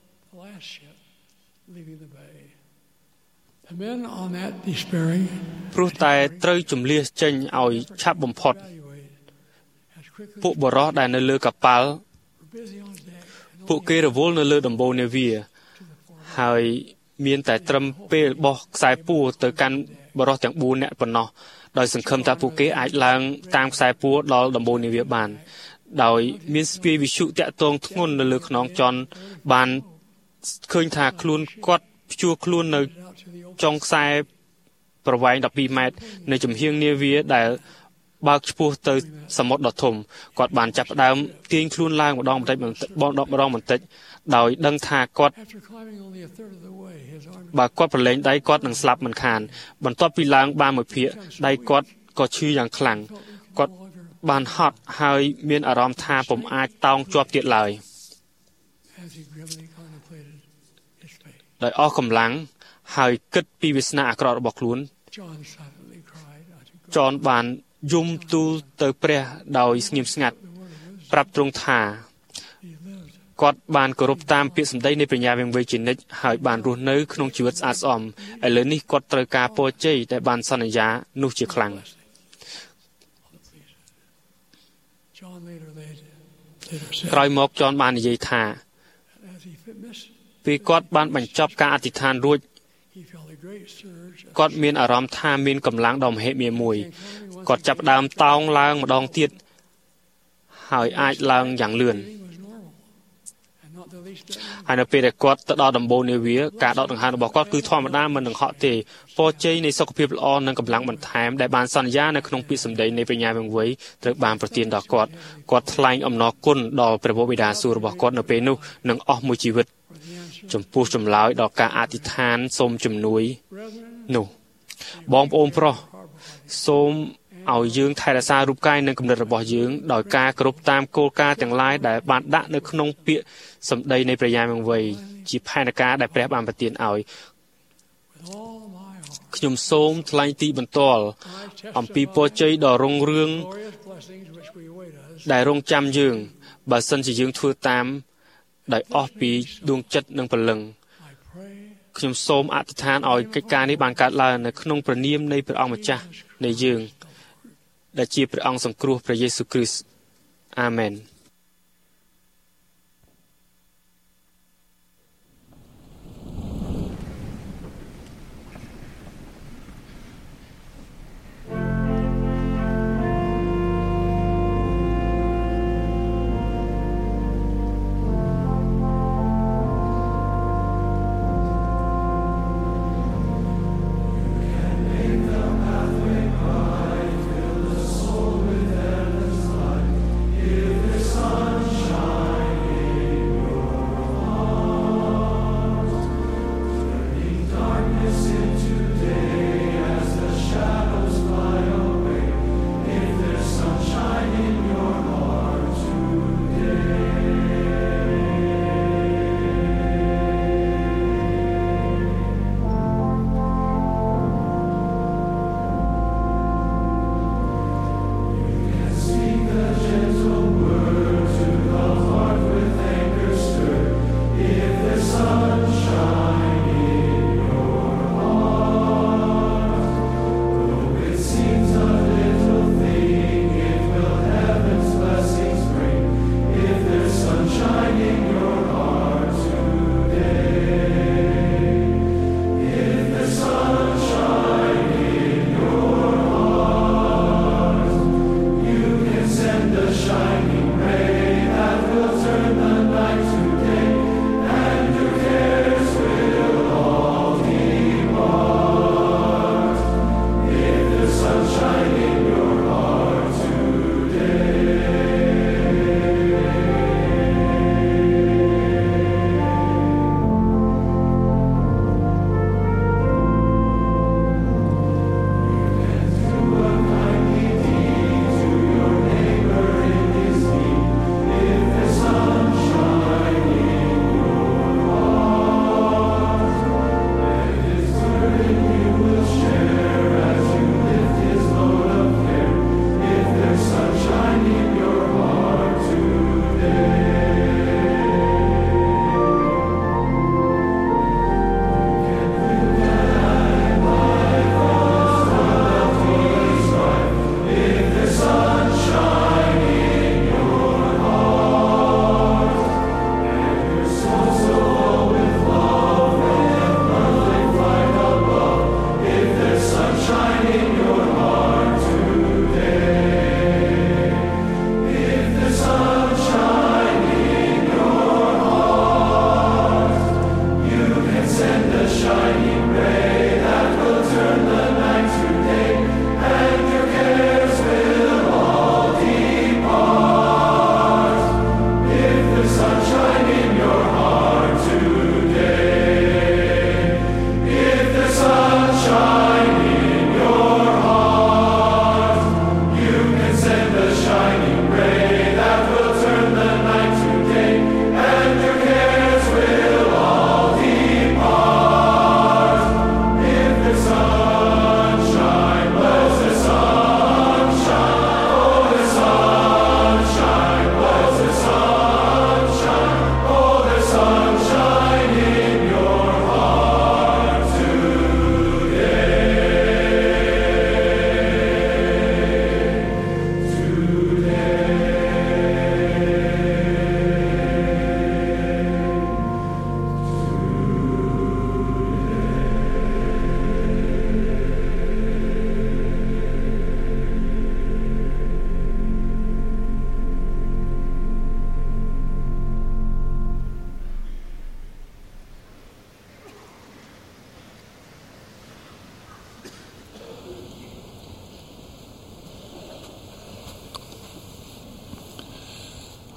Speaker 6: ព្រោះតែត្រូវជម្លៀសចេញឲ្យឆាប់បំផុតពួកបរិសុទ្ធដែលនៅលើកប៉ាល់ពួកគេរវល់នៅលើដំបូលនាវាហើយមានតែត្រឹមពេលបោះខ្សែពួរទៅកាន់បរិសុទ្ធទាំងបួននាក់ប៉ុណ្ណោះដោយសង្ឃឹមថាពួកគេអាចឡើងតាមខ្សែពួរដល់ដំបូលនាវាបានដោយមានស្ពាយវិទ្យុតាក់ទងធ្ងន់នៅលើខ្នងចន់បានឃើញថាខ្លួនគាត់ព្យួរខ្លួននៅចុងខ្សែប្រវែងដប់ពីរម៉ែត្រនៅចំហៀងនាវាដែលបើកឆ្ពោះទៅសមុទ្រដ៏ធំគាត់បានចាប់ផ្ដើមទាញខ្លួនឡើងម្ដងបន្តិចម្ដងម្ដងបន្តិចដោយដឹងថាគាត់បើគាត់ប្រឡែងដៃគាត់នឹងស្លាប់មិនខានបន្ទាប់ពីឡើងបានមួយភាគដៃគាត់ក៏ឈឺយ៉ាងខ្លាំងគាត់បានហត់ហើយមានអារម្មណ៍ថាពុំអាចតោងជាប់ទៀតឡើយដោយអស់កម្លាំងហើយគិតពីវាសនាអាក្រក់របស់ខ្លួនចនបានយំទូលទៅព្រះដោយស្ងៀមស្ងាត់ប្រាប់ទ្រង់ថាគាត់បានគោរពតាមពាក្យសម្ដីនៃប្រាជ្ញាវិង្វ័យជានិច្ចហើយបានរស់នៅក្នុងជីវិតស្អាតស្អំឥឡូវនេះគាត់ត្រូវការពរជ័យដែលបានសន្យានោះជាខ្លាំងក្រោយមកចនបាននិយាយថាពេលគាត់បានបញ្ចប់ការអធិដ្ឋានរួចគាត់មានអារម្មណ៍ថាមានកម្លាំងដ៏មហិមាមួយគាត់ចាប់ផ្ដើមតោងឡើងម្ដងទៀតហើយអាចឡើងយ៉ាងលឿនហើយនៅពេលដែលគាត់ទៅដល់ដំបូលនាវាការដកដង្ហើមរបស់គាត់គឺធម្មតាមិននឹងហក់ទេពរជ័យនៃសុខភាពល្អនិងកម្លាំងបន្ថែមដែលបានសន្យានៅក្នុងពាក្យសម្ដីនៃបញ្ញាវង្វេងត្រូវបានប្រទានដល់គាត់គាត់ថ្លែងអំណរគុណដល់ព្រះបិតាសួគ៌របស់គាត់នៅពេលនោះនិងអស់មួយជីវិតចំពោះចម្លើយដល់ការអធិដ្ឋានសូមជំនួយនោះបងប្អូនប្រុសសូមឲ្យយើងថែរក្សារូបកាយនិងគំនិតរបស់យើងដោយការគោរពតាមគោលការណ៍ទាំងឡាយដែលបានដាក់នៅក្នុងពាក្យសម្ដីនៃព្រះយាមវង្វេងជាផែនការដែលព្រះបានប្រទានឲ្យខ្ញុំសូមថ្លែងទីបន្ទាល់អំពីពរជ័យដ៏រុងរឿងដែលរងចាំយើងបើសិនជាយើងធ្វើតាមដោយអស់ពីដួងចិត្តនិងព្រលឹងខ្ញុំសូមអធិដ្ឋានឲ្យកិច្ចការនេះបានកើតឡើងនៅក្នុងព្រះនាមនៃព្រះអង្គម្ចាស់នៃយើងដែលជាព្រះអង្គសង្គ្រោះព្រះយេស៊ូវគ្រីស្ទអាមែន
Speaker 13: This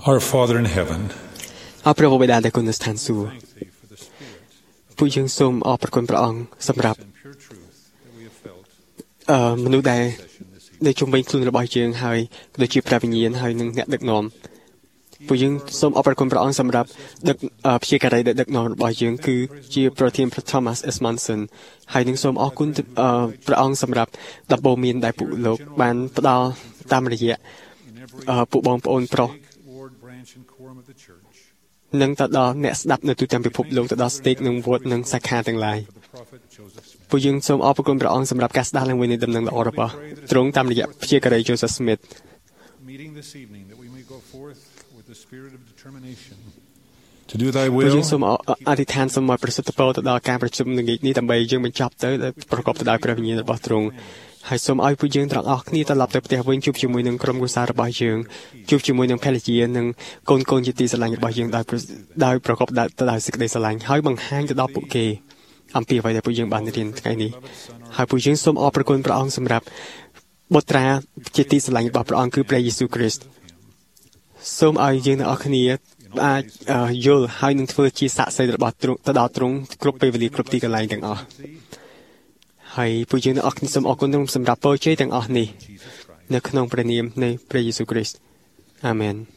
Speaker 13: Our Father in heaven,
Speaker 8: អរព្រះបិតាដែលគង់នៅស្ថានសួគ៌ពួកយើងសូមអរព្រគុណព្រះអង្គសម្រាប់អឺមនុស្សដែលនៅជុំវិញខ្លួនរបស់យើងហើយដូចជាព្រះវិញ្ញាណហើយនឹងអ្នកដឹកនាំពួកយើងសូមអរព្រគុណព្រះអង្គសម្រាប់ដឹកព្យាការីដែលដឹកនាំរបស់យើងគឺជាប្រធានព្រះ Thomas S. Monson ហើយនឹងសូមអរគុណព្រះអង្គសម្រាប់ដំបូន្មានដែលពួកលោកបានផ្ដល់តាមរយៈពួកបងប្អូនប្រុសនឹងទៅដល់អ្នកស្ដាប់នៅទូទាំងពិភពលោកទៅដល់ stake និង ward និងសាខាទាំងឡាយពួកយើងសូមអរគុណព្រះអង្គសម្រាប់ការស្ដាប់ឡើងវិញនៃដំណឹងល្អរបស់ទ្រង់តាមរយៈព្យាការី Joseph Smith ពួកយើងសូមអធិដ្ឋានសូមឲ្យប្រសិទ្ធពរទៅដល់ការប្រជុំនៅនេះដើម្បីយើងបញ្ចប់ទៅប្រកបទៅដោយព្រះវិញ្ញាណរបស់ទ្រង់ហើយសូមឲ្យពួកយើងទាំងអស់គ្នាត្រឡប់ទៅផ្ទះវិញជួបជាមួយនឹងក្រុមគ្រួសាររបស់យើងជួបជាមួយនឹងភរិយានិងកូនកូនជាទីស្រឡាញ់របស់យើងដោយដោយប្រកបទៅដោយសេចក្តីស្រឡាញ់ហើយបង្ហាញទៅដល់ពួកគេអំពីអ្វីដែលពួកយើងបានរៀនថ្ងៃនេះហើយពួកយើងសូមអរព្រគុណព្រះអង្គសម្រាប់បុត្រាជាទីស្រឡាញ់របស់ព្រះអង្គគឺព្រះយេស៊ូវគ្រីស្ទសូមឲ្យយើងទាំងអស់គ្នាអាចយល់ហើយនឹងធ្វើជាសាក្សីរបស់ទ្រង់ទៅដល់ទ្រង់គ្រប់ពេលវេលាគ្រប់ទីកន្លែងទាំងអស់ហើយពួកយើងទាំងអស់គ្នាសូមអរគុណទ្រង់សម្រាប់ពរជ័យទាំងអស់នេះនៅក្នុងព្រះនាមនៃព្រះយេស៊ូវគ្រីស្ទអាមែន